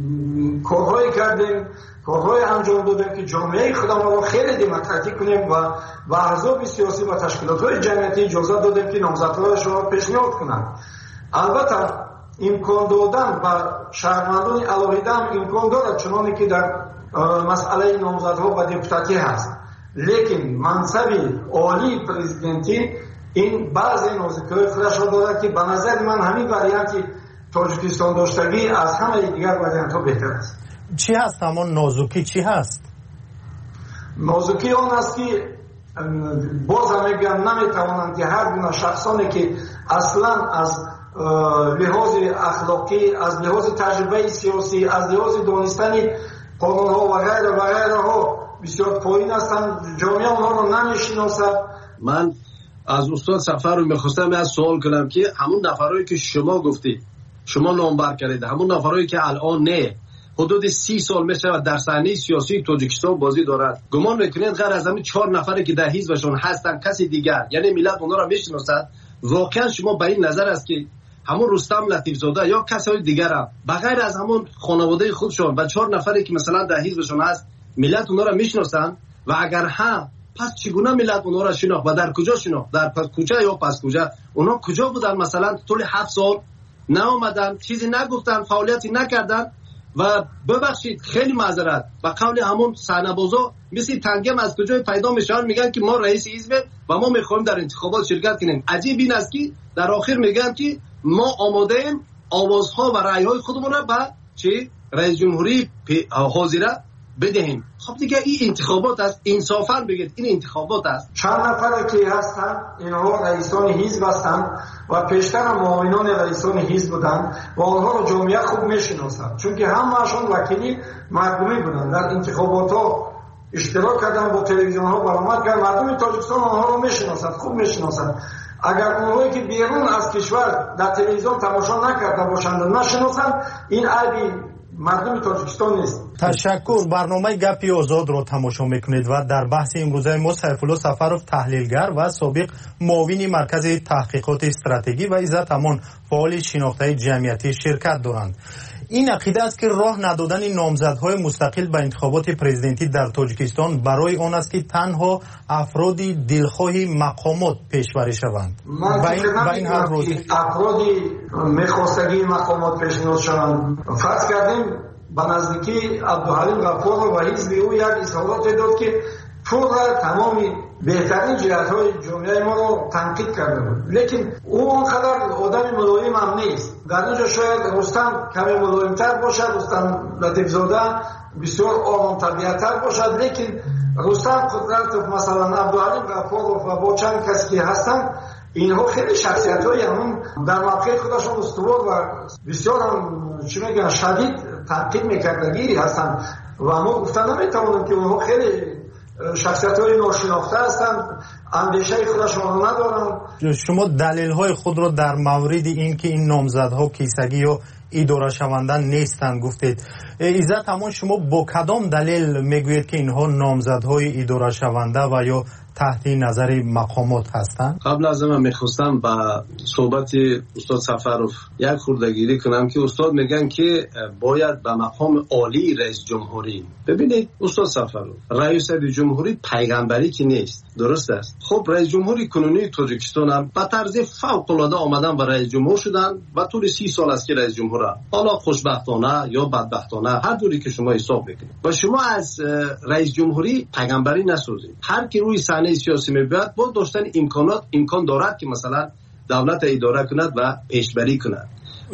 کارهایی کردیم، کارهای انجام دادیم که جامعه خودمون رو خیلی دموکراتیک کنیم و احزاب سیاسی و تشکیلات‌های جمعیتی اجازه دادیم که نامزدهایشون را پیشنهاد کنند. البته امکان دادن و شهروندان علاهیده هم امکان دارد، چنانه که در مسئله نامزدها و دپوتاتی هست، لیکن منصب عالی پرزیدنتی این بعضی نازکی‌های خودش را دارد که به نظر من همین واریانتی تاجیکستان داشتگی از همه دیگر واریانت‌ها بهتر است. چی هست همون نازکی؟ چی هست؟ نازکی آن است که باز هم میگم نمیتوانند که هر گونه شخصانی که اصلا از لحاظ اخلاقی، از لحاظ تجربه سیاسی، از لحاظ دانستن قانون‌ها و غیره ها بسیار پایین هستند، جامعه آنها رو نمیشناسد. من از استاد سفرov میخواستم از سوال کنم که همون نفرایی که شما گفتید، شما نامبر کردید، همون نفرایی که الان نه حدود 30 سال میشه در صحنه سیاسی تاجیکستان بازی دارد، گمان میکنید غیر از همین 4 نفری که در حزبشون هستن کسی دیگر، یعنی ملت اونها را میشناسد واقعا شما به این نظر است که همون رستم لطیف زاده یا کسای دیگر هم بغیر از همون خانواده خودشون و 4 نفری که مثلا در حزبشون هست ملت اونا را میشناسن و اگر ها پس چگونه ملت اونا را شناخت و در کجا شناخت؟ در پس کوچه یا پس کوچه؟ اونا کجا بودن؟ مثلا طول 7 سال نه اومدن، چیزی نگفتن، فعالیتی نکردن. و ببخشید خیلی معذرت و قول همون صحنه‌بازا مثل تنگم از کجای پیدا میشن، میگن که ما رئیس حزب و ما میخوایم در انتخابات شرکت کنیم. عجیب این است که در آخر میگن که ما آماده ایم آوازها و رأی‌های خودمون را به چی رئیس جمهوری حاضره بدهیم. خب دیگه این انتخابات است، انصافا بگید این انتخابات است. چند نفر که هستن اینها رئیسان حزب هستند و پیشتر معاونان رئیسان حزب بودند و آنها رو جامعه خوب میشناسند، چون که همه‌شون وکیلی مردمی بودند. در انتخابات ها اشتراک کردن، با تلویزیون ها برآمد کردن، مردم تاجیکستان آنها رو میشناسند، خوب میشناسند. اگر اونهایی که بیرون از کشور در تلویزیون تماشا نکرده باشند و نشناسند، این عیبی مردم تاجیکستان نیست. تشکر. برنامه گپی آزاد رو تماشا میکنید و در بحث امروزه ما سیفالله سفروف تحلیلگر و سابق معاون مرکز تحقیقات استراتژی و عزت امان فعال شناخته جمعیتی شرکت دارند. این عقیده است که راه ندادن نامزدهای مستقل به انتخابات پرزیدنتی در تاجیکستان برای آن است که تنها افرادی دلخواهی مقامات پیشبری شوند. با این هر روز افرادی میخواستگی مقامات پیشنهاد شوند. فرض کردیم به نزدیکی عبدالحلیم غفار و حزب او یک اظهارات داد که پور تمامی بهترین جهت‌های جامعه ما رو تنقید کرده بود، لیکن او آنقدر آدم ملایم هم نیست. در اینجا شاید رستم کمی ملایم‌تر باشد، رستم لطیف زاده بسیار آرام طبیعت‌تر باشد، لیکن رستم قدرت مثلا عبدالحلیم غفار و با چند کسی که هستن اینها خیلی شخصیت‌های همون در موقع خودشون استوار و بسیار هم چی میگن شدید تنقید می‌کردگی هستن و ما گفتن نمی‌توانیم که اونها خیلی شخصیت‌های ناشناخته هستند، اندیشه خودشون رو ندارن. شما دلیل‌های خود را در مورد این که این نامزدها کیسگی یا اداره شونده نیستند گفتید. عزت امان، شما با کدام دلیل میگویید که اینها نامزدهای اداره شونده و یا تحت نظر مقامات هستند؟ قبل از من میخواستم با صحبت استاد سفروف یک خوردگیری کنم که استاد میگن که باید به مقام عالی رئیس جمهوری. ببینید استاد سفروف، رئیس جمهوری پیغمبری که نیست، درست است. خب رئیس جمهوری کنونی تاجیکستان هم به طرز فوق العاده آمدن و رئیس جمهور شدن و طول 30 سال است که رئیس جمهور هم. حالا خوشبختانه یا بدبختانه هر دوری که شما حساب بکنید و شما از رئیس جمهوری پیغمبری نسازید. هر کی روی صحنه سیاسی میاد با داشتن امکان دارد که مثلا دولت اداره کند و پیشبری کند.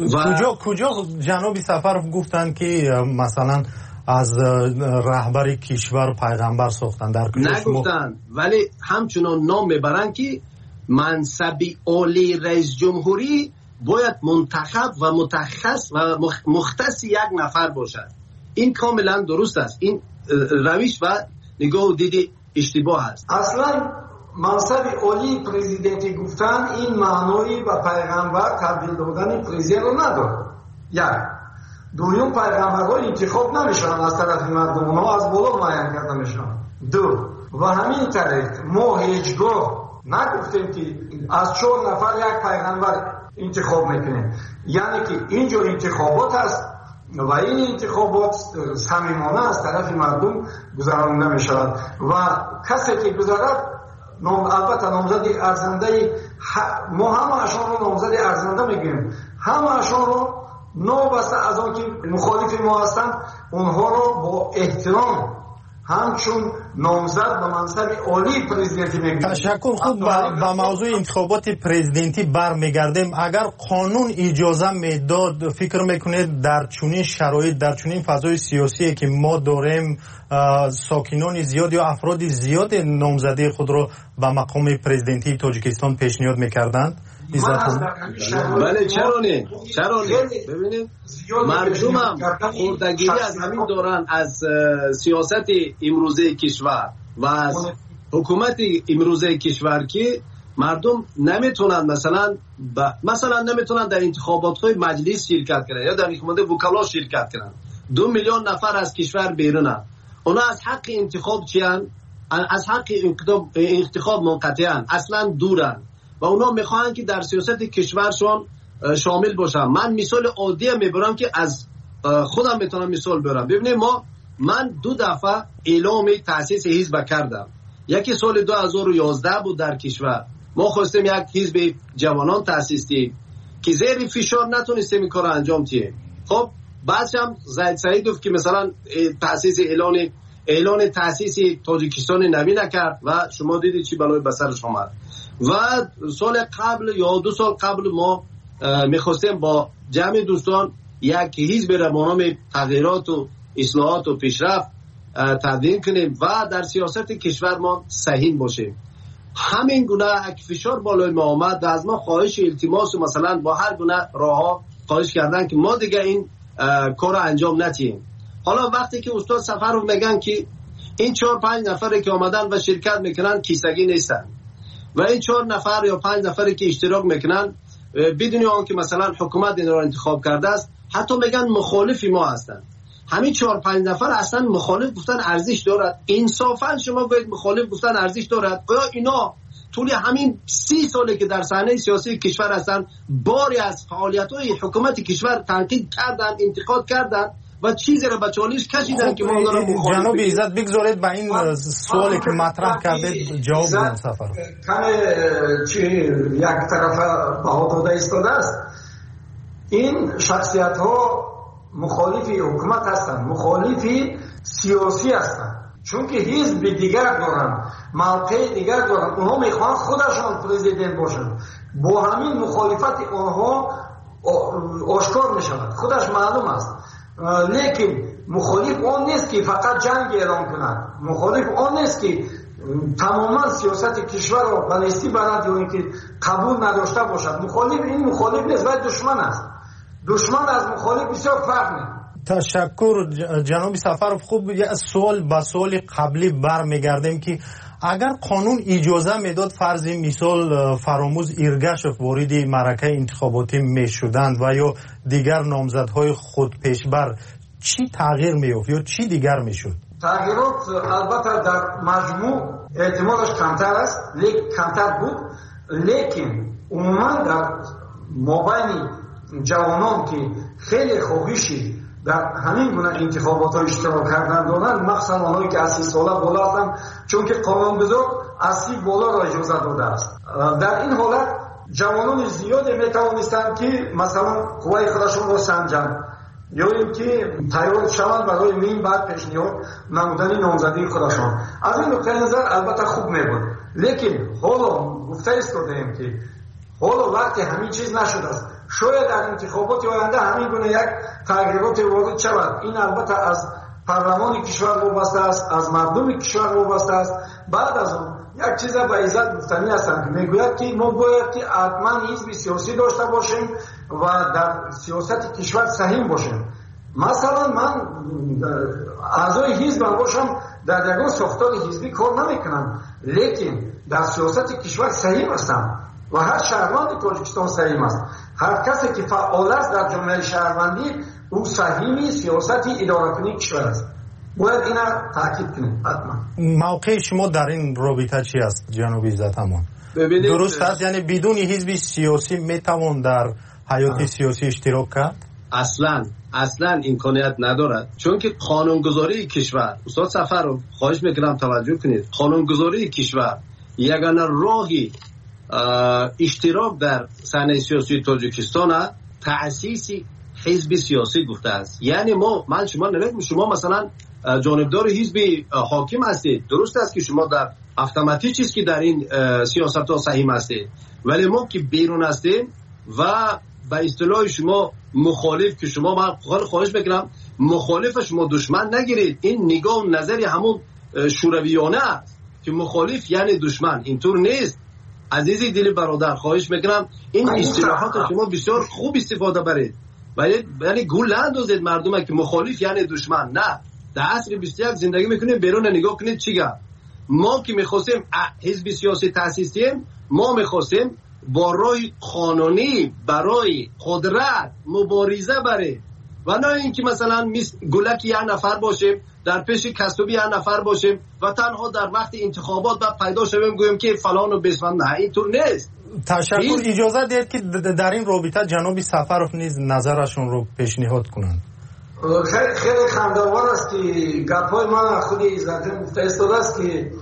کجا جناب سفروف گفتن که مثلا از رهبر کشور پیغمبر ساختن؟ در نگفتن، ولی همچنان نام میبرن که منصب عالی رئیس جمهوری باید منتخب و متخصص و مختص یک نفر باشد. این کاملا درست است. این روش و نگاه و دید اشتباه است. اصلا منصب عالی پرزیدنتی گفتن این معنایی به پیغمبر تبدیل دادن پرزیدنت رو نداره. یک دوم، پیغمبرها انتخاب نمیشن از طرف مردم، اونها از بالا معین کرده میشن. دو، و همین طریق ما هیچگاه نگفتیم که از 4 نفر یک پیغمبر انتخاب میکنیم. یعنی که اینجا انتخابات هست و این انتخابات صمیمانه از طرف مردم گذرانده می شود و کسی که گذرد البته نامزد ارزنده، ما همه اشان رو نامزد ارزنده میگیم، همه اشان رو نوبسته از آن که مخالف ما هستند اونها رو با احترام همچون نامزد به منصب عالی پرزیدنتی میگیم. تشکر. خوب به موضوع انتخابات پرزیدنتی برمیگردیم. اگر قانون اجازه میداد فکر میکنید در چنین شرایط، در چنین فضای سیاسی که ما داریم، ساکنان زیاد یا افراد زیاد نامزدی خود را به مقام پرزیدنتی تاجیکستان پیشنهاد میکردند؟ بله چرا نه؟ ببینید مردم هم خوردگیری از همین دوران از سیاست امروزه کشور و از حکومت امروزه کشور که مردم نمیتونن مثلا نمیتونن در انتخابات‌های مجلس شرکت کنن یا در انتخابات وکلا شرکت کنن. 2 میلیون نفر از کشور بیرونن. اونا از حق انتخاب چیان؟ از حق انتخاب منقطعن، اصلا دورن و اونا میخواهند که در سیاست کشورشون شامل باشن. من مثال عادی میبرم که از خودم میتونم مثال برم. ببینید من 2 دفعه اعلام تاسیس حزب کردم. یکی سال 2011 بود در کشور. ما خواستیم یک حزب جوانان تاسیس دیم که زیر فشار نتونستیم این کار انجام دهیم. خب بعدش هم زید سعیدوف که مثلا تاسیس اعلان تاسیس تاجیکستان نوی نکرد و شما دیدید چی بلای به سرش آمد. و سال قبل یا 2 سال قبل ما میخواستیم با جمع دوستان یک حزب را با نام تغییرات و اصلاحات و پیشرفت تدوین کنیم و در سیاست کشور ما سهیم باشیم. همین گونه یک فشار بالای ما آمد و از ما خواهش التماس و مثلا با هر گونه راهها خواهش کردن که ما دیگه این کار انجام ندیم. حالا وقتی که استاد سفرو میگن که این 4-5 نفری که آمدن و شرکت میکنن کیسگی نیستن و این 4 نفر یا 5 نفری که اشتراک میکنن بدون آن که مثلا حکومت این را انتخاب کرده است، حتی میگن مخالف ما هستند. همین 4-5 نفر اصلا مخالف گفتن ارزش دارد؟ انصافا شما باید مخالف گفتن ارزش دارد؟ آیا اینا طول همین 30 ساله که در صحنه سیاسی کشور هستند باری از فعالیت‌های حکومت کشور تنقید کردند، انتقاد کردند و چیزی را به چالش کشیدن که ما دارم مخالف. جناب عزت بگذارید به این سوالی که مطرح کردید جواب بدم. سفر چی یک طرف بهاداده ایستاده است. این شخصیت ها مخالفی حکومت هستند، مخالفی سیاسی هستند، چون که حزب دیگر دارند، موقع دیگر دارند. اونها میخوان خودشان پرزیدنت باشند. با همین مخالفت اونها آشکار میشود، خودش معلوم است. لیکن مخالف اون نیست که فقط جنگ اعلام کنند، مخالف اون نیست که تماما سیاست کشور را بنستی برد یا اینکه قبول نداشته باشد. مخالف این مخالف نیست، باید دشمن است. دشمن از مخالف بسیار فرق می‌کند. تشکر جناب سفرов. خوب یه سوال به سوال قبلی برمیگردیم که اگر قانون اجازه میداد فرض مثال فراموز ایرگاشف وارد معرکه انتخاباتی میشدند و یا دیگر نامزدهای خود پیشبر، چی تغییر میافت یا چی دیگر میشد؟ تغییرات البته در مجموع احتمالش کمتر است، کمتر بود، لیکن عموما در مابین جوانان که خیلی خواهشی در همین گونه انتخابات ها اشتراک کردن دارند، مخصوصا آنهایی که از 30 ساله بالا هستند، چون که قانونگذار از 30 بالا را اجازه داده است. در این حالت جوانان زیادی میتوانستند که مثلا قوای خودشون را سنجند یا اینکه تیار شوند برای این بعد پیشنهاد نمودن نامزدی خودشان. از این نقطه نظر البته خوب میبود، لیکن حالا گفته ایستادیم که حالا وقتی همین چیز نشده است، شاید در انتخابات آینده همین گونه یک تغییرات وارد شود. این البته از پارلمان کشور وابسته است، از مردم کشور وابسته است. بعد از اون یک چیز به عزت گفتنی هستند که میگوید که ما باید که حتما حزب سیاسی داشته باشیم و در سیاست کشور سهیم باشیم. مثلا من اعضای حزب باشم، در یگان ساختار حزبی کار نمیکنم، لیکن در سیاست کشور سهیم هستم و هر شهروند تاجیکستان سهیم است. هر کسی که فعال است در جامعه شهروندی او سهیمی سیاست اداره کنی کشور است. باید اینا تاکید کنیم حتما. موقع شما در این رابطه چی است جناب عزت امان؟ درست است، یعنی بدون حزب سیاسی میتوان در حیات سیاسی اشتراک کرد؟ اصلا امکانیت ندارد، چون که قانونگذاری کشور، استاد سفرو خواهش میکنم توجه کنید، قانونگذاری کشور یگانه راهی اشتراک در صحنه سیاسی تاجیکستان تأسیس حزب سیاسی گفته است. یعنی من شما نمیگم شما مثلا جانبدار حزب حاکم هستید، درست است که شما در اتوماتیک چیز که در این سیاست ها سهیم هستید، ولی ما که بیرون هستیم و به اصطلاح شما مخالف، که شما من خواهش میکنم مخالف شما دشمن نگیرید. این نگاه و نظری همون شورویانه است که مخالف یعنی دشمن، اینطور نیست. عزیزی دل برادر خواهش میکنم این اصطلاحات شما بسیار خوب استفاده برید، یعنی گول اندازید مردم که مخالف یعنی دشمن. نه، در عصر 21 زندگی میکنیم، بیرون نگاه کنید چیگه. ما که میخواستیم حزب سیاسی تأسیس کنیم، ما میخواستیم با راه قانونی برای قدرت مبارزه بریم و نه اینکه مثلا گلک یک نفر باشیم، در پیش کسبی یک نفر باشیم و تنها در وقت انتخابات بعد پیدا شویم گویم که فلان و بسمان. نه، اینطور نیست. تشکر. اجازه دید که در این رابطه جناب سفرов نیز نظرشون رو پیشنهاد کنند. خیلی خنده‌آور است که گپ‌های من خود عزت فرستاده است که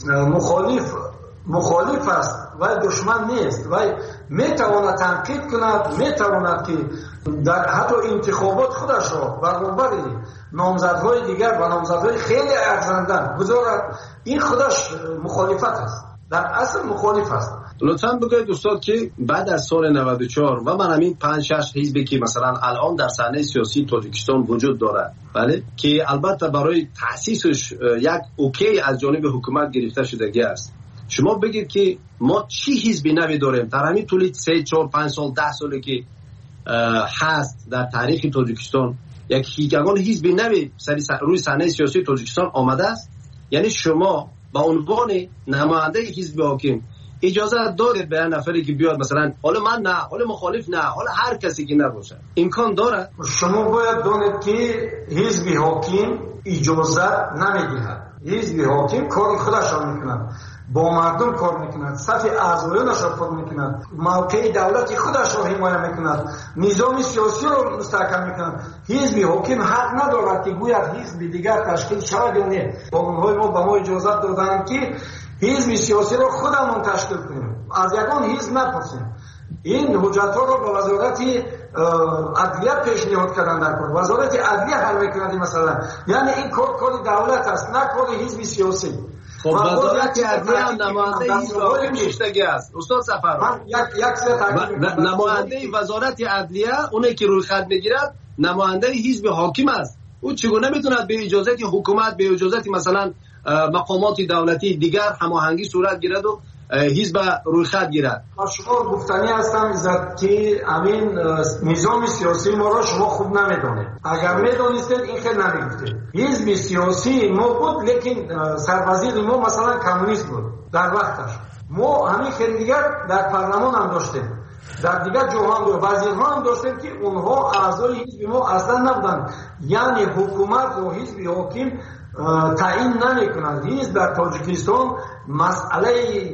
مخالف است و دشمن نیست و میتواند تنقید کند، میتواند که در حتی انتخابات خودش را برابر نامزدهای دیگر و نامزدهای خیلی ارزنده گذارد. این خودش مخالفت است، در اصل مخالف است. لطفاً بگوید استاد که بعد از سال 94 و من همین 5-6 حزبی که مثلا الان در صحنه سیاسی تاجیکستان وجود دارد، بله، که البته برای تأسیسش یک اوکی از جانب حکومت گرفته شدگی است. شما بگید که ما چی حزبی نوی داریم در همین طول 3 4 5 سال 10 سالی که هست در تاریخ تاجیکستان؟ یگان حزبی نوی روی صحنه سیاسی تاجیکستان آمده است؟ یعنی شما با عنوان نماینده حزب حاکم اجازه دارید به نفری که بیاد مثلا حالا من نه، حالا مخالف نه، حالا هر کسی که نباشه، امکان داره؟ شما باید دانید که حزب حاکم اجازه نمیدهد. حزب حاکم کار خودش را میکند، با مردم کار میکند، صف اعضایانش را کار میکند، موقع دولت خودش را حمایت میکند، نظام سیاسی را مستحکم میکند. حزب حاکم حق ندارد که گوید حزب دیگر تشکیل شود یا نه. قانون‌های ما به ما اجازه دادند که حزب سیاسی را خودمون تشکیل کنیم، از یگان حزب نپرسیم. این حجت‌ها را به وزارت عدلیه پیشنهاد کردن، در کار وزارت عدلیه حل میکند مثلا. یعنی این کار دولت است، نه کار حزب سیاسی. خب وزارت عدلیه هم نماینده حزب حاکم شدگی است. استاد سفر، نماینده وزارت عدلیه اونی که روی خط میگیرد نماینده حزب حاکم است. او چگونه میتوند به اجازه حکومت، به اجازه مثلا مقامات دولتی دیگر هماهنگی صورت گیرد و حزب روی خط گیرد؟ شما گفتنی هستم که همین نظام سیاسی ما را شما خوب نمیدانید. اگر میدانستید این خیلی نمیگفتید. حزب سیاسی ما بود، لیکن سربازی ما مثلا کمونیست بود در وقتش. ما همین خیلی دیگر در پارلمان هم داشتیم، در دیگر جاها هم وزیرها هم داشتیم که اونها اعضای حزب ما اصلا نبودند. یعنی حکومت و حزب حاکم تعیین نمی‌کنند. حزب در تاجیکستان مسئله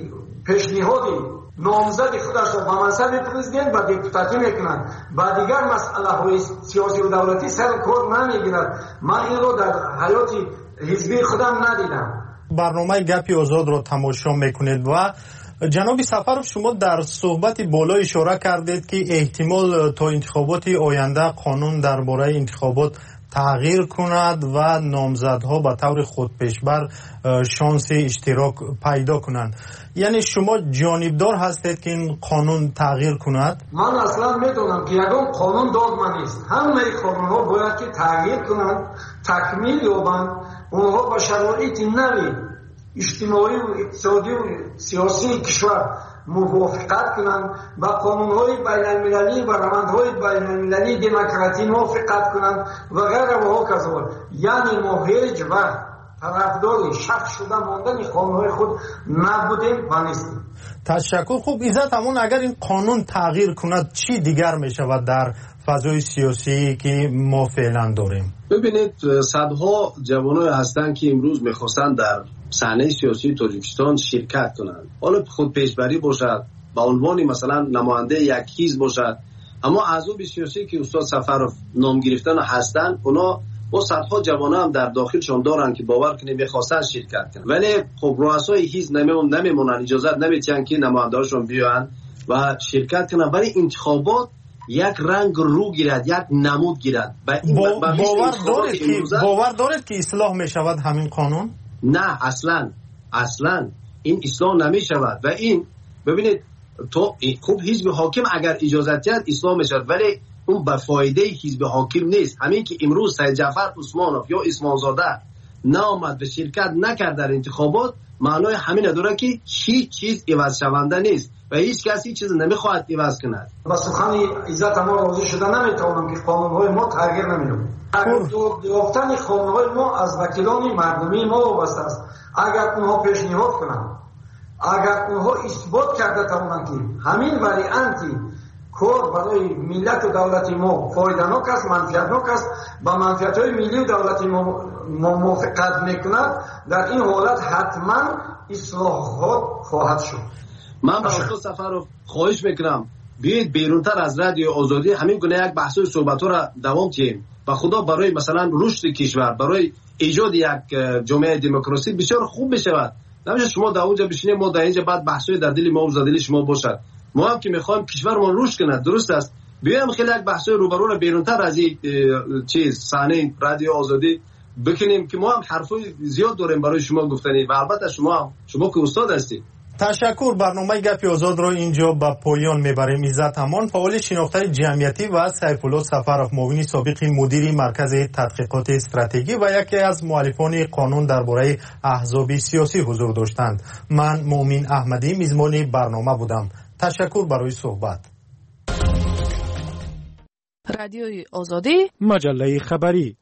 پیشنهادی نامزد خودش را به منصب پرزیدنت و دپوتاتی میکنند، با دیگر مسئله های سیاسی و دولتی سر کار نمیگیرد. من این رو در حیات حزبی خودم ندیدم. برنامه گپی آزاد رو تماشا میکنید و جناب سفرov شما در صحبت بالا اشاره کردید که احتمال تا انتخابات آینده قانون درباره انتخابات تغییر کند و نامزدها به طور خودپیشبر شانس اشتراک پیدا کنند. یعنی شما جانبدار هستید که این قانون تغییر کند؟ من اصلا میدونم که یگان قانون داغما نیست. همه قانون‌ها باید که تغییر کنند، تکمیل یابند، اونها با شرایط نوی اجتماعی و اقتصادی و سیاسی کشور موافقت کنند، با قانون‌های بین‌المللی و روندهای بین‌المللی دموکراسی موافقت کنند و غیره و هکذا. یعنی ما هیچ وقت طرفدار شک شده ماندن قانون‌های خود نبودیم و نیستیم. تشکر. خوب عزت همون اگر این قانون تغییر کند چی دیگر می شود در فضای سیاسی که ما فعلا داریم؟ ببینید صدها جوانای هستن که امروز میخواستن در صحنه سیاسی تاجیکستان شرکت کنند، حالا خود پیشبری باشد، با عنوان مثلا نماینده یک حزب باشد، اما اعضای سیاسی که استاد سفرov نام گرفتن هستن، اونا با صدها جوانان هم در داخلشون دارن که باور کنید میخواستن شرکت کنند، ولی خب رؤسای حزب نمیمونن، اجازه نمیدن که نماینده‌هاشون بیان و شرکت کنند، ولی انتخابات یک رنگ رو گیرد، یک نمود گیرد. باور دارید که اصلاح می شود همین قانون؟ نه، اصلا این اصلاح نمی شود و این ببینید تو خوب حزب حاکم اگر اجازت دهد اصلاح می شود، ولی اون به فایده حزب حاکم نیست. همین که امروز سید جعفر عثمانوف یا اسماعیلزاده نامد به شرکت نکرد در انتخابات، معنای همین داره که هیچ چیز عوض شونده نیست و هیچ کسی چیز نمیخواهد عوض کند. با سخن عزت ما راضی شده نمیتونم که قانون‌های ما تغییر نمی‌یابد. یافتن قانون‌های ما از وکیلان مردمی ما وابسته است. اگر اونها پیشنهاد کنند، اگر اونها اثبات کرده توانند که همین وریانتی کار برای ملت و دولت ما فایده‌ناک است، منفعتناک است، با منفعت‌های ملی و دولتی ما موافقت میکند، در این حالت حتما اصلاحات خواهد شد. من با استاد سفرов خواهش میکنم بیایید بیرونتر از رادیو آزادی همین گونه یک بحث و صحبت‌ها را دوام دهیم و خدا برای مثلا رشد کشور، برای ایجاد یک جامعه دموکراسی بسیار خوب بشود. نمیشه شما در اونجا بشینید ما در اینجا بعد بحث‌های در دل ما و در دل شما باشد. ما هم که میخوایم کشورمون رشد کنه، درست است، بیایم خیلی یک بحث‌های روبرو را بیرونتر از این صحنه رادیو آزادی بکنیم که ما هم حرفای زیاد داریم برای شما گفتنی و البته شما که استاد هستید. تشکر. برنامه گپ آزاد را اینجا به پایان میبریم. عزت امان، فعال شناخته جمعیتی و سیف الله سفرov، معاون سابق مدیر مرکز تحقیقات استراتژی و یکی از مؤلفان قانون درباره احزاب سیاسی حضور داشتند. من مؤمن احمدی میزبان برنامه بودم. تشکر برای صحبت. رادیوی آزادی، مجله خبری.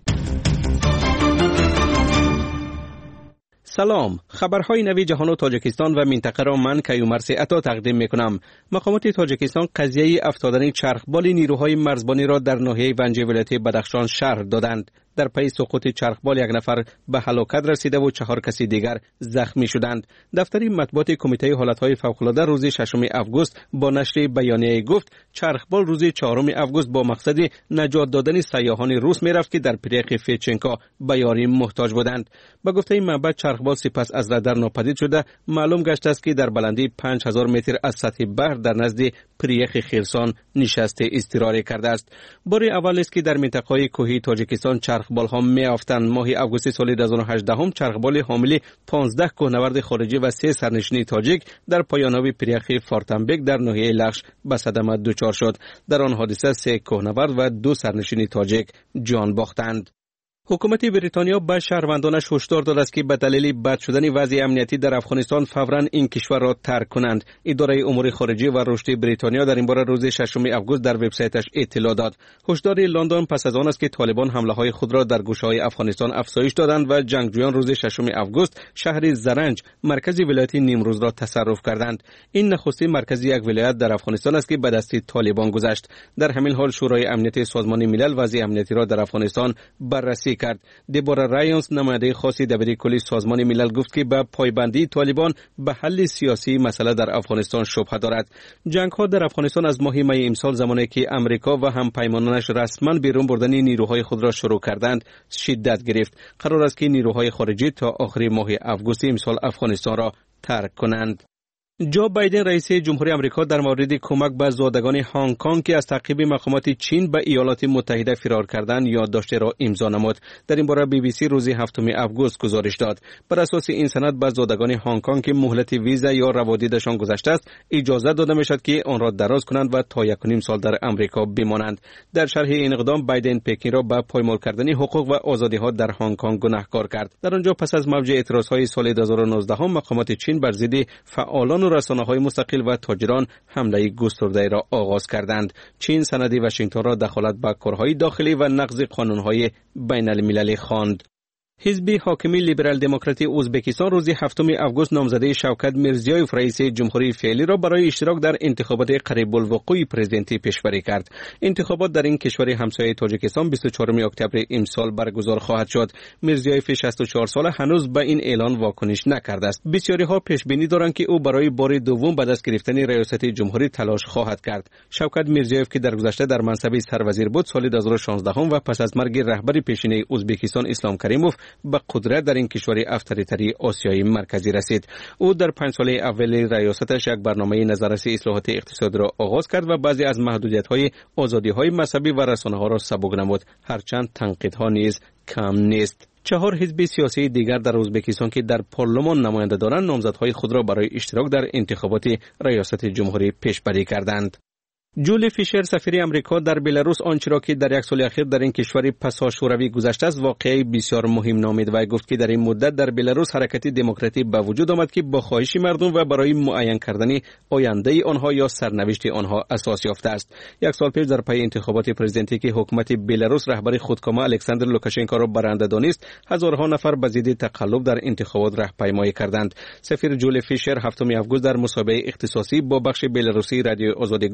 سلام، خبرهای نوی جهان و تاجیکستان و منطقه را من کیومرث عطا تقدیم میکنم. مقامات تاجیکستان قضیه افتادن چرخبال نیروهای مرزبانی را در ناحیه ونجه ولایت بدخشان شرح دادند. در پی سقوط چرخبال یک نفر به هلاکت رسیده و 4 کسی دیگر زخمی شدند. دفتر مطبوعات کمیته حالتهای فوق‌العاده روز 6 آگوست با نشر بیانیه گفت چرخبال روز 4 آگوست با مقصد نجات دادن سیاحان روس میرفت که در پریخ فیچنکا به یاری محتاج بودند. به گفته منبع چرخبال سپس از رادار ناپدید شده معلوم گشته است که در بلندی 5000 متر از سطح بحر در نزد پریخ خرسان نشسته اضطراری کرده است. بار اول است که در منطقه کوهی تاجیکستان چرخبال ها میافتند. ماه آگوست سال 2018 چرخبال حامل 15 کوهنورد خارجی و 3 سرنشین تاجیک در پایان‌آب پریخ فارتنبک در ناحیه لخش به صدمه دچار شد. در آن حادثه 3 کوهنورد و 2 سرنشین تاجیک جان باختند. حکومت بریتانیا به شهروندانش هشدار داده است که به دلیل بد شدن وضع امنیتی در افغانستان فوراً این کشور را ترک کنند. اداره امور خارجه و رشد بریتانیا در این باره روز 6 آگوست در وبسایتش اطلاع داد. هشدار لندن پس از آن است که طالبان حمله‌های خود را در گوشه‌های افغانستان افزایش دادند و جنگجویان روز 6 آگوست شهر زرنج مرکز ولایت نیمروز را تصرف کردند. این نخستین مرکز یک ولایت در افغانستان است که به دست طالبان گذشت. در همین حال شورای امنیت سازمان ملل وضع امنیتی را در افغانستان بررسی کرد. دبورا رایانز، نماینده خاص دبیر کلی سازمان ملل گفت که به پایبندی طالبان به حل سیاسی مسئله در افغانستان شبهه دارد. جنگ‌ها در افغانستان از ماه می امسال زمانی که امریکا و همپیمانانش رسما بیرون بردن نیروهای خود را شروع کردند شدت گرفت. قرار است که نیروهای خارجی تا آخر ماه آگوست امسال افغانستان را ترک کنند. جو بایدن رئیس جمهوری آمریکا در مورد کمک به زادگان هنگ کنگ که از تعقیب مقامات چین به ایالات متحده فرار کردند یادداشت را امضا نمود. در این باره BBC روز 7 آگوست گزارش داد. بر اساس این سند به زادگان هنگ کنگ که مهلت ویزا یا روادیدشان گذشته است اجازه داده میشد که آن را دراز کنند و تا 1.5 سال در آمریکا بمانند. در شرح این اقدام بایدن پکین را به پایمال کردن حقوق و آزادی‌ها در هنگ کنگ گناهکار کرد. در آنجا پس از موج اعتراض‌های سال 2019 مقامات چین بر ضد فعالان و رسانه‌های مستقل و تاجران حمله گسترده را آغاز کردند. چین سند واشنگتن را دخالت به کارهای داخلی و نقض قانون‌های بین‌المللی خواند. حزب حاکم لیبرال دموکراتی ازبکستان روز 7 آگوست نامزده شوکت میرزیایف رئیس جمهوری فعلی را برای اشتراک در انتخابات قریب الوقوع پرزیدنتی پیشبری کرد. انتخابات در این کشور همسایه تاجیکستان 24 اکتبر امسال برگزار خواهد شد. میرزیایف 64 ساله هنوز به این اعلان واکنش نکرده است. بسیاری ها پیش بینی دارند که او برای بار دوم به دست گرفتن ریاست جمهوری تلاش خواهد کرد. شوکت میرزیایف که در گذشته در منصب سروزیر بود سال 2016 و پس از مرگ رهبر پیشین ازبکستان اسلام کریموف به قدرت در این کشور افطاری‌تری آسیای مرکزی رسید. او در 5 سال اول ریاستش یک برنامه نظارت اصلاحات اقتصادی را آغاز کرد و بعضی از محدودیت‌های آزادی‌های مذهبی و رسانه‌ها را سبک نمود، هرچند تنقیدها نیز کم نیست. 4 حزب سیاسی دیگر در ازبکستان که در پارلمان نماینده دارند نامزدهای خود را برای اشتراک در انتخابات ریاست جمهوری پیشبری کردند. جولی فیشر سفیر امریکا در بلاروس آنچه را که در یک سال اخیر در این کشور پسا شوروی گذشته است واقعی بسیار مهم نامید و گفت که در این مدت در بلاروس حرکت دموکراتی به وجود آمد که با خواهش مردم و برای معین کردن آینده آنها یا سرنوشت آنها اساس یافته است. یک سال پیش در پی انتخابات پرزیدنتی که حکومت بلاروس رهبر خودکامه الکساندر لوکاشنکو را برنده دانست، هزارها نفر به ضد تقلب در انتخابات راهپیمایی کردند. سفیر جولی فیشر 7 آگوست در مصاحبه اختصاصی با بخش بلاروسی رادیو آزادی گفت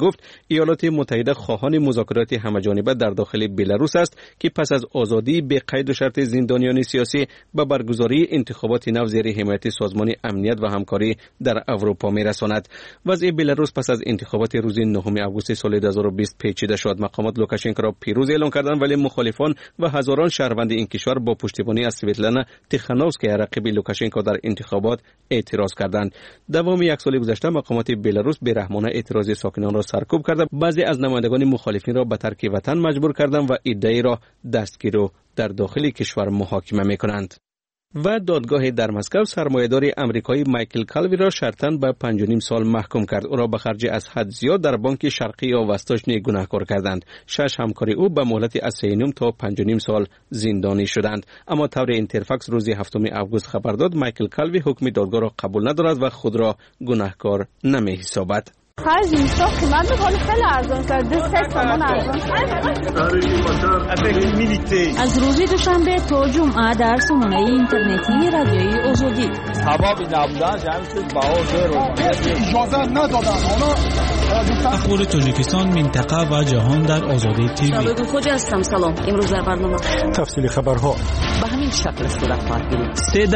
ایالات متحده خواهان مذاکرات همه‌جانبه در داخل بلاروس است که پس از آزادی به قید و شرط زندانیان سیاسی به برگزاری انتخابات نو زیر حمایت سازمان امنیت و همکاری در اروپا می‌رساند. وضع بلاروس پس از انتخابات روز 9 آگوست سال 2020 پیچیده شد. مقامات لوکاشنکو را پیروز اعلام کردند، ولی مخالفان و هزاران شهروند این کشور با پشتیبانی از سویتلانا تیخانووسکا رقیب لوکاشنکو در انتخابات اعتراض کردند. دوام یک سال گذشته مقامات بلاروس بی‌رحمانه اعتراض ساکنان را سرکوب کرده، بعضی از نمایندگان مخالفین را به ترک وطن مجبور کردند و عده‌ای را دستگیر و در داخل کشور محاکمه می‌کنند. و دادگاه در مسکو سرمایه‌دار آمریکایی مایکل کالوی را شرطاً به 5.5 سال محکوم کرد. او را به خرج از حد زیاد در بانک شرقی آوستاشنی گناهکار کردند. 6 همکاری او به مهلت از 3.5 تا 5.5 سال زندانی شدند. اما طور اینترفاکس روز 7 آگوست خبر داد مایکل کالوی حکم دادگاه را قبول ندارد و خود را گناهکار نمی‌حسابد. خرج نیستا قیمت حال خیلی ارزان شد. 2 سامان ارزان. از روز دوشنبه تا جمعه در سامانه اینترنتی رادیوی آزادی. سبب نبودن جمعیت بهار اجازه ندادن. اخبار تاجیکستان، منطقه و جهان در آزادی تیوی. شبکه خوجا هستم. سلام. امروز در برنامه تفصیل خبرها به همین شکل صورت خواهد گرفت.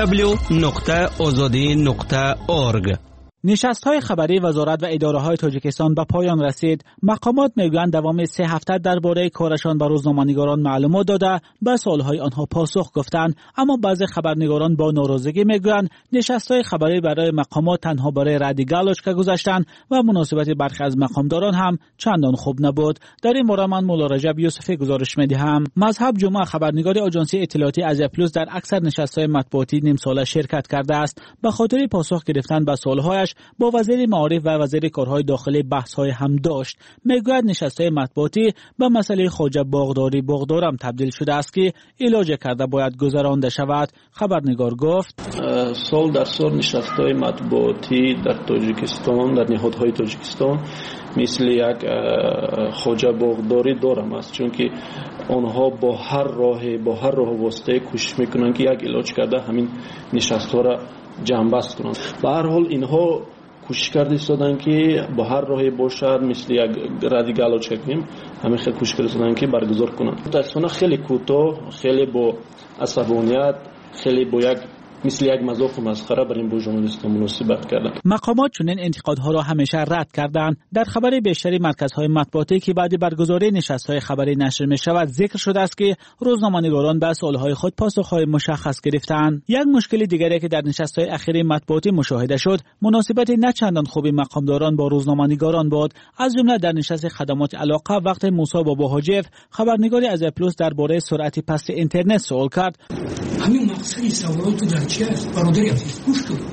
www.azadi.org. نشست‌های خبری وزارت و اداره‌های تاجیکستان به پایان رسید. مقامات میگویند دوام 3 هفته درباره کارشان به روزنامه‌نگاران معلومات داده به سوال‌های آنها پاسخ گفتند، اما بعضی خبرنگاران با ناراضگی میگویند نشست‌های خبری برای مقامات تنها برای ردی گالوچکا گذاشتند و مناسبت برخی از مقامداران هم چندان خوب نبود. در این باره من مولا رجب یوسفی گزارش می‌دهم. مذهب جمعه خبرنگار آژانسی اطلاعاتی آزیا پلوس در اکثر نشست‌های مطبوعاتی نیم ساله شرکت کرده است. به خاطر پاسخ گرفتن به سوال‌هایش با وزیر معارف و وزیر کارهای داخلی بحث‌های هم داشت. میگوید نشست‌های مطبوعاتی به مسئله خواجه باغدارم تبدیل شده است که علاج کرده باید گذرانده شود. خبرنگار گفت سال در سال نشست‌های مطبوعاتی در تاجیکستان، در نهادهای تاجیکستان مثل یک خواجه باغداری دارم است، چون که آنها با هر راه واسطه کوشش میکنند که یک علاج کرده همین نشست‌ها را جنبست کنند. به هر حال اینها کوشش کرده ایستادن که با هر راهی باشد مثل یک رادیکال چکیم همین خیلی کوشش کردن که برگزار کنند. متاسفانه خیلی کوتاه، خیلی با عصبانیت، خیلی با یک مثل یک مذاق و مسخره بر این با ژورنالیستان مناسبت کردن. مقامات چنین انتقادها را همیشه رد کردند. در خبر بیشتری مرکزهای مطبوعاتی که بعد برگزاری نشست‌های خبری نشر می‌شود ذکر شده است که روزنامه‌نگاران به سوال‌های خود پاسخ‌های مشخص گرفتند. یک مشکل دیگری که در نشست‌های اخیر مطبوعاتی مشاهده شد، مناسبت نه چندان خوبی مقامداران با روزنامه‌نگاران بود. از جمله در نشست خدمات علاقه وقت موسی باباحاجیف خبرنگار آزیا پلوس درباره سرعت پست اینترنت سوال کرد. همین مقصد سوالات در چی است؟ برادری عزیز گوش کن.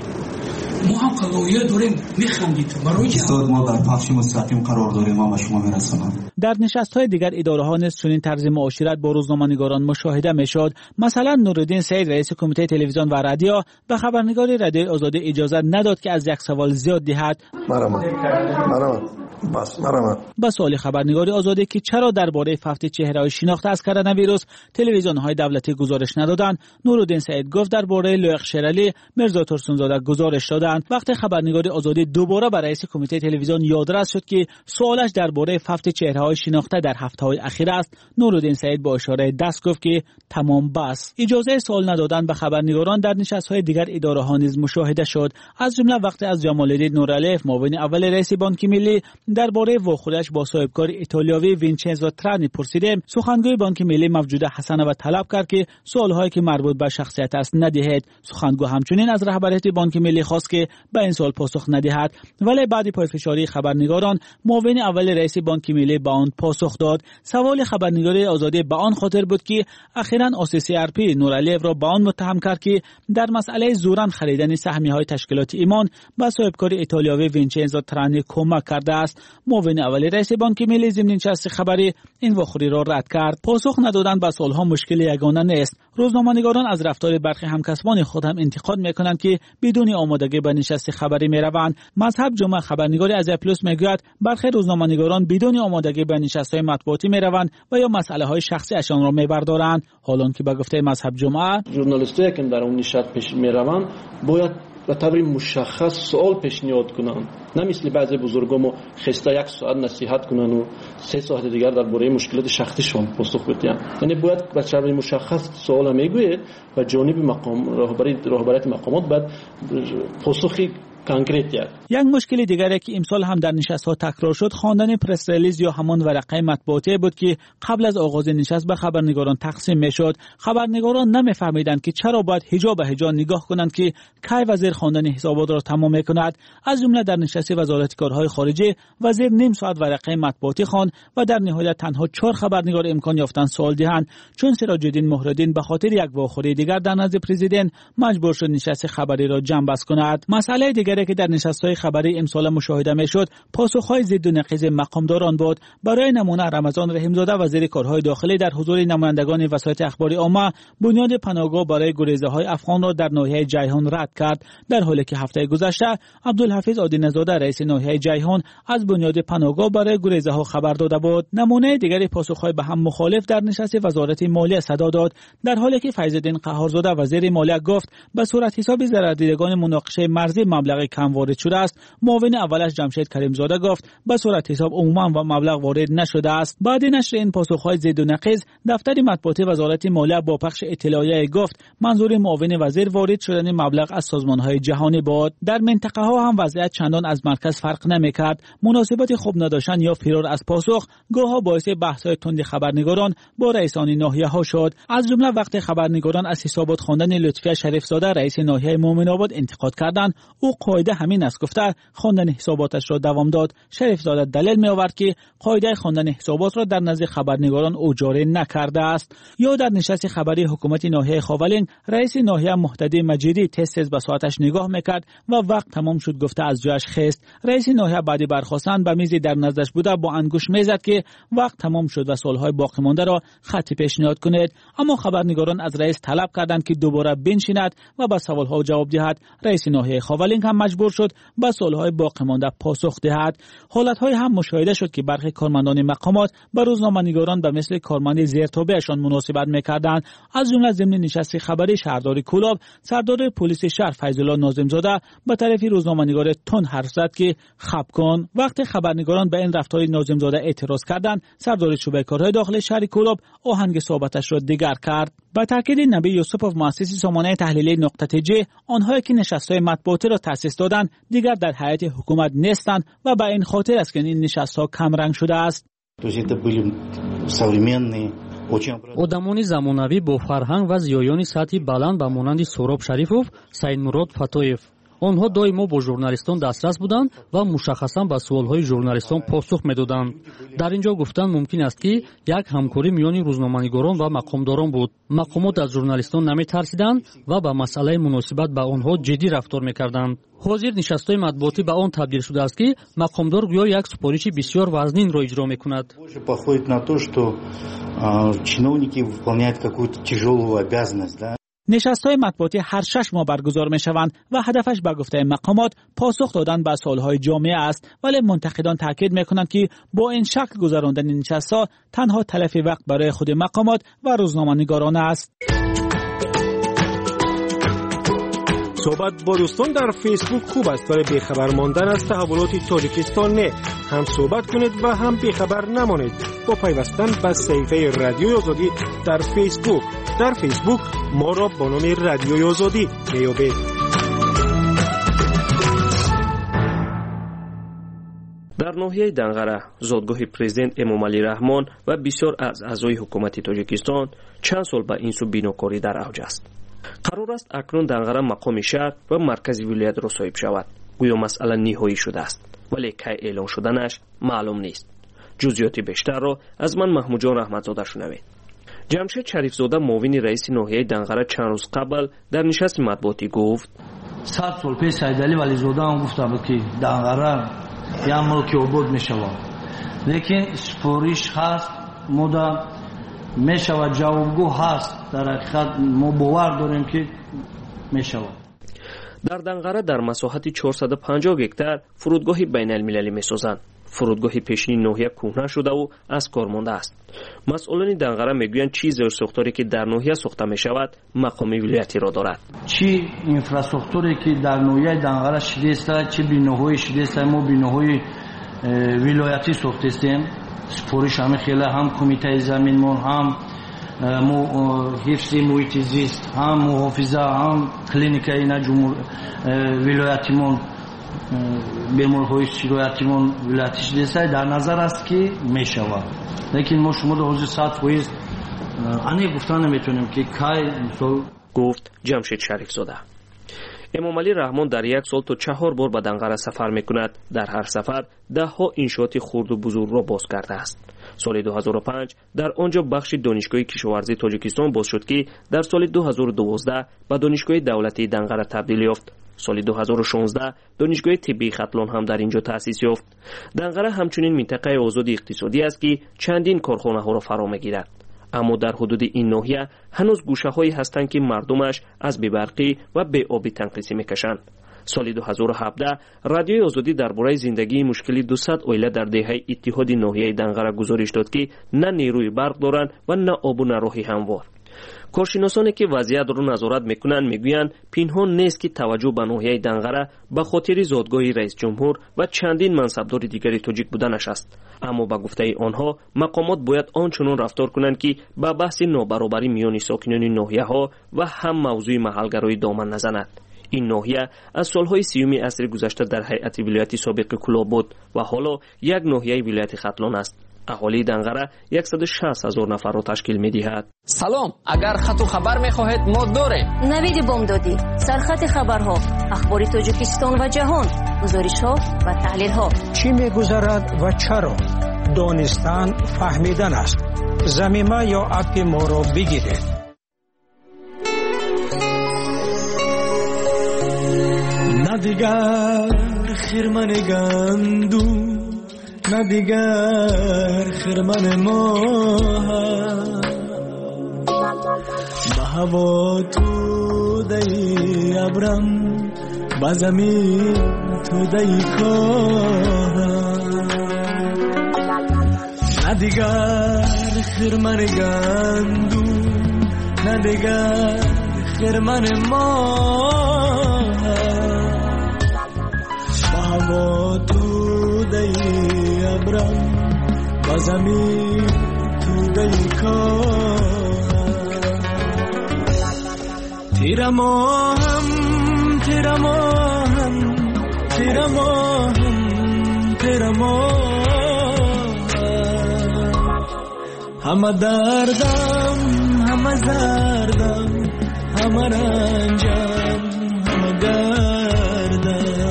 ما هم قضاویه داریم میخندید برای چی؟ ما در پخش مستقیم قرار داریم، ما به شما میرسانم. در نشست‌های دیگر اداره‌ها نیز چنین طرز معاشرت با روزنامه‌نگاران مشاهده می‌شد. مثلا نورالدین سعید رئیس کمیته تلویزیون و رادیو به خبرنگار رادیوی آزادی اجازه نداد که از یک سوال زیاد دهد. با سوال خبرنگاری آزادی که چرا درباره فوت چهره‌های شناخته از کرونا ویروس تلویزیون‌های دولتی گزارش ندادند، نورالدین سعید گفت درباره لایق شیرالی میرزا ترسونزاده گزارش دادند. وقتی خبرنگاری آزادی دوباره برای رئیس کمیته تلویزیون یادرس شد که سوالش درباره فوت چهره‌های شناخته در هفته‌های اخیر است، نورالدین سعید با اشاره دست گفت که تمام بس. اجازه سوال ندادن به خبرنگاران در نشست‌های دیگر اداره‌ها نیز مشاهده شد، از جمله وقتی از جمال‌الدین نورعلیف معاون اول رئیس بانک ملی درباره واخودش با صاحبکار ایتالیایی وینچنزو ترانی پرسیدیم، سخنگوی بانک ملی موجوده حسنوی طلب کرد که سوال‌هایی که مربوط به شخصیت است ندهید. سخنگو همچنین از رهبریت بانک ملی خواست که به این سوال پاسخ ندهد، ولی بعد پایفشاری خبرنگاران معاون اول رئیس بانک ملی به آن پاسخ داد. سوال خبرنگاری آزادی به آن خاطر بود که اخیراً OCCRP نورعلیف را به آن متهم کرد که در مسئله زوراً خریدن سهمیه‌های تشکیلات ایمان به صاحبکار ایتالیایی وینچنزو ترانی کمک کرده است. معاون اول رئیس بانک ملی ضمن نشست خبری این واخوری را رد کرد. پاسخ ندادن به سوال‌ها مشکل یگانه نیست. روزنامه‌نگاران از رفتار برخی همکسبان خود هم انتقاد می‌کنند که بدون آمادگی به نشست خبری می‌روند. مذهب جمعه خبرنگار آزیا پلوس میگوید برخی روزنامه‌نگاران بدون آمادگی به نشست‌های مطبوعاتی می‌روند و یا مسئله‌های شخصی اشان را می‌بردارند، حالان که به گفته مذهب جمعه ژورنالیستایی که در اون نشست پیش می‌روند باید و طور مشخص سوال پیشنهاد کنند، نه مثل بعضی بزرگا ما خسته 1 ساعت نصیحت کنن و 3 ساعت دیگر درباره مشکلات شخصیشون پاسخ بدن. یعنی باید به طور مشخص سوال میگوید و جانب مقام رهبریت مقامات باید پاسخی کنکریت کرد. یک مشکل دیگری که امسال هم در نشست‌ها تکرار شد خواندن پرس ریلیز یا همان ورقه مطبوعاتی بود که قبل از آغاز نشست به خبرنگاران تقسیم میشد. خبرنگاران نمیفهمیدند که چرا باید هجا به هجا نگاه کنند که کی وزیر خواندن حسابات را تمام میکند. از جمله در نشست وزارت کارهای خارجه وزیر نیم ساعت ورقه مطبوعاتی خواند و در نهایت تنها 4 خبرنگار امکان یافتند سوال دهند، چون سراج الدین مهرالدین به خاطر یک واخوری دیگر در نزد پرزیدنت مجبور شد نشست خبری را جمع بست کند. مسئله دیگر که در نشست‌های خبری امسال مشاهده می‌شد پاسخ‌های ضد و نقیض مقامداران بود. برای نمونه رمضان رحیم‌زاده وزیر کارهای داخلی در حضور نمایندگان وسایط اخباری عامه بنیاد پناهگاه برای گریزه‌های افغان را در ناحیه جیهان رد کرد، در حالی که هفته گذشته عبدالحفیظ آدینه‌زاده رئیس ناحیه جیهان از بنیاد پناهگاه برای گریزه‌ها خبر داده بود. نمونه دیگری پاسخ‌های به هم مخالف در نشست وزارت مالیه صدا داد، در حالی که فیض‌الدین قهارزاده وزیر مالیه گفت به صورت حساب ضرردیدگان مناقشه مرزی مبلغ کم وارد شده است. معاون اولش جمشید کریمزاده گفت به صورت حساب عموما و مبلغ وارد نشده است. بعد نشر این پاسخ‌های ضد و نقیض دفتر مطبوعاتی وزارت مالیه با پخش اطلاعیه گفت منظور معاون وزیر وارد شدن مبلغ از سازمان‌های جهانی بود. در منطقه ها هم وضعیت چندان از مرکز فرق نمی‌کرد. مناسبت خوب نداشتن یا فرار از پاسخ گاه‌ها باعث بحث‌های تند خبرنگاران با رئیسان ناحیه‌ها شد. از جمله وقتی خبرنگاران از حسابات خواندن لطفی شریفزاده رئیس ناحیه مومن‌آباد انتقاد کردند، او قاعده همین است گفته خواندن حساباتش را دوام داد. شریفزاده دلیل می آورد که قاعده خواندن حسابات را در نزد خبرنگاران او جاری نکرده است. یا در نشست خبری حکومت ناحیه خاولین رئیس ناحیه مهتدی مجیدی تست به ساعتش نگاه میکرد و وقت تمام شد گفته از جایش خیست. رئیس ناحیه بعد برخاستن به میزی در نزدش بوده با انگوش میزد که وقت تمام شد و سوالهای باقی مانده را خطی پیشنهاد کنید، اما خبرنگاران از رئیس طلب کردند که دوباره بنشیند و به سوالها جواب دهد. رئیس ناحیه خاولین هم مجبور شد به سوالهای باقی مانده پاسخ دهد. حالت‌های هم مشاهده شد که برخی کارمندان مقامات به روزنامه‌نگاران به مثل کارمند زیرتابه‌شان مناسبت می‌کردند. از جمله ضمن نشست خبری شهردار کولاب سردار پلیس شهر فیض‌الله ناظم‌زاده به طرف روزنامه‌نگار تون حرف زد که خب کن. وقتی خبرنگاران به این رفتار ناظم‌زاده اعتراض کردند، سردار شعبه کارهای داخلی شهر کولاب آهنگ صحبتش را دیگر کرد. با تاکید نبی یوسفوف مؤسس سامانه تحلیلی نقطه ج، آنهایی که نشست‌های مطبوعاتی را تأسیس دادند دیگر در هیئت حکومت نیستند و به این خاطر است که این نشست‌ها کم رنگ شده است. одамони замонавӣ бо фарҳанг ва зиёёни сатҳи баланд ба монанди сӯроб шарифов, саидмурод фатоев. онҳо доимо бо журналистон дастрас буданд ва мушаххасан ба суолҳои журналистон посух медоданд. дар ин ҷо гуфтан мумкин аст ки як ҳамкорӣ миёни рӯзноманигорон ва мақомдорон буд. мақомот аз журналистон наметарсиданд ва ба масъалаи муносибат ба онҳо ҷиддӣ рафтор мекарданд. ҳозир нишастҳои матбуотӣ ба он табдил шудааст ки мақомдор гӯё як супориши бисёр вазнинро иҷро мекунад. نشست‌های مطبوعاتی هر 6 ماه برگزار می‌شوند و هدفش به گفته مقامات پاسخ دادن به سوال‌های جامعه است، ولی منتقدان تاکید می‌کنند که با این شکل گذراندن نشست‌ها تنها تلف وقت برای خود مقامات و روزنامه‌نگاران است. صحبت با دوستان در فیسبوک خوب است، برای بیخبر ماندن از تحولات تاجیکستان نه. هم صحبت کنید و هم بیخبر نمانید با پیوستن به صفحه رادیوی آزادی در فیسبوک. در فیسبوک ما را با نام رادیوی آزادی میابید. در ناحیه دنغره زادگاه پرزیدنت امامعلی رحمان و بسیار از اعضای حکومت تاجیکستان چند سال به این سو بیناکاری در اوج است. قرار است اکنون دنغره مقام شهر و مرکز ولایت را صاحب شود. گویا مسئله نهایی شده است، ولی کی اعلان شدنش معلوم نیست. جزئیات بیشتر را از من محمود جان رحمتزاده شنوید. جمشید شریفزاده معاون رئیس ناحیه دنغره چند روز قبل در نشست مطبوعاتی گفت 100 سال پیش سیدعلی ولیزاده هم گفته بود که دنغره یک ملک آباد می شود، لیکن سفارش هست مدام می شود، جوابگو هست. در حقیقت ما باور داریم که می شود. در دنغره در مساحت 450 هکتار فرودگاه بین المللی می سازند. فرودگاه پیشین ناحیه کهنه شده و از کار مانده است. مسئولان دنقره میگویند چی زیرساختاری که در ناحیه ساخته می شود مقام ولایتی را دارد. چی اینفراستراکچوری که در ناحیه دنقره شده است، چی بیناهای شده است، ما بیناهای ولایتی ساخته استیم. سپارش همه خیلی هم کمیته زمینمون، هم حفظ محیط زیست، هم محافظه، هم کلینیک اینا ولایتیمون بیمارهای شکایتیمون ولایتی شده است در نظر است که می شود. لیکن ما شما در حوزه ساعت پاییز آنی گفتن نمیتونیم که کی گفت جمشید شریف زاده. امامعلی رحمان در یک سال تا 4 بار به دنقره سفر میکند. در هر سفر 10 ها انشاءات خرد و بزرگ را باز کرده است. سال 2005 در آنجا بخش دانشگاه کشاورزی تاجیکستان باز شد که در سال 2012 به دانشگاه دولتی دنقره تبدیل یافت. سال 2016 دانشگاه طبی ختلان هم در اینجا تأسیس یافت. دنقره همچنین منطقه آزاد اقتصادی است که چندین کارخانه ها را فرا میگیرد. اما در حدود این ناحیه هنوز گوشه هایی هستند که مردمش از بی‌برقی و بی‌آبی تنقیصی میکشند. سال 2017 رادیوی آزادی درباره زندگی مشکلی 200 عائله در دهه اتحاد ناحیه دنقره گزارش داد که نه نیروی برق دارند و نه آب و نه راه هموار. کارشناسانی که وضعیت را نظارت میکنند میگویند پنهان نیست که توجه به ناحیه دنقره به خاطر زادگاه رئیس جمهور و چندین منصبدار دیگری تاجیک بودنش است. اما به گفته آنها مقامات باید آنچنان رفتار کنند که به بحث نابرابری میان ساکنان ناحیه ها و هم موضوع محلگرایی دامن نزند. این ناحیه از سالهای 30 عصر گذشته در هیئت ولایتی سابق کلاه بود و حالا یک ناحیه ولایت ختلان است. اهالی دنقره 160,000 نفر را تشکیل می‌دهد. سلام، اگر خط و خبر می‌خواهید ما داریم. نوید بامدادی، سرخط خبرها، اخبار تاجیکستان و جهان، گزارش‌ها و تحلیل‌ها. چی می‌گذرد و چرا؟ دانستن فهمیدن است. زمینه یا اپ ما را بگیرید. نه دیگر خرمن گندم، نه دیگر خرمن ما به هوا تو دی ابرم، به زمین تو دی کاه. نه دیگر خرمن گندم، نه دیگر خرمن ما به هوا تو دی ابرم، به زمین تو دی کار. تیرا ماهم تیرا ماهم تیرا ماهم تیرا ماهم، همه دردم همه زردم همه رنجم همه گردم.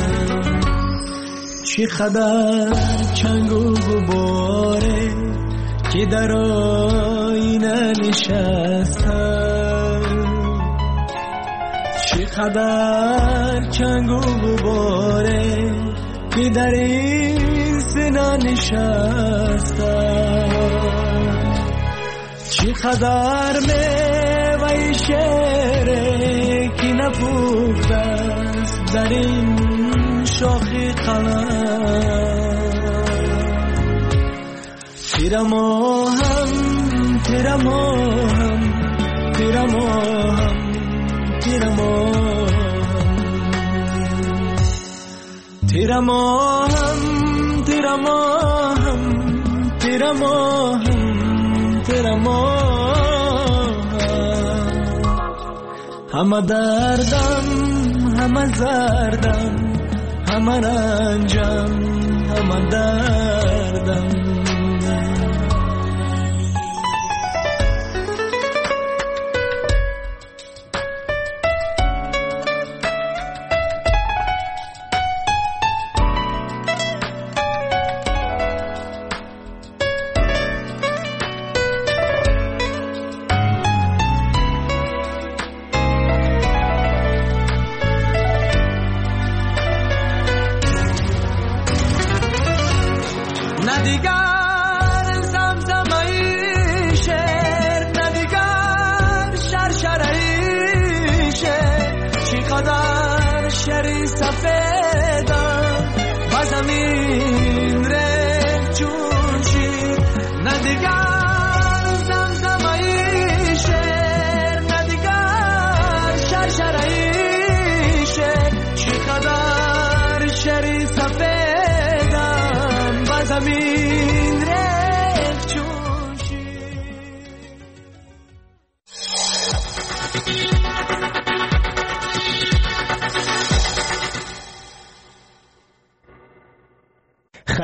چی خبر چنگ و غباره که در آینه نشستم، چی خبر چنگ و غباره که در این سینه نشستم، چی خبر میوه شعره که نپخته است در این شاخی قلم. تیرا ماهم تیرا ماهم تیرا ماهم تیرا ماهم، تیرا ماهم تیرا ماهم تیرا ماهم تیرا ماهم، همه دردم همه زردم همه رنجم همه دردم.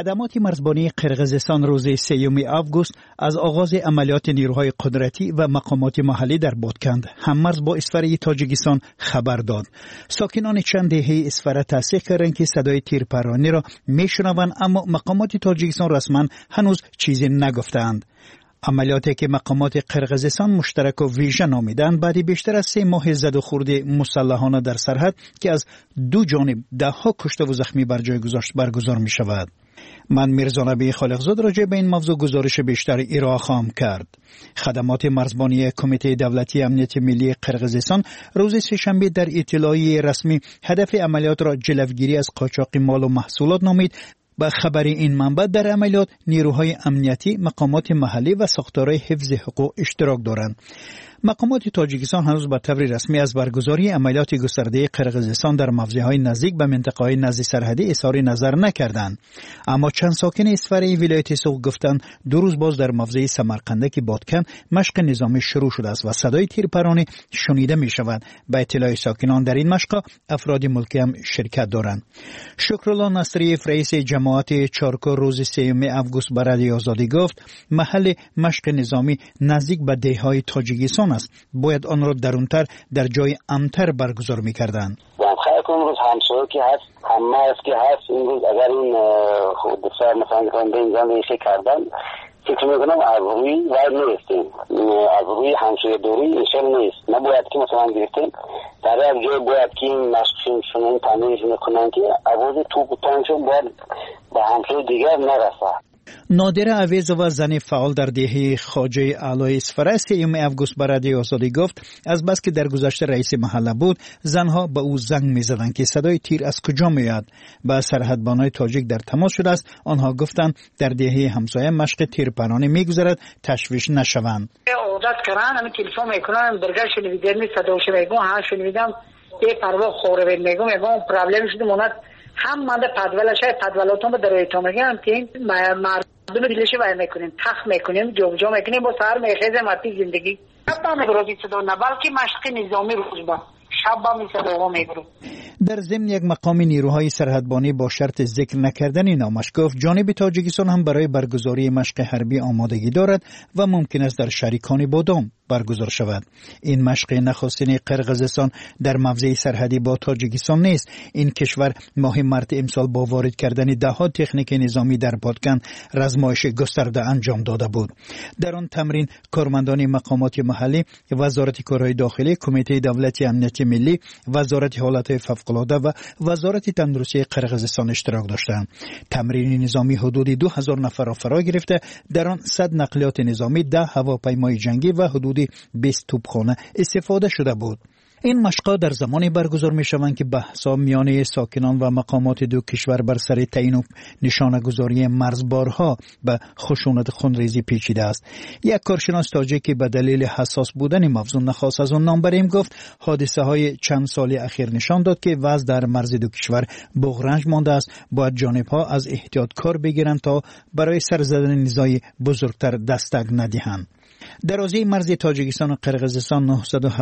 خدمات مرزبانی قرقیزستان روز 3 آگوست از آغاز عملیات نیروهای قدرتی و مقامات محلی در بادکند هممرز با اسفره تاجیکستان خبر داد. ساکنان چند دهه اسفره تصدیق کردند که صدای تیرپرانی را میشنوند، اما مقامات تاجیکستان رسما هنوز چیزی نگفتند. عملیاتی که مقامات قرقیزستان مشترک و ویژه نامیدند بعد بیشتر از 3 ماه زد و خورد مسلحانه در سرحد که از دو جانب دهها کشته و زخمی بر جای گذاشت برگزار می شود. من میرزا نبی خالقزاد راجع به این موضوع گزارش بیشتر ارائه خواهم کرد. خدمات مرزبانی کمیته دولتی امنیت ملی قرقیزستان روز سه‌شنبه در اطلاعیه رسمی هدف عملیات را جلوگیری از قاچاق مال و محصولات نامید. با خبر این منبع در عملیات نیروهای امنیتی، مقامات محلی و ساختارهای حفظ حقوق اشتراک دارند. مقامات تاجیکستان هنوز به طور رسمی از برگزاری عملیات گسترده قرقیزستان در موضع‌های نزدیک به منطقه‌های نزدیک سرحدی اظهار نظر نکردند، اما چند ساکن اسفره ولایت سوق گفتند 2 روز باز در موضع سمرقندک بادکن مشق نظامی شروع شده است و صدای تیرپرانی شنیده می‌شود. به اطلاع ساکنان در این مشق افراد ملکی هم شرکت دارند. شکرالله نصری رئیس جماعت چارکو روز 3 آگوست به رادیو آزادی گفت محل مشق نظامی نزدیک به دهه‌های تاجیکستان است. باید آن را درونتر در جای امن‌تر برگزار می‌کردند. امروز همسایه که هست، همه است که هست، امروز اگر این خود بسیار مثلا کنده اینجا میشه کردن، فکر میکنم از روی وای نیستیم، از روی همسایه دوری ایشان نیست. نباید که مثلا گرفتیم در از جای باید که این مشقشون شنون تمیز میکنن که عوض توپ و تانشون باید به همسایه دیگر نرسه. نادر عویز و زن فعال در دهه خواجه اعلی اسفره 3 آگوست به رادیو آزادی گفت از بس که در گذشته رئیس محله بود، زنها به او زنگ می‌زدند که صدای تیر از کجا میاد. با سرحدبانای تاجیک در تماس شده است. آنها گفتند در دهه همسایه مشق تیرپرانی می‌گذرد، تشویش نشوند. عادت کردن همین تلفن میکنن برگشت نمیدن صداش میگم ها شنیدم یه پروا خوره میگم پرابلم شده مونات هم مانده پدولش پدولاتون به درایتون میگم که این مردم دیلش وای میکنیم تخ میکنیم جوجا میکنیم با سر میخیزه ماتی زندگی حتی نگروزی صدا نه بلکه مشق نظامی روز با شب با میصدا میگرو. در ضمن یک مقام نیروهای سرحدبانی با شرط ذکر نکردن نامش گفت جانب تاجیکستان هم برای برگزاری مشق حربی آمادگی دارد و ممکن است در شریکان بادام برگزار شود. این مشق نخستین قرقیزستان در موضع سرحدی با تاجیکستان نیست. این کشور ماه مارس امسال با وارد کردن دهها تکنیک نظامی در بادکن رزمایش گسترده انجام داده بود. در آن تمرین کارمندان مقامات محلی، وزارت کارهای داخلی، کمیته دولتی امنیت ملی، وزارت حالات فوق‌العاده و وزارت تندرستی قرقیزستان اشتراک داشتند. تمرین نظامی حدود 2000 نفر را فرا گرفته، در آن 100 نقلیات نظامی، 10 هواپیمای جنگی و حدود 20 توپخانه استفاده شده بود. این مشق‌ها در زمانی برگزار می‌شوند که بحث‌ها میان ساکنان و مقامات دو کشور بر سر تعیین و نشانه‌گذاری مرزبارها به خشونت خونریزی پیچیده است. یک کارشناس تاجیک که به دلیل حساس بودن موضوع نخواست از آن نام بریم گفت حادثه‌های چند سال اخیر نشان داد که وضع در مرز دو کشور بغرنج مانده است. باید جانب‌ها از احتیاط کار بگیرند تا برای سر زدن نزاعی بزرگتر دستک ندهند. درازی مرز تاجیکستان و قرقیزستان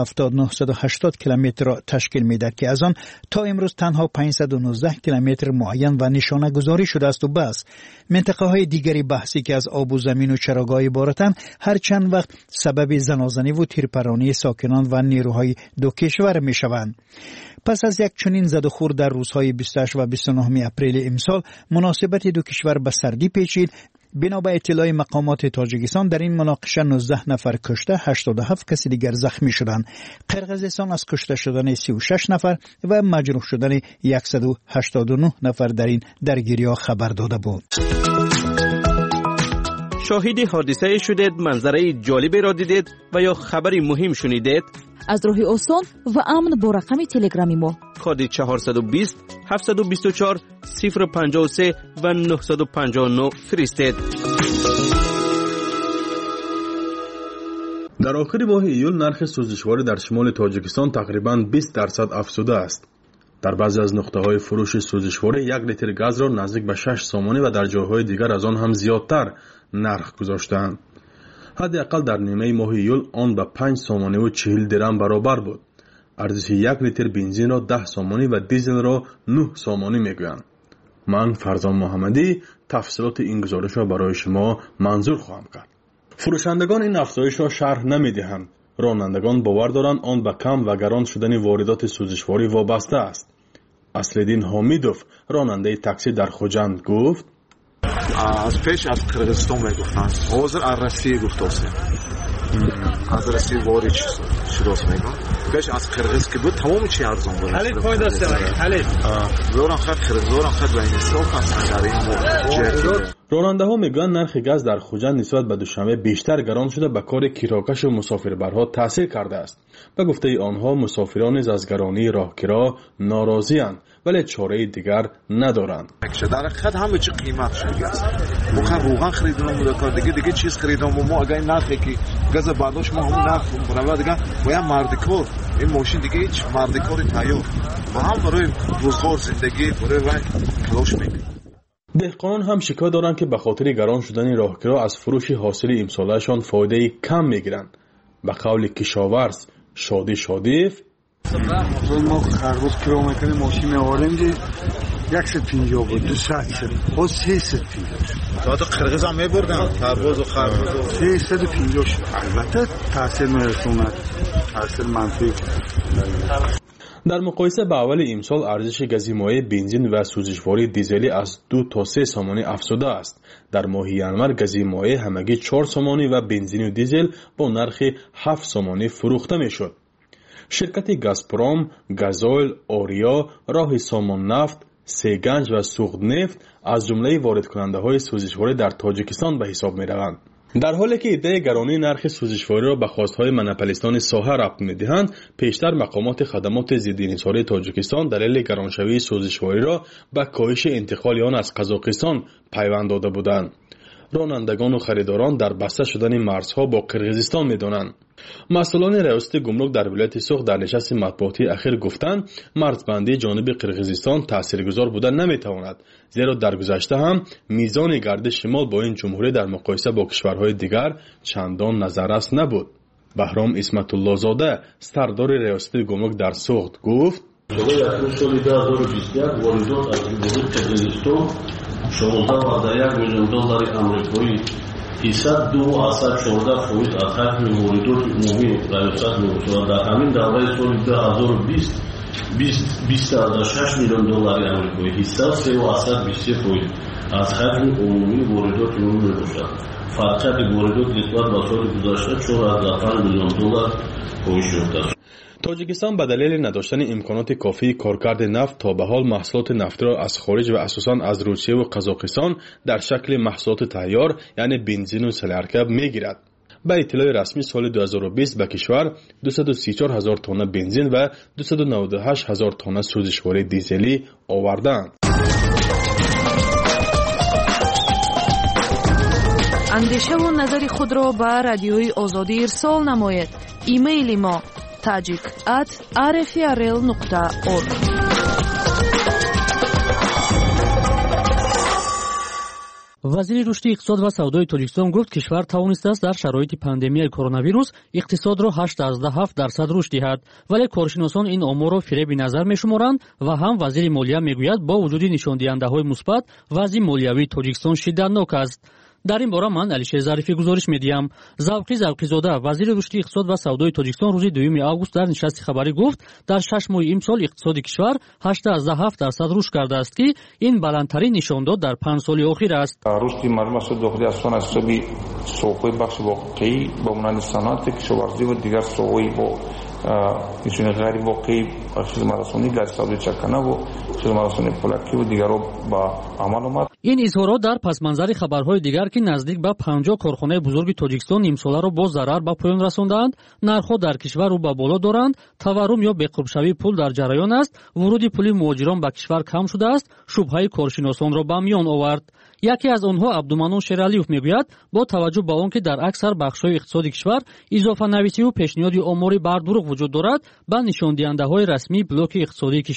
970-980 کیلومتر را تشکیل می‌دهد که از آن تا امروز تنها 519 کیلومتر معین و نشانه گذاری شده است و بس. منطقه‌های دیگری بحثی که از آب و زمین و چراگاه عبارتند هر چند وقت سبب زنازنی و تیرپرانی ساکنان و نیروهای دو کشور می‌شوند. پس از یک چنین زد و خورد در روزهای 28 و 29 اپریل امسال مناسبت دو کشور به سردی پیچید. بنا به اطلاع مقامات تاجیکستان در این مناقشه 19 نفر کشته، 87 کسی دیگر زخمی شدند. قرقیزستان از کشته شدن 36 نفر و مجروح شدن 189 نفر در این درگیری‌ها خبر داده بود. شاهد حادثه شدید، منظره جالبی را دیدید و یا خبری مهم شنیدید؟ از راه آسان و امن با رقم تلگرامی ما کد 420 724 053 و 959 فرستید. در آخر ماه ایول نرخ سوزشواری در شمال تاجیکستان تقریباً 20% افزوده است. در بعضی از نقطه‌های فروش سوزشواری 1 لیتر گاز را نزدیک به 6 سامانه و در جاهای دیگر از آن هم زیادتر نرخ گذاشتند. حداقل در نیمه ماه ایول آن به 5 سامانه و 40 درم برابر بود. ارزش 1 لیتر بنزین را 10 سامانه و دیزل را 9 سامانه میگویند. من فرزان محمدی، تفصیلات این گزارش را برای شما منظور خواهم کرد. فروشندگان این افزایش را شرح نمی‌دهند. رانندگان باور دارند آن به کم و گران شدن واردات سوزشواری وابسته است. اصلدین حامیدوف راننده تاکسی در خوجند گفت: از پیش از قرغیزستان میگفتند، حاضر از روسیه گفتاست. از روسیه وارد شداست میگن. پیش از قرغیز که بود تمام چی ارزان بود. حالی فایده است. حالی. زوران خد و این اسراف است در این راننده ها میگن نرخ گاز در خوجند نسبت به دوشنبه بیشتر گران شده به کار کیراکش و مسافربرها تاثیر کرده است. به گفته آنها مسافران از گرانی راهکرا ناراضی اند ولی چاره دیگر ندارند. در خد همه چی قیمت شده است. ما روغن خریدیم بود کار دیگه چیز خریدیم ما اگه این نرخی که گاز بعدش ما هم نرخ برای دیگه باید مردکار این ماشین دیگه هیچ مردکاری تیار و هم برای روزگار زندگی برای تلاش میکنیم. دهقانان هم شکایت دارند که به خاطر گران شدن راهکرا از فروش حاصل امسالشان فایده کم میگیرند. به قول کشاورز شادی شادیف ما خربوز کرا میکنیم ماشین میواریم دی 150 بود 200 خود 350 تا قرغیز هم میبردن خربوز و خربوز 350 شد. البته تاثیر میرسوند تاثیر منفی. در مقایسه با اول امسال ارزش گازی مایع بنزین و سوزشواری دیزلی از 2 تا 3 سامانی افزوده است. در ماه ینور گازی مایع همگی 4 سامانی و بنزین و دیزل با نرخ 7 سامانی فروخته میشد. شرکت گازپروم، گازوئیل، آریا، راه سامان نفت، سیگنج و سوخت نفت از جمله وارد کننده های سوزشواری در تاجیکستان به حساب می روند. در حالی که ایده گرانی نرخ سوزشواری را به خواستهای منوپلیستان ساحه ربط می‌دهند، پیشتر مقامات خدمات ضد انحصاری تاجیکستان دلیل گرانشوی سوزشواری را به کاهش انتقال آن از قزاقستان پیوند داده بودند. رانندگان و خریداران در بسته شدن مرزها با قرغیزستان می‌دانند. مسئولان ریاست گمرک در ولایت سوخت در نشست مطبوعاتی اخیر گفتند مرزبندی جانب قرغیزستان تاثیرگذار بودن نمی‌تواند، زیرا در گذشته هم میزان گردش مال با این جمهوری در مقایسه با کشورهای دیگر چندان نظررس نبود. بهرام اسمت الله زاده سردار ریاست گمرک در سوخت گفت: سال 2021 واردات از قرغیزستان 16.1 میلیون دلار آمریکایی 2.14% از حجم واردات عمومی ریاست می‌باشد. در همین دوره سال 2020 20.6 میلیون دلار آمریکایی 3.23% از حجم عمومی واردات عمومی می‌باشد. فرقیت واردات نسبت به سال گذشته 4.5 میلیون دلار کاهش یافته است. تاجیکستان به دلیل نداشتن امکانات کافی کارکرد نفت تا به حال محصولات نفتی را از خارج و اساساً از روسیه و قزاقستان در شکل محصولات تیار یعنی بنزین و سلرکب میگیرد. به اطلاع رسمی سال 2020 به کشور 234,000 تن بنزین و 298,000 تن سوزشواری دیزلی آوردند. اندیشه و نظر خود را به رادیوی آزادی ارسال نمایید. ایمیل ما tajik@rfrl.org. وزیر رشد اقتصاد و سودای تاجیکستان گفت کشور توانسته است در شرایط پاندمی کرونا ویروس اقتصاد را 8.7% رشد دهد، ولی کارشناسان این آمار را فریب نظر می‌شمارند و هم وزیر مالیه میگوید با وجود نشان دهنده‌های مثبت وضع مالیوی تاجیکستان شدتناک است. در این باره من علیشیر ظریفی گزارش می‌دهم. زوقی زوقی‌زاده وزیر رشد اقتصاد و سودای تاجیکستان روز 2 آگوست در نشست خبری گفت در 6 ماه امسال اقتصاد کشور 8.7% رشد کرده است که این بلندترین نشانداد در 5 سال اخیر است. رشد مجموعه داخلی از سال حسابی سوق‌های بخش واقعی با مانند صنعت کشاورزی و دیگر سوق‌های با نشون غیر واقعی خدمات‌رسانی گازسازی چکنه و خدمات‌رسانی پولکی و دیگر را با عمل آمد. این اظهارات در پس منظر خبرهای دیگر که نزدیک به 50 کارخانه بزرگ تاجیکستان نیمساله را با ضرر به پایان رساندند، نرخ‌ها در کشور رو به بالا دارند، تورم یا بی‌قرب‌شوی پول در جریان است، ورود پول مهاجران به کشور کم شده است، شبهه کارشناسان را به میان آورد. یکی از آنها عبدالمنان شیرعلیوف میگوید با توجه به آنکه در اکثر بخش‌های اقتصادی کشور اضافه نویسی و پیشنهاد آماری بر دروغ وجود دارد، به نشان دهنده‌های رسمی بلوک اقتصادی کشور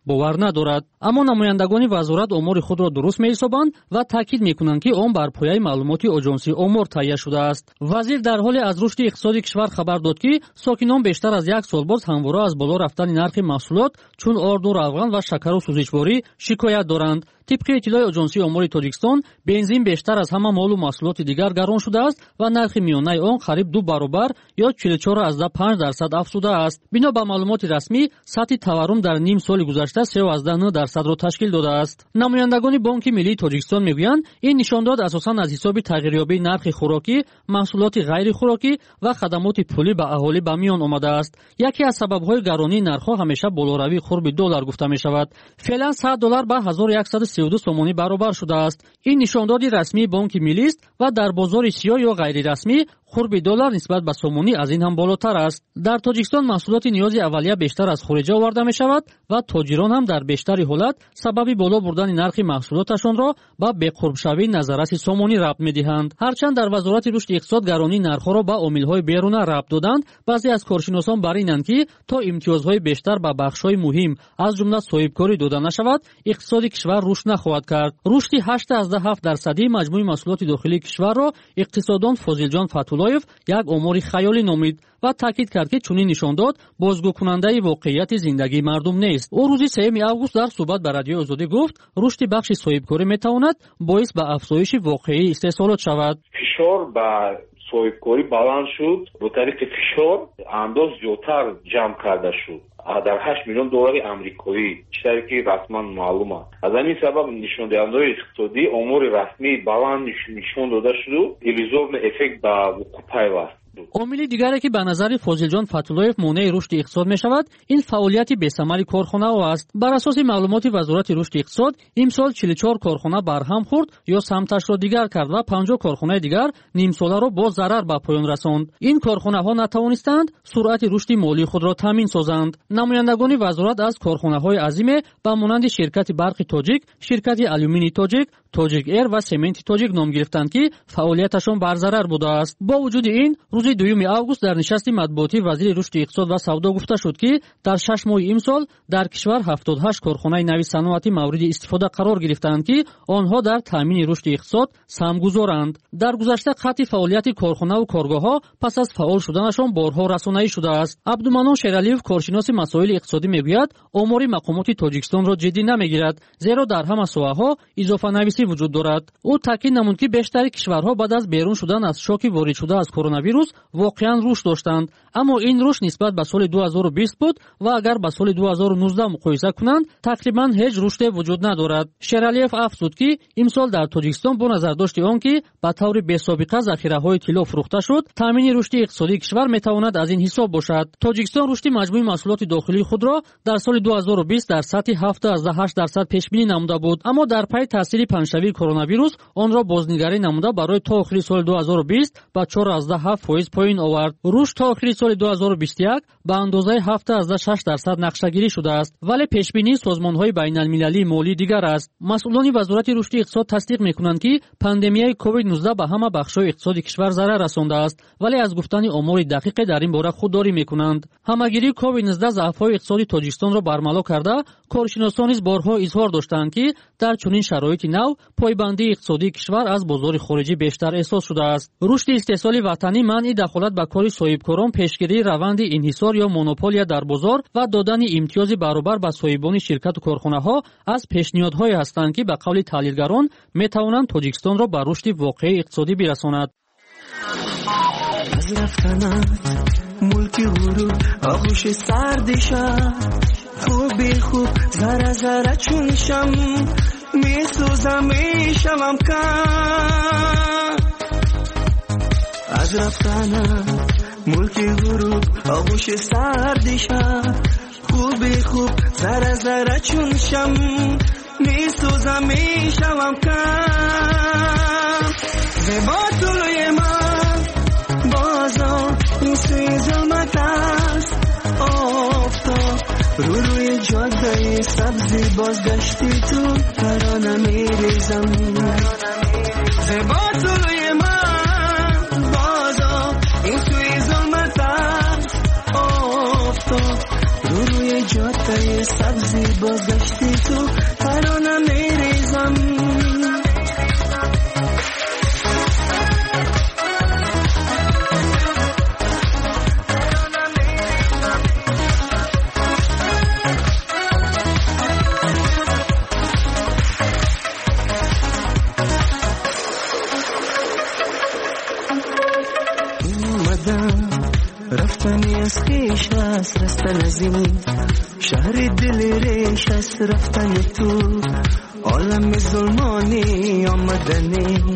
бовар надорад. аммо намояндагони вазорат омори худро дуруст меҳисобанд ва таъкид мекунанд ки он бар пояи маълумоти оҷонсии омор таҳия шудааст. вазир дар ҳоле аз рушди иқтисоди кишвар хабар дод ки сокинон бештар аз як сол боз ҳамвора аз боло рафтани нархи маҳсулот чун орду равған ва шакару сӯзишворӣ шикоят доранд. طبق اطلاع آژانسی آمار تاجیکستان بنزین بیشتر از همه مال و محصولات دیگر گران شده است و نرخ میانه آن قریب 2 برابر یا 44.5% افزوده است. بنا به معلومات رسمی سطح تورم در نیم سال گذشته 3.9% را تشکیل داده است. نمایندگان بانک ملی تاجیکستان میگویند این نشانداد اساساً از حساب تغییریابی نرخ خوراکی، محصولات غیر خوراکی و خدمات پولی به اهالی به میان آمده است. یکی از سبب‌های گرانی نرخ‌ها همیشه بالاروی قرب $1 گفته می‌شود. فعلا $100 به 1132 سومانی برابر شده است. این نشانداد رسمی بانک ملی است و در بازار سیاه یا غیر رسمی قرب $1 نسبت به سومانی از این هم بالاتر است. در تاجیکستان محصولات نیاز اولیه بیشتر از خارج آورده می شود و تاجران هم در بیشتر حالت سبب بالا بردن نرخ محصولاتشان را به بی‌قرب شوی نظرات سومانی ربط می دهند. هرچند در وزارت رشد اقتصاد گرانی نرخ‌ها را به عامل‌های بیرونی ربط دادند، بعضی از کارشناسان بر اینند که تا امتیازهای بیشتر به بخش‌های مهم از جمله صاحبکاری داده نشود، اقتصاد کشور رشد نخواهد کرد. رشد 8.7% مجموع محصولات داخلی کشور را اقتصاددان فاضلجان فتولایف یک آمار خیالی نامید و تاکید کرد که چنین نشانداد بازگو کننده واقعیت زندگی مردم نیست. او روز 3 آگوست در صحبت با رادیو آزادی گفت رشد بخش صاحبکاری میتواند باعث به افزایش واقعی استحصالات شود. فشار با صاحبکاری بلند شد، با طریق فشار انداز زیادتر جمع کرده شد. در 8 میلیون دلار آمریکایی چیزی که رسما معلومه. از این سبب نشان دهنده اقتصادی امور رسمی بلند نشان داده شد و ایلیزورن افکت به وقوع پیوست. عامل دیگری که به نظر فاضلجان فتولایف مانع رشد اقتصاد می شود این فعالیت بی‌ثمر کارخانه‌ها است. بر اساس معلومات وزارت رشد اقتصاد امسال 44 کارخانه برهم خورد یا سمتش را دیگر کرد و 50 کارخانه دیگر نیم ساله را با ضرر به پایان رساند. این کارخانه‌ها نتوانستند سرعت رشد مالی خود را تامین سازند. نمایندگان وزارت از کارخانه‌های عظیم به مانند شرکت برق تاجیک، شرکت آلومینی تاجیک، تاجیک ایر و سمنت تاجیک نام گرفتند که فعالیتشان بر ضرر بوده است. با وجود این روز 2 آگوست در نشست مطبوعاتی وزیر رشد اقتصاد و سودا گفته شد که در 6 ماه امسال در کشور 78 کارخانه نوی صنعتی مورد استفاده قرار گرفتند که آنها در تامین رشد اقتصاد سهمگذارند. در گذشته قطع فعالیت کارخانه و کارگاه‌ها پس از فعال شدنشان بارها رسانه‌ای شده است. عبدالمنان شیرعلیوف کارشناس مسائل اقتصادی میگوید آمار مقامات تاجیکستان را جدی نمیگیرد، زیرا در همه ساحه‌ها اضافه‌نویسی وجود دارد. او تاکید نمود که بیشتر کشورها بعد از بیرون شدن از شوک وارد شده از کرونا ویروس واقعا رشد داشتند، اما این رشد نسبت به سال 2020 بود و اگر با سال 2019 مقایسه کنند تقریبا هیچ رشد وجود ندارد. شیرعلیوف افزود که امسال در تاجیکستان با نظر داشت آن که به طور بی‌سابقه ذخیره‌های طلا فروخته شد، تامین رشد اقتصادی کشور میتواند از این حساب باشد. تاجیکستان رشد مجموع محصولات داخلی خود را در سال 2020 در سطح 7.8% پیش بینی نموده بود، اما در پی تاثیر پنجشنبه کرونا ویروس آن را بازنگری نموده برای تا آخر سال 2020 با 4.7% پایین آورد. رشد تا آخر سال 2021 به اندازه 7.6% نقشه‌گیری شده است، ولی پیش بینی سازمان‌های بین‌المللی مالی دیگر است. مسئولان وزارت رشد اقتصاد تصدیق می‌کنند که پاندمیای کووید 19 به همه بخش‌های اقتصادی کشور ضرر رسانده است، ولی از گفتن آمار دقیق در این باره خودداری می‌کنند. همگیری کووید 19 ضعف‌های اقتصادی تاجیکستان را برملا کرده، کارشناسان نیز بارها اظهار داشتند که در چنین شرایط نو پایبندی اقتصادی کشور از بازار خارجی بیشتر احساس شده است. رشد استحصال وطنی، منع دخالت به کار صاحبکاران، پیشگیری روند انحصار یا مونوپولیا در بازار و دادن امتیاز برابر به صاحبان شرکت و کارخانه‌ها از پیشنهادهایی هستند که به قول تحلیلگران میتوانند تاجیکستان را به رشد واقعی اقتصادی برساند. از رفتنت ملک غرور آغوش سردشم خوبی خوب ذره ذره چون شم میسوزم میشمم کم از رفتنت ملک غروب آغوش سردشم خوبی خوب ذره ذره چون شم میسوزم میشمم کم زیبا طلوی من بازا این سوی ظلمت است آفتاب روی جاده سبزی بازگشتی تو ترانه میریزم زیبا طلوی من بازا این سوی ظلمت است آفتاب روی جاده روی سبزی بازگشتی تو ترانه میریزم رفتنی از خیش است رستن از این شهر دل ریش است رفتن تو عالم ظلمانی آمدنی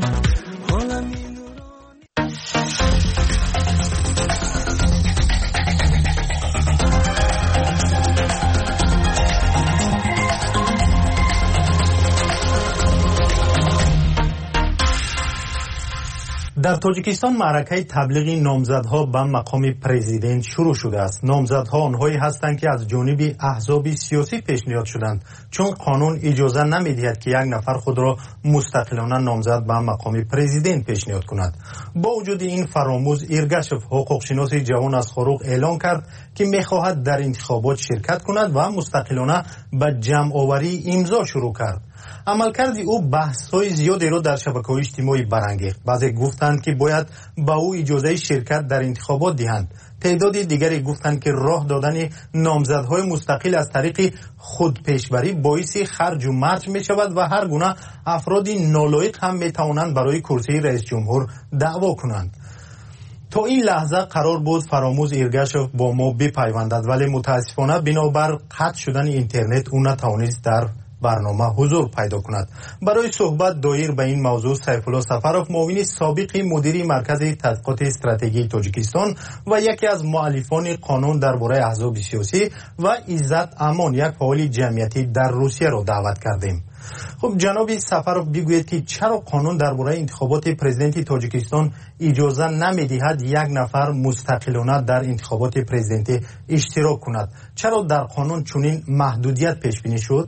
در تاجیکستان معرکه تبلیغ نامزدها به مقام پرزیدنت شروع شده است. نامزدها آنهایی هستند که از جانب احزاب سیاسی پیشنهاد شدند، چون قانون اجازه نمی‌دهد که یک نفر خود را مستقلانه نامزد به مقام پرزیدنت پیشنهاد کند. با وجود این، فراموز ایرگاشف، حقوقشناس جوان از خاروق، اعلان کرد که می‌خواهد در انتخابات شرکت کند و مستقلانه به جمع‌آوری امضا شروع کرد. عملکرد او بحث‌های زیادی را در شبکه‌های اجتماعی برانگیخت. بعضی گفتند که باید به او اجازه شرکت در انتخابات دهند. تعداد دیگری گفتند که راه دادن نامزدهای مستقل از طریق خودپیشبری باعث خرج و مرج می شود و هر گونه افراد نالایق هم می توانند برای کرسی رئیس جمهور دعوا کنند. تا این لحظه قرار بود فراموز ایرگاشف با ما بپیوندد، ولی متاسفانه بنابر قطع شدن اینترنت او نتوانست در برنامه حضور پیدا کند. برای صحبت دایر به این موضوع سیفالله سفروف، معاون سابق مدیر مرکز تحقیقات استراتژی تاجیکستان و یکی از مؤلفان قانون درباره احزاب سیاسی، و عزت امان، یک فعال جمعیتی در روسیه را دعوت کردیم. خب جناب سفروف، بگویید که چرا قانون درباره انتخابات پرزیدنت تاجیکستان اجازه نمی‌دهد یک نفر مستقلانه در انتخابات پرزیدنتی اشتراک کند؟ چرا در قانون چنین محدودیت پیش بینی شد؟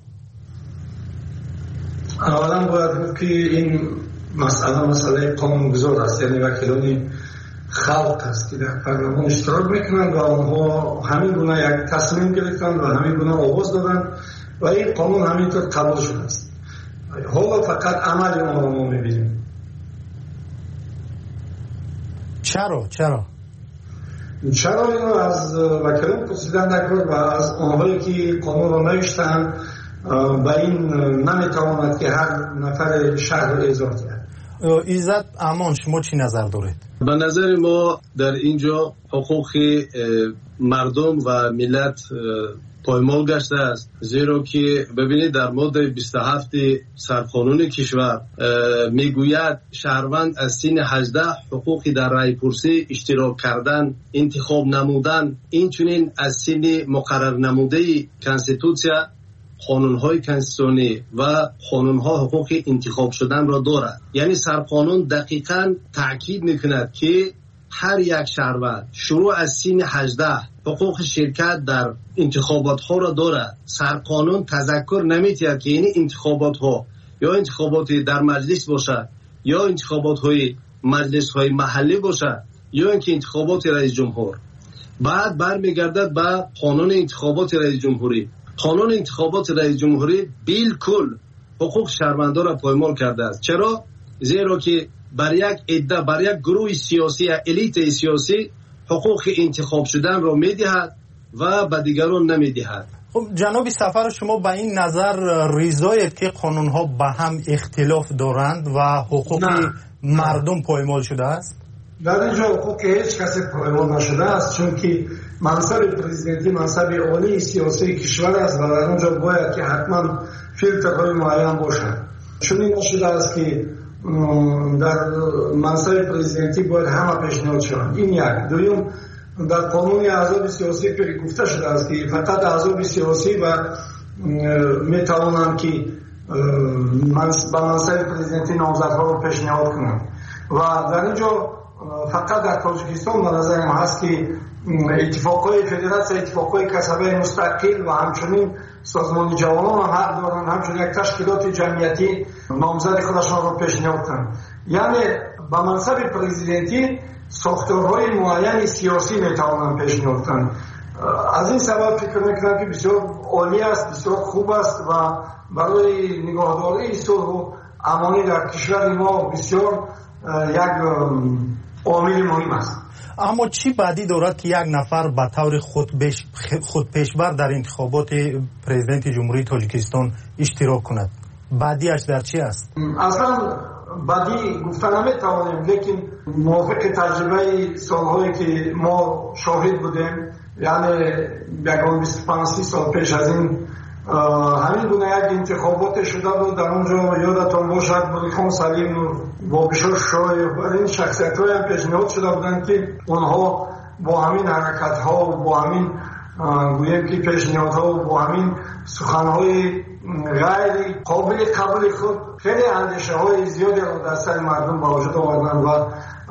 اولا باید گفت که این مسئله قانونگذار است، یعنی وکیلان خلق است که در پارلمان اشتراک میکنند و آنها همین گونه یک تصمیم گرفتند و همین گونه آواز دادند و این قانون همینطور قبول شده است. حالا فقط عمل آن را ما میبینیم. چرا اینو از وکیلان پرسیدن نکنید و از آنهایی که قانون را نوشتند و این نمیتواند که هر نفر شهر را اجرا کرد. عزت امان، شما چی نظر دارید؟ به نظر ما در اینجا حقوق مردم و ملت پایمال گشته است، زیرا که ببینید در ماده 27 سرقانون کشور میگوید شهروند از سن 18 حقوقی در رای پرسی، اشتراک کردن، انتخاب نمودن، اینچنین از سن مقرر نموده کنستیتوسیا، قانون‌های کنستیتوشنی و قانون‌ها حقوق انتخاب شدن را دارد. یعنی سرقانون دقیقاً تاکید می‌کند که هر یک شهروند شروع از سن 18 حقوق شرکت در انتخابات‌ها را دارد. سرقانون تذکر نمی‌دهد که این انتخابات‌ها یا انتخابات در مجلس باشد یا انتخابات‌های مجلس‌های محلی باشد یا اینکه انتخابات رئیس جمهور. بعد برمیگردد به قانون انتخابات رئیس جمهوری. قانون انتخابات رئیس جمهوری بالکل حقوق شهروندان را پایمال کرده است. چرا؟ زیرا که بر یک عده، بر یک گروه سیاسی، الیت سیاسی حقوق انتخاب شدن را میدهد و به دیگران نمیدهد. خب جناب سفر، شما به این نظر رضایید که قانون‌ها به هم اختلاف دارند و حقوق مردم پایمال شده است؟ در اینجا حقوق هیچ کسی پایمال نشده است، چون که منصب پرزیدنتی منصب عالی سیاسی کشور است و در اونجا باید که حتما فیلترهای معین باشد. چون این نشده است که در منصب پرزیدنتی باید همه پیشنهاد شوند. این یک. دوم، در قانون احزاب سیاسی گفته شده است که فقط احزاب سیاسی و میتوانند که به منصب پرزیدنتی نامزدها را پیشنهاد کنند و در اینجا فقط در تاجیکستان به نظر ما هست که اتفاقای فدراسیون، اتفاقای کسبه مستقل و همچنین سازمان جوانان حق دارند همچنین یک تشکیلات جمعیتی نامزد خودشان را پیشنهاد کنند. یعنی به منصب پرزیدنتی ساختارهای معین سیاسی میتوانند پیشنهاد کنند. از این سبب فکر میکنم که بسیار عالی است، بسیار خوب است و برای نگهداری صلح و امانی در کشور ما بسیار یک عامل مهم است. اما چی بعدی دارد که یک نفر به طور خودپیشبر در انتخابات پرزیدنت جمهوری تاجیکستان اشتراک کند؟ بعدیش در چی است؟ اصلا بعدی گفتن نمیتوانیم، لیکن موافق تجربه سالهایی که ما شاهد بودیم، یعنی 25 سال پیش از این همین گونه یک انتخابات شده بود. در اونجا یادتان باشد بوریخان سلیم با بشار شایب و این شخصیت های هم پیشنهاد شده بودند که اونها با همین حرکت ها و با همین گویم که پیشنهاد ها و با همین سخن های غیر قابل قبول خود خیلی اندیشه های زیادی رو در سر مردم با وجود آوردن و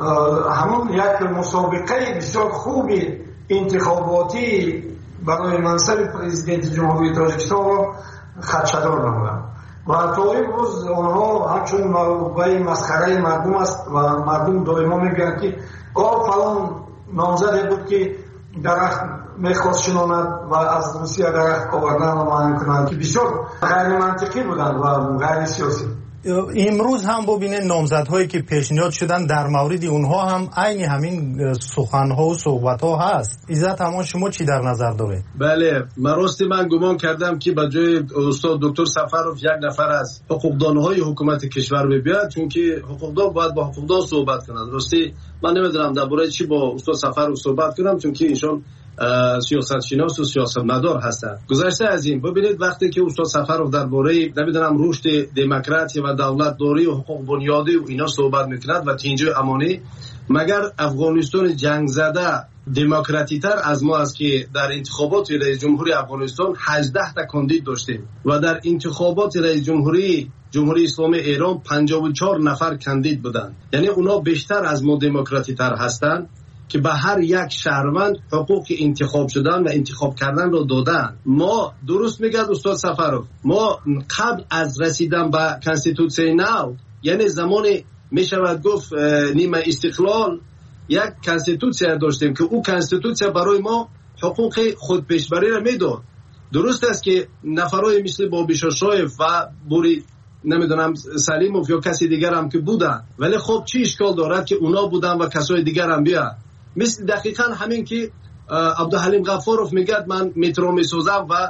همون یک مسابقه بسیار خوبی انتخاباتی برای منصب پرزیدنت جمهوری تاجیکستان را خدشه‌دار نمودند و تا امروز آنها همچون موضوع مسخره مردم است و مردم دائما میگویند که فلان نامزدی بود که درخت میخواست شناند و از روسیه درخت آوردن و مانع کنند که بسیار غیر منطقی بودند و غیر سیاسی. امروز هم ببینید نامزدهایی که پیشنهاد شدن در مورد اونها هم عین همین سخنها و صحبتها هست. عزت امان شما چی در نظر دارید؟ بله، من گمان کردم که به جای استاد دکتر سفرов یک نفر از حقوقدانهای حکومت کشور بیاد، چون که حقوقدان باید با حقوقدان صحبت کنند. راستی من نمیدونم درباره چی با استاد سفرov صحبت کنم، چون که ایشون سیاست شناس و سیاستمدار هستند. گذشته از این ببینید وقتی که استاد سفرov درباره نمیدونم رشد دموکراسی و دولت داری و حقوق بنیادی و اینا صحبت میکند و تینجای امانی، مگر افغانستان جنگ زده دموکراتی تر از ما است که در انتخابات رئیس جمهوری افغانستان 18 تا کاندید داشتیم و در انتخابات رئیس جمهوری اسلامی ایران 54 نفر کاندید بودند. یعنی اونا بیشتر از ما دموکراتی تر هستند که به هر یک شهروند حقوق انتخاب شدن و انتخاب کردن رو دادن. ما درست میگه استاد سفرov، ما قبل از رسیدن به کانستیتوسیون نو، یعنی زمان میشود گفت نیمه استقلال، یک کانستیتوسیون داشتیم که او کانستیتوسیون برای ما حقوق خودپیشبری را میداد. درست است که نفرای مثل بابیشا شایب و بوری نمیدونم سلیموف یا کسی دیگر هم که بودن، ولی خب چی اشکال دارد که اونا بودن و کسای دیگر هم بیاد؟ مثل دقیقاً همین که عبدالحلیم غفارov میگه من مترو میسازم و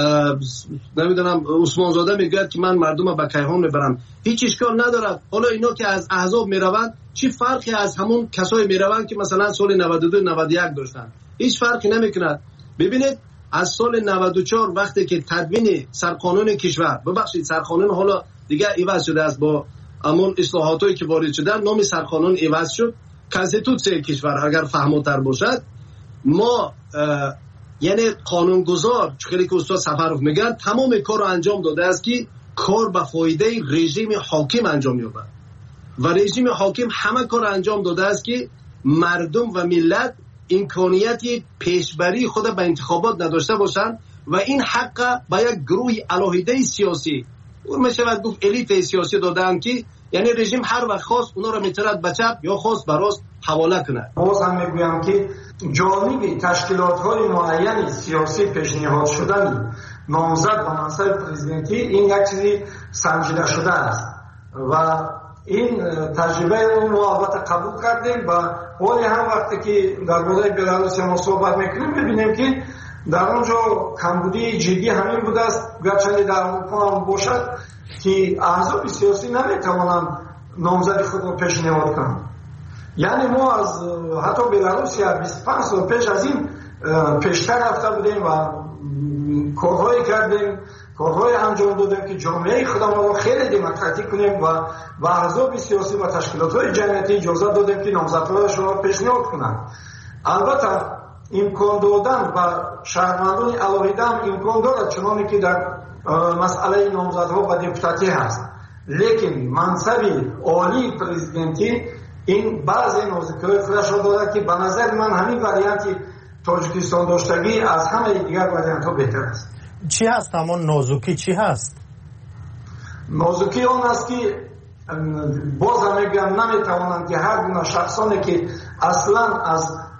نمیدونم عثمان زاده میگه که من مردم به کیهان میبرم. هیچ اشکال ندارد. حالا اینا که از احزاب میروند چی فرقی از همون کسای میروند که مثلا سال 92 91 داشتن؟ هیچ فرقی نمیکند. ببینید از سال 94 وقتی که تدوین سرقانون کشور، ببخشید سرقانون حالا دیگه عوض شده است، با همون اصلاحاتی که وارد شدن نام سرقانون عوض شد، کانستیتوسیون کشور اگر فهموتر باشد، ما یعنی قانونگذار چخیلی که استاد سفرov میگن تمام کار رو انجام داده است که کار به فایده رژیم حاکم انجام یابد و رژیم حاکم همه کار انجام داده است که مردم و ملت امکانیت پیشبری خود به انتخابات نداشته باشند و این حق به یک گروه علاهیده سیاسی اون میشود گفت الیت سیاسی دادن که یعنی رژیم هر وقت خواست اونا رو میترد به چپ یا خواست به راست حواله کنه. باز هم میگویم که جانب تشکیلات‌های معین سیاسی پیشنهاد شدن نامزد به منصب پرزیدنتی این یک چیزی سنجیده شده است و این تجربه رو ما البته قبول کردیم و ولی هم وقتی که درباره بلاروس ما صحبت میکنیم ببینیم که در اونجا کمبودی جدی همین بوده است، گرچه در اروپا هم باشد که احزاب سیاسی نمیتوانند نامزد خود را پیشنهاد کنند. یعنی ما از حتی بلاروس 25 سال پیش از این پیشتر رفته بودیم و کارهایی کردیم، کارهای انجام دادیم که جامعه خودمون رو خیلی دموکراتیک کنیم و احزاب سیاسی و تشکیلات‌های جمعیتی اجازه دادیم که نامزدهایشون را پیشنهاد کنند. البته امکان دادن و شهروندان علاهیده هم امکان دارد، چنانکه که در مسئله نامزدها و دپوتاتی هست، لیکن منصب عالی پرزیدنتی این بعضی نازکی‌های خودش را دارد که به نظر من همین وریانتی تاجیکستان داشتگی از همه دیگر وریانت‌ها بهتر است. چی هست همون نازکی؟ چی هست؟ نازکی آن است که باز هم میگم نمیتوانند که هر گونه شخصانی که اصلا از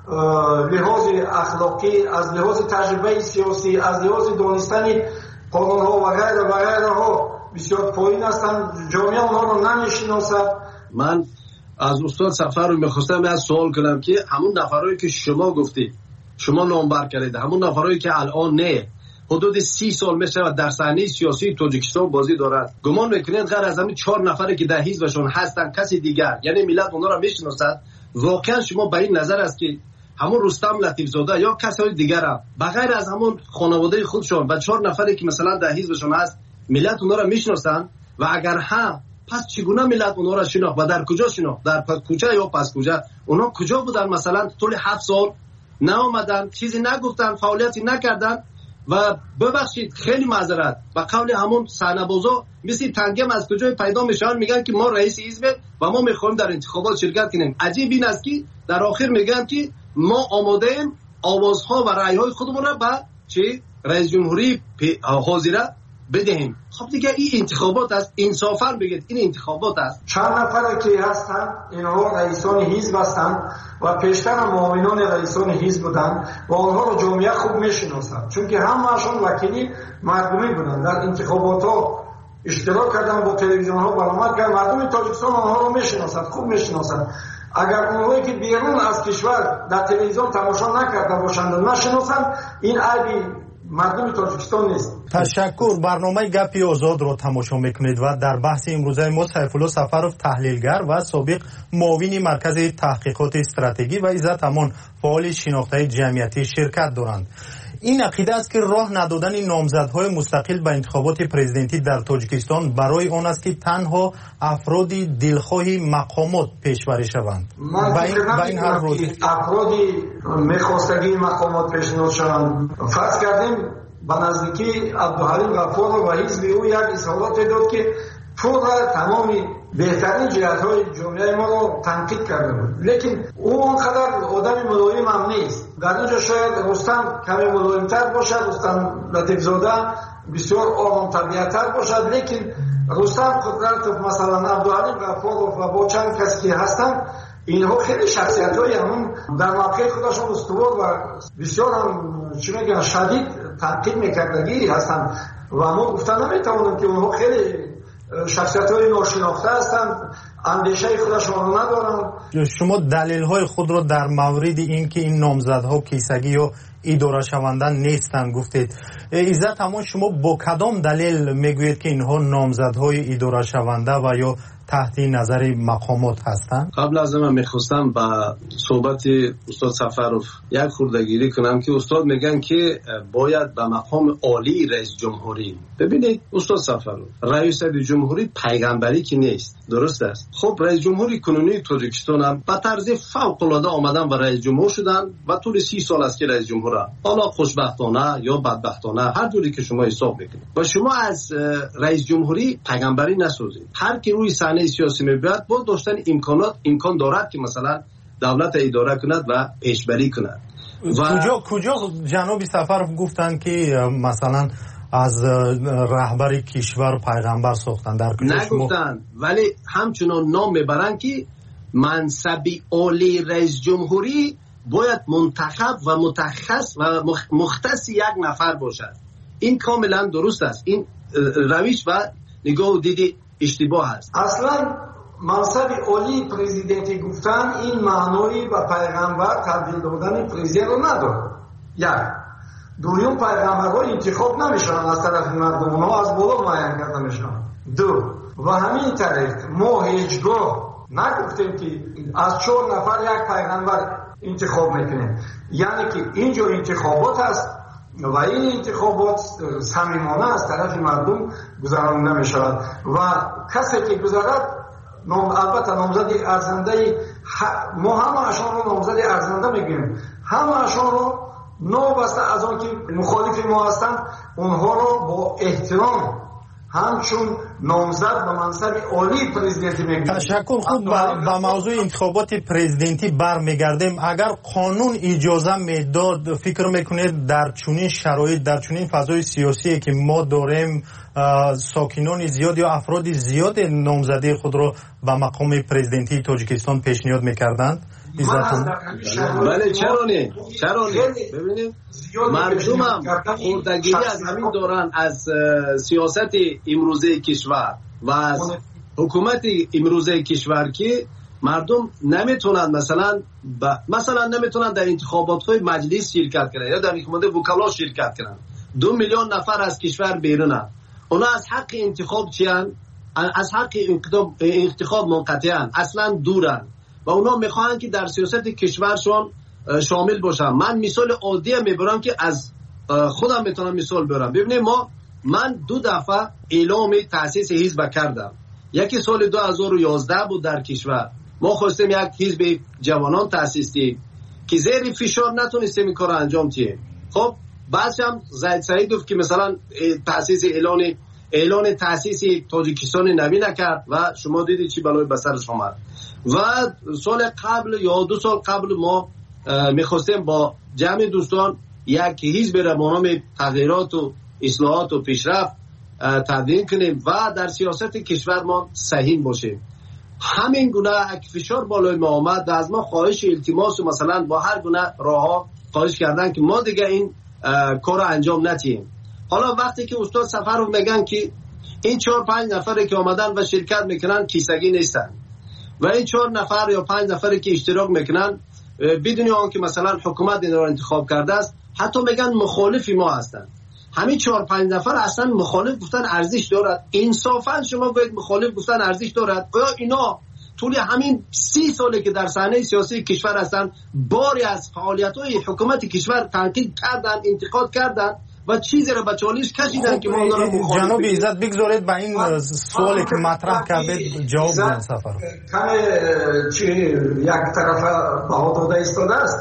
لحاظ اخلاقی، از لحاظ تجربه سیاسی، از لحاظ دانستن قانون ها و غیره و غیره ها بسیار پایین هستند. جامعه آنها رو نمیشناسد. من از استاد سفر رو میخواستم از سوال کنم که همون نفرهایی که شما گفتید، شما نامبر کردید، همون نفرهایی که الان نه حدود 30 سال میشه و در صحنه سیاسی تاجیکستان بازی دارد، گمان میکنید غیر از همین 4 نفری که در حزبشون هستن کسی دیگر، یعنی ملت اونها را میشناسد؟ واقعا شما به این نظر است که همون رستم لطیف زاده یا کسای دیگر هم بغیر از همون خانواده خودشون و 4 نفری که مثلا در حزبشون هست ملت اونها را میشناسن؟ و اگر ها پس چگونه ملت اونها را شناخت و در کجا شناخت؟ در کوچه یا پس کوچه؟ اونها کجا بودن؟ مثلا طول 7 سال نه آمدن، چیزی نگفتن، فعالیتی نکردن. و ببخشید خیلی معذرت و قول همون صحنه‌بازا مثل تنگم از کجای پیدا میشن، میگن که ما رئیس حزب و ما میخوایم در انتخابات شرکت کنیم. عجیب این است که در آخر میگن که ما آماده ایم آوازها و رأی‌های خودمون را به چی رئیس جمهوری حاضره بدهیم. خب دیگه این انتخابات است، انصافا بگید این انتخابات است. چند نفر که هستند اینها رئیسان حزب هستند و پیشتر معاونان رئیسان حزب بودند و آنها رو جامعه خوب میشناسند، چون که همه‌شون وکیلی مردمی بودند. در انتخابات ها اشتراک کردن، با تلویزیون ها برآمد کردن. مردم تاجیکستان آنها رو میشناسند، خوب میشناسند. اگر اونهایی که بیرون از کشور در تلویزیون تماشا نکرده باشند و نشناسند، این عیبی مردم تاجیکستان نیست. تشکر. برنامه گپی آزاد رو تماشا میکنید و در بحث امروزه ما سیفالله سفروف تحلیلگر و سابق معاون مرکز تحقیقات استراتژی و عزت امان فعال شناخته جمعیتی شرکت دارند. این عقیده است که راه ندادن نامزدهای مستقل به انتخابات پرزیدنتی در تاجیکستان برای آن است که تنها افرادی دلخواهی مقامات پیشبری شوند. با این هر روز افرادی میخواستگی مقامات پیشنهاد شوند. فرض کردیم به نزدیکی عبدالحلیم غفار و حزب او یک اظهارات داد که پورا تمامی بهترین جهت‌های جامعه ما رو تنقید کرده بود، لیکن او اونقدر آدم ملایم هم نیست. در اینجا شاید رستم کمی ملایم‌تر باشد، رستم لطیف زاده بسیار آرام طبیعت‌تر باشد، لیکن رستم قدرت مثلا عبدالحلیم غفار و با چند کسی که هستن اینها خیلی شخصیت‌های همون در موقع خودشون استوار و بسیار هم چی میگن شدید تنقید میکردگی هستن و ما گفتن نمیتوانیم که اونها خیلی شخصیت‌های ناشناخته هستند، اندیشه خودشون رو ندارن. شما دلیل‌های خود را در مورد این که این نامزدها کیسگی یا اداره شوندن نیستند گفتید. عزت امان، شما با کدام دلیل میگویید که اینها نامزدهای اداره شونده و یا تحت نظر مقامات هستند؟ قبل از من میخواستم با صحبت استاد سفروف یک خوردگیری کنم که استاد میگن که باید به مقام عالی رئیس جمهوری. ببینید استاد سفروف، رئیس جمهوری پیغمبری که نیست، درست است؟ خب رئیس جمهوری کنونی تاجیکستان هم به طرز فوق العاده آمدن و رئیس جمهور شدن و طول 30 سال است که رئیس جمهور هم. حالا خوشبختانه یا بدبختانه هر جوری که شما حساب میکنید و شما از رئیس جمهوری پیغمبری نسازید. هر کی روی صحنه سیاسی میبرد با داشتن امکان دارد که مثلا دولت اداره کند و پیشبری کند. کجا جناب سفروف گفتن که مثلا از رهبر کشور پیغمبر ساختن؟ در نگفتن، ولی همچنان نام میبرن که منصب عالی رئیس جمهوری باید منتخب و متخصص و مختص یک نفر باشد. این کاملا درست است. این روش و نگاه و دید اشتباه است. اصلا منصب عالی پرزیدنتی گفتن این معنی به پیغمبر تبدیل دادن پرزیدنت رو نداره. یک دوم، پیغمبرها انتخاب نمیشن از طرف مردم، اونها از بالا معین کرده میشن. دو، و همین طریق ما هیچگاه نگفتیم که از 4 نفر یک پیغمبر انتخاب میکنیم. یعنی که اینجا انتخابات هست و این انتخابات صمیمانه از طرف مردم گذرانده می شود و کسی که گذرد البته نامزد ارزنده، ما همه اشان رو نامزد ارزنده میگیم، همه اشان رو نوبسته از آن که مخالف ما هستند اونها رو با احترام همچون نامزد به منصب عالی پرزیدنتی میگیم. تشکر. خوب به موضوع انتخابات پرزیدنتی برمیگردیم. اگر قانون اجازه میداد فکر میکنید در چنین شرایط، در چنین فضای سیاسی که ما داریم، ساکنان زیاد یا افراد زیاد نامزدی خود را به مقام پرزیدنتی تاجیکستان پیشنهاد میکردند؟ بله چرا نه ببینید مردم هم خوردگیری از همین دوران از سیاست امروزه کشور و از حکومت امروزه کشور که مردم نمیتونن مثلا نمیتونن در انتخابات مجلس شرکت کنن یا در انتخابات وکلا شرکت کنن. 2 میلیون نفر از کشور بیرونن. اونا از حق انتخاب چیان؟ از حق انتخاب منقطعن، اصلا دورن و اونا میخوان که در سیاست کشورشون شامل باشن. من مثال عادی میبرم که از خودم میتونم مثال برم. ببینید من 2 دفعه اعلام تاسیس حزب کردم. یکی سال 2011 بود در کشور. ما خواستیم یک حزب جوانان تاسیس دیم که زیر فشار نتونستیم این کار انجام دهیم. خب بعدش هم زید سعید گفت که مثلا تاسیس اعلان تاسیس تاجیکستان نوی نکرد و شما دیدید چی بلای به سرش آمد. و سال قبل یا 2 سال قبل ما میخواستیم با جمع دوستان یک حزب را به نام تغییرات و اصلاحات و پیشرفت تدوین کنیم و در سیاست کشور ما سهیم باشیم. همین گونه یک فشار بالای ما آمد و از ما خواهش التماس و مثلا با هر گونه راهها خواهش کردن که ما دیگه این کار انجام ندیم. حالا وقتی که استاد سفرو میگن که این 4-5 نفری که آمدن و شرکت میکنن کیسگی نیستن و این 4 نفر یا 5 نفری که اشتراک میکنن بدون آن که مثلا حکومت این را انتخاب کرده است حتی میگن مخالفی ما هستن. همین 4-5 نفر اصلا مخالف گفتن ارزش دارد؟ انصافا شما باید مخالف گفتن ارزش دارد؟ آیا اینا طول همین 30 ساله که در صحنه سیاسی کشور هستن باری از فعالیت‌های حکومت کشور تنقید کردن، انتقاد کردن و چیزی را به چالش کشیدن که ما اونا را مخالف. جناب عزت بگذارید به این سوالی که مطرح کردید جواب بدن. سفر یک طرف بهاداده ایستاده است.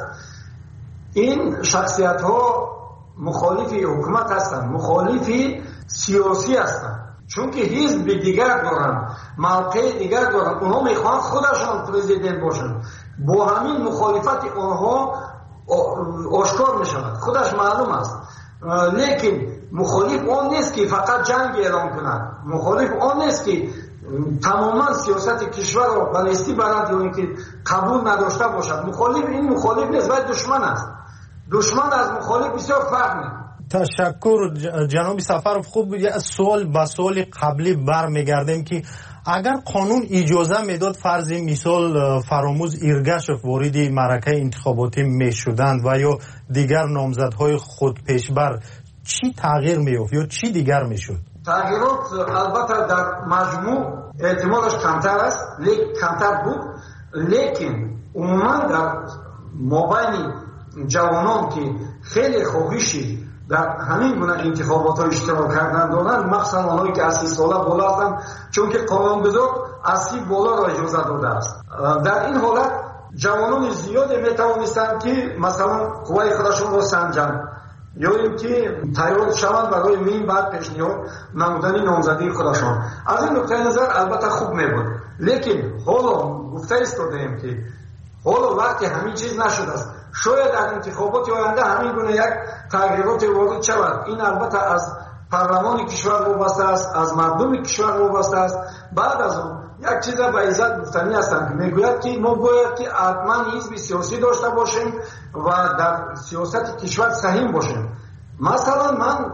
این شخصیت ها مخالفی حکومت هستند، مخالفی سیاسی هستند، چون که حزب دیگر دارن، موقع دیگر دارن. اونها میخوان خودشان پرزیدنت باشن. با همین مخالفت اونها آشکار میشود، خودش معلوم است. لیکن مخالف اون نیست که فقط جنگ اعلام کنند. مخالف اون نیست که تماما سیاست کشور را بلستی برند یا اینکه قبول نداشته باشد. مخالف این مخالف نیست، باید دشمن است. دشمن از مخالف بسیار فرق می‌کند. تشکر جناب سفرов. خوب از سوال به سوال قبلی برمیگردیم که اگر قانون اجازه میداد فرض مثال فراموز ایرگاشف وارد معرکه انتخاباتی میشدند و یا دیگر نامزدهای خود پیشبر، چی تغییر میافت یا چی دیگر میشد؟ تغییرات البته در مجموع احتمالش کمتر است، کمتر بود، لیکن عموما در مابین جوانان که خیلی خواهشی در همین گونه انتخابات ها اشتراک کردن دارند، مخصوصا آنهایی که از 30 ساله بالا هستند، چون که قانونگذار از 30 بالا را اجازه داده است. در این حالت جوانان زیادی میتوانستند که مثلا قوای خودشون را سنجند یا اینکه تیار شوند برای مین بعد پیشنهاد نمودن نامزدی خودشان. از این نقطه نظر البته خوب میبود، لیکن حالا گفته ایستادیم که حالا وقتی همین چیز نشده است، شاید در انتخابات آینده همین گونه یک تغییرات وارد شود. این البته از پارلمان کشور وابسته است، از مردم کشور وابسته است. بعد از اون یک چیز به عزت گفتنی هستند که میگوید که ما باید که حتما حزب سیاسی داشته باشیم و در سیاست کشور سهیم باشیم. مثلا من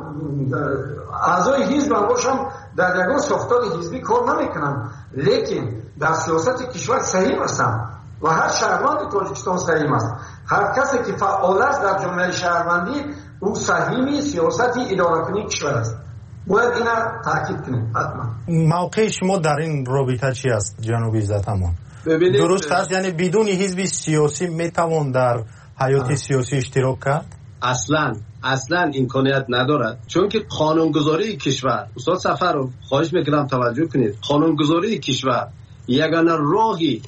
اعضای حزب باشم، در یگان ساختار حزبی کار نمیکنم، لیکن در سیاست کشور سهیم هستم و هر شهروند تاجیکستان سهیم است. هر کسی که فعال است در جامعه شهروندی او سهیم سیاست اداره کنی کشور است. باید اینا تاکید کنیم حتما. موقع شما در این رابطه چی است جناب عزت امان؟ درست است، یعنی بدون حزب سیاسی میتوان در حیات سیاسی اشتراک کرد؟ اصلا امکانیت ندارد، چون که قانونگذاری کشور، استاد سفرov خواهش میکنم توجه کنید، قانونگذاری کشور یگانه راهی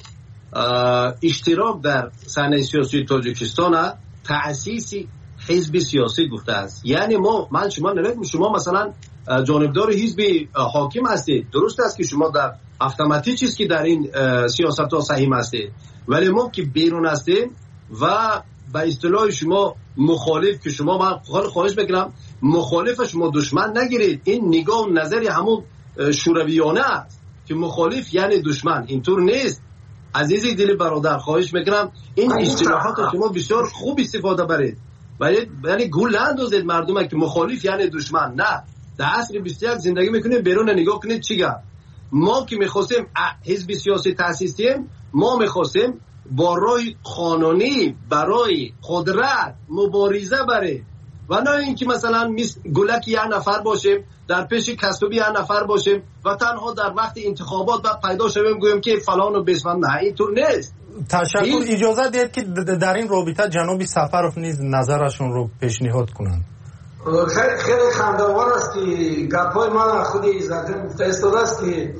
اشتراک در صحنه سیاسی تاجیکستان تأسیس حزب سیاسی گفته است. یعنی من شما نمیگم شما مثلا جانبدار حزب حاکم هستید، درست است که شما در اتوماتیک چیز که در این سیاست ها سهیم هستید، ولی ما که بیرون هستیم و به اصطلاح شما مخالف، که شما من خواهش میکنم مخالف شما دشمن نگیرید. این نگاه و نظری همون شورویانه است که مخالف یعنی دشمن، اینطور نیست. عزیزی دل برادر خواهش میکنم این اصطلاحات شما بسیار خوب استفاده برید، یعنی گول نندازید مردم که مخالف یعنی دشمن. نه، در عصر 21 زندگی میکنیم، بیرون نگاه کنید چیگه. ما که میخواستیم حزب سیاسی تأسیس کنیم، ما میخواستیم با راه قانونی برای قدرت مبارزه بریم و نه اینکه مثلا گلک یک نفر باشیم، در پیش کسبی یک نفر باشیم و تنها در وقت انتخابات و پیدا شویم گویم که فلان و بسمن. نه، اینطور نیست. تشکر. اجازه دید که در این رابطه جناب سفرов نیز نظرشون رو پیشنهاد کنند. خیلی خنده‌آور است که گپ‌های من خود ایزدی مفترض است که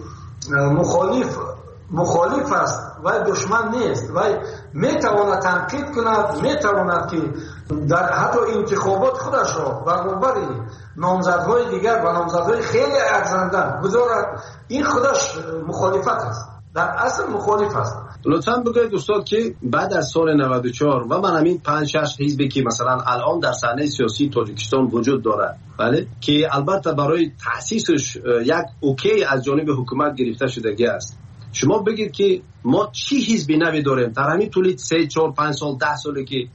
مخالف است و دشمن نیست و میتواند تنقید کند، میتواند که در حتی انتخابات خودش را برابر نامزدهای دیگر و نامزدهای خیلی ارزنده گذارد. این خودش مخالفت است، در اصل مخالف است. لطفاً بگوید استاد که بعد از سال 94 و من همین 5-6 حزبی که مثلا الان در صحنه سیاسی تاجیکستان وجود دارد، بله، که البته برای تأسیسش یک اوکی از جانب حکومت گرفته شدگی است، شما بگید که ما چی حزبی نوی داریم در همین طول 3 4 5 سال 10 سالی که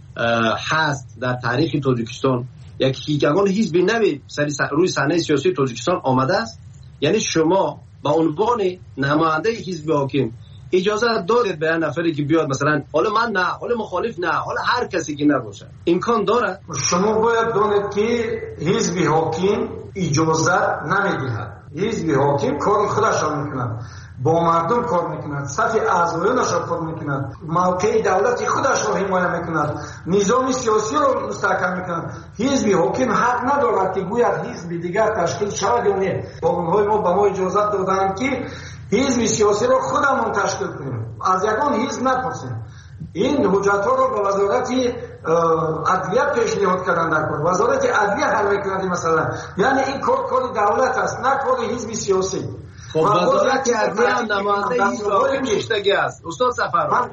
هست در تاریخ تاجیکستان، یگان حزبی نوی روی صحنه سیاسی تاجیکستان آمده است؟ یعنی شما با عنوان نماینده حزب حاکم اجازه دارید به یک نفری که بیاد مثلا حالا من نه، حالا مخالف نه، حالا هر کسی که نباشه، امکان داره؟ شما باید دانید که حزب حاکم اجازه نمیدهد. حزب حاکم کار خودش را میکند، با مردم کار میکند، صف اعضایانش را کار میکند، موقع دولت خودش را حمایت میکند، نظام سیاسی را مستحکم میکند. حزب حاکم حق ندارد که گوید حزب دیگر تشکیل شود یا نه. قانون‌های ما به ما اجازه دادند که حزب سیاسی را خودمون تشکیل کنیم، از یگان حزب نپرسیم. این حجت‌ها را به وزارت عدلیه پیشنهاد کردن در کار، وزارت عدلیه حل میکند مثلا. یعنی این کار دولت است، نه کار حزب سیاسی. خب وزارت عدلیه هم نماینده حزب حاکم نشدگی است. استاد سفر،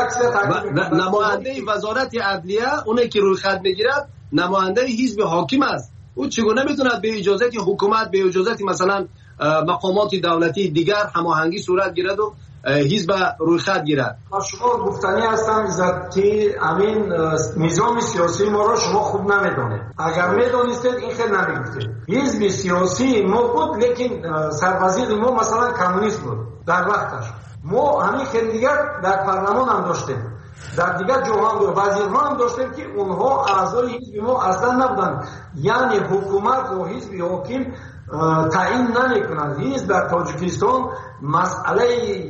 نماینده وزارت عدلیه اونی که روی خط میگیرد نماینده حزب حاکم است. او چگونه میتوند به اجازه حکومت، به اجازه مثلا مقامات دولتی دیگر هماهنگی صورت گیرد و حزب روی خط گیرد؟ شما گفتنی هستم که همین نظام سیاسی ما را شما خوب نمیدانید. اگر میدانستید این خیلی نمیگفتید. حزب سیاسی ما بود، لیکن سربازی ما مثلا کمونیست بود در وقتش. ما همین خیلی دیگر در پارلمان هم داشتیم، در دیگر جاها هم وزیرها هم داشتیم که اونها اعضای حزب ما اصلا نبودن. یعنی حکومت و حزب حاکم تعیین نمی‌کنند. حزب در تاجیکستان مسئله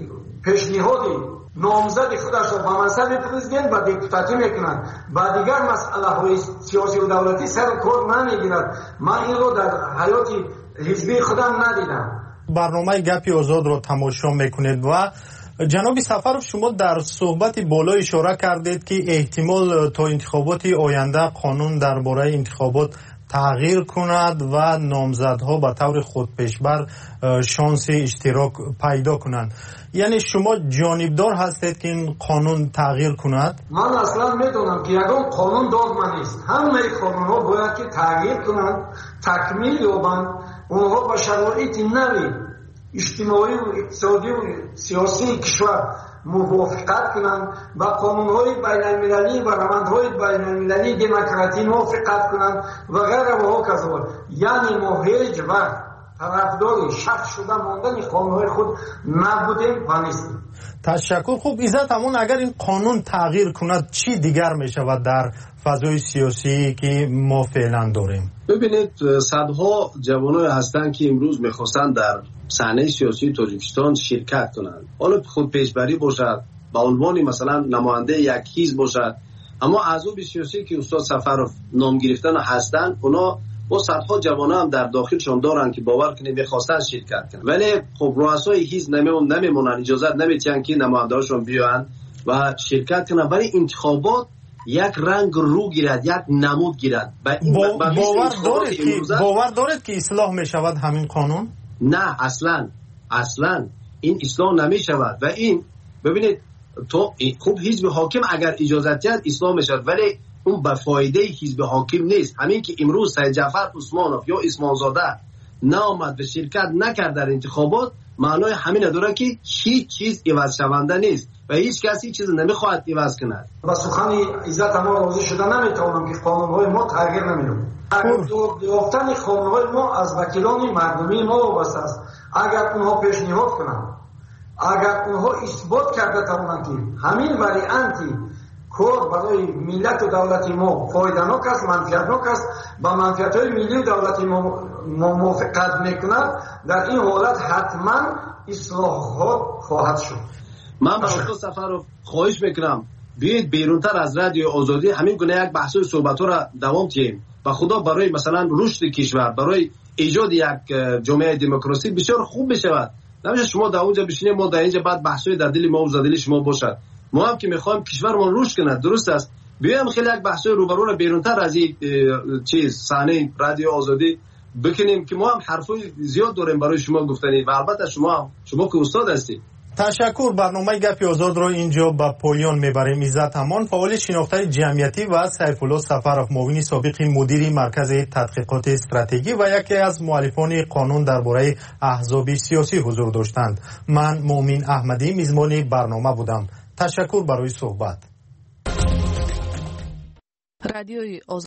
پیشنهادی نامزد خودش را به منصب پرزیدنت و دپوتاتی میکنند، با دیگر مسئله های سیاسی و دولتی سر کار نمیگیرد. من این رو در حیات حزبی خودم ندیدم. برنامه گپی آزاد رو تماشا میکنید و جناب سفرov شما در صحبت بالا اشاره کردید که احتمال تا انتخابات آینده قانون درباره انتخابات تغییر کند و نامزدها به طور خودپیشبر شانس اشتراک پیدا کنند. یعنی شما جانبدار هستید که این قانون تغییر کند؟ من اصلا میدونم که یگان قانون دادمان نیست. همه قانون‌ها باید که تغییر کنند، تکمیل یابند، اونها با شرایط نوی اجتماعی و اقتصادی و سیاسی کشور موافقت کنند و قانون‌های بین‌المللی و روندهای بین‌المللی دموکراسی موافقت کنند و غیره و هکذا. یعنی ما هیچ وقت طرفدار شخص شده ماندن قانون‌های خود نبودیم و نیستیم. تشکر. خوب عزت همون اگر این قانون تغییر کند چی دیگر می شود در فضای سیاسی که ما فعلا داریم؟ ببینید صدها جوانای هستن که امروز میخواستن در صحنه سیاسی تاجیکستان شرکت کنند، حالا خود پیشبری باشد، با عنوان مثلا نماینده یک حزب باشد، اما اعضای سیاسی که استاد سفرov نام گرفتن هستند اونا با صدها جوانان هم در داخلشون دارن که باور کنید میخواستن شرکت کنند، ولی خب رؤسای حزب نمیمونن، اجازه نمیدن که نماینده‌هاشون بیان و شرکت کنند، ولی انتخابات یک رنگ رو گیرد، یک نمود گیرد. باور دارید که اصلاح می شود همین قانون؟ نه، اصلا این اصلاح نمی شود و این ببینید تو خوب حزب حاکم اگر اجازه دهد اصلاح می شود، ولی اون به فایده حزب حاکم نیست. همین که امروز سید جعفر عثمانوف یا عثمانزاده نامد و شرکت نکرد در انتخابات، معنای همین داره که هیچ چیز عوض شونده نیست و هیچ کسی چیز نمیخواهد عوض کند. با سخن عزت ما راضی شده نمیتونم که قانونهای ما تغییر نمی‌یابد. یافتن قانونهای ما از وکیلان مردمی ما وابسته است. اگر اونها پیشنهاد کنند، اگر اونها اثبات کرده توانند که همین وریانتی کار برای ملت و دولت ما فایده‌ناک است، منفعتناک است، با منفعت‌های ملی و دولتی ما موافقت میکند، در این حالت حتما اصلاحات خواهد شد. من با استاد سفرов خواهش میکنم بیایید بیرونتر از رادیو آزادی همین گونه یک بحث و صحبت‌ها را دوام دهیم و خدا برای مثلا رشد کشور، برای ایجاد یک جامعه دموکراسی بسیار خوب بشود. نمیشه شما در اونجا بشینید ما در اینجا بعد بحث‌های در دل ما و زدل شما باشد. ما هم که میخوایم کشورمون رشد کنه، درست است، بیایم خیلی یک بحث‌های روبرو را بیرونتر از این چیز صحنه رادیو آزادی بکنیم که ما هم حرفای زیاد داریم برای شما گفتنی و البته شما که استاد هستید. تشکر. برنامه گپ آزاد رو اینجا به پایان میبریم. عزت امان، فعال شناخته جمعیتی و سیف الله سفرov، معاون سابق مدیر مرکز تحقیقات استراتژی و یکی از مؤلفان قانون درباره احزاب سیاسی حضور داشتند. من مؤمن احمدی میزبان برنامه بودم. تشکر برای صحبت. رادیوی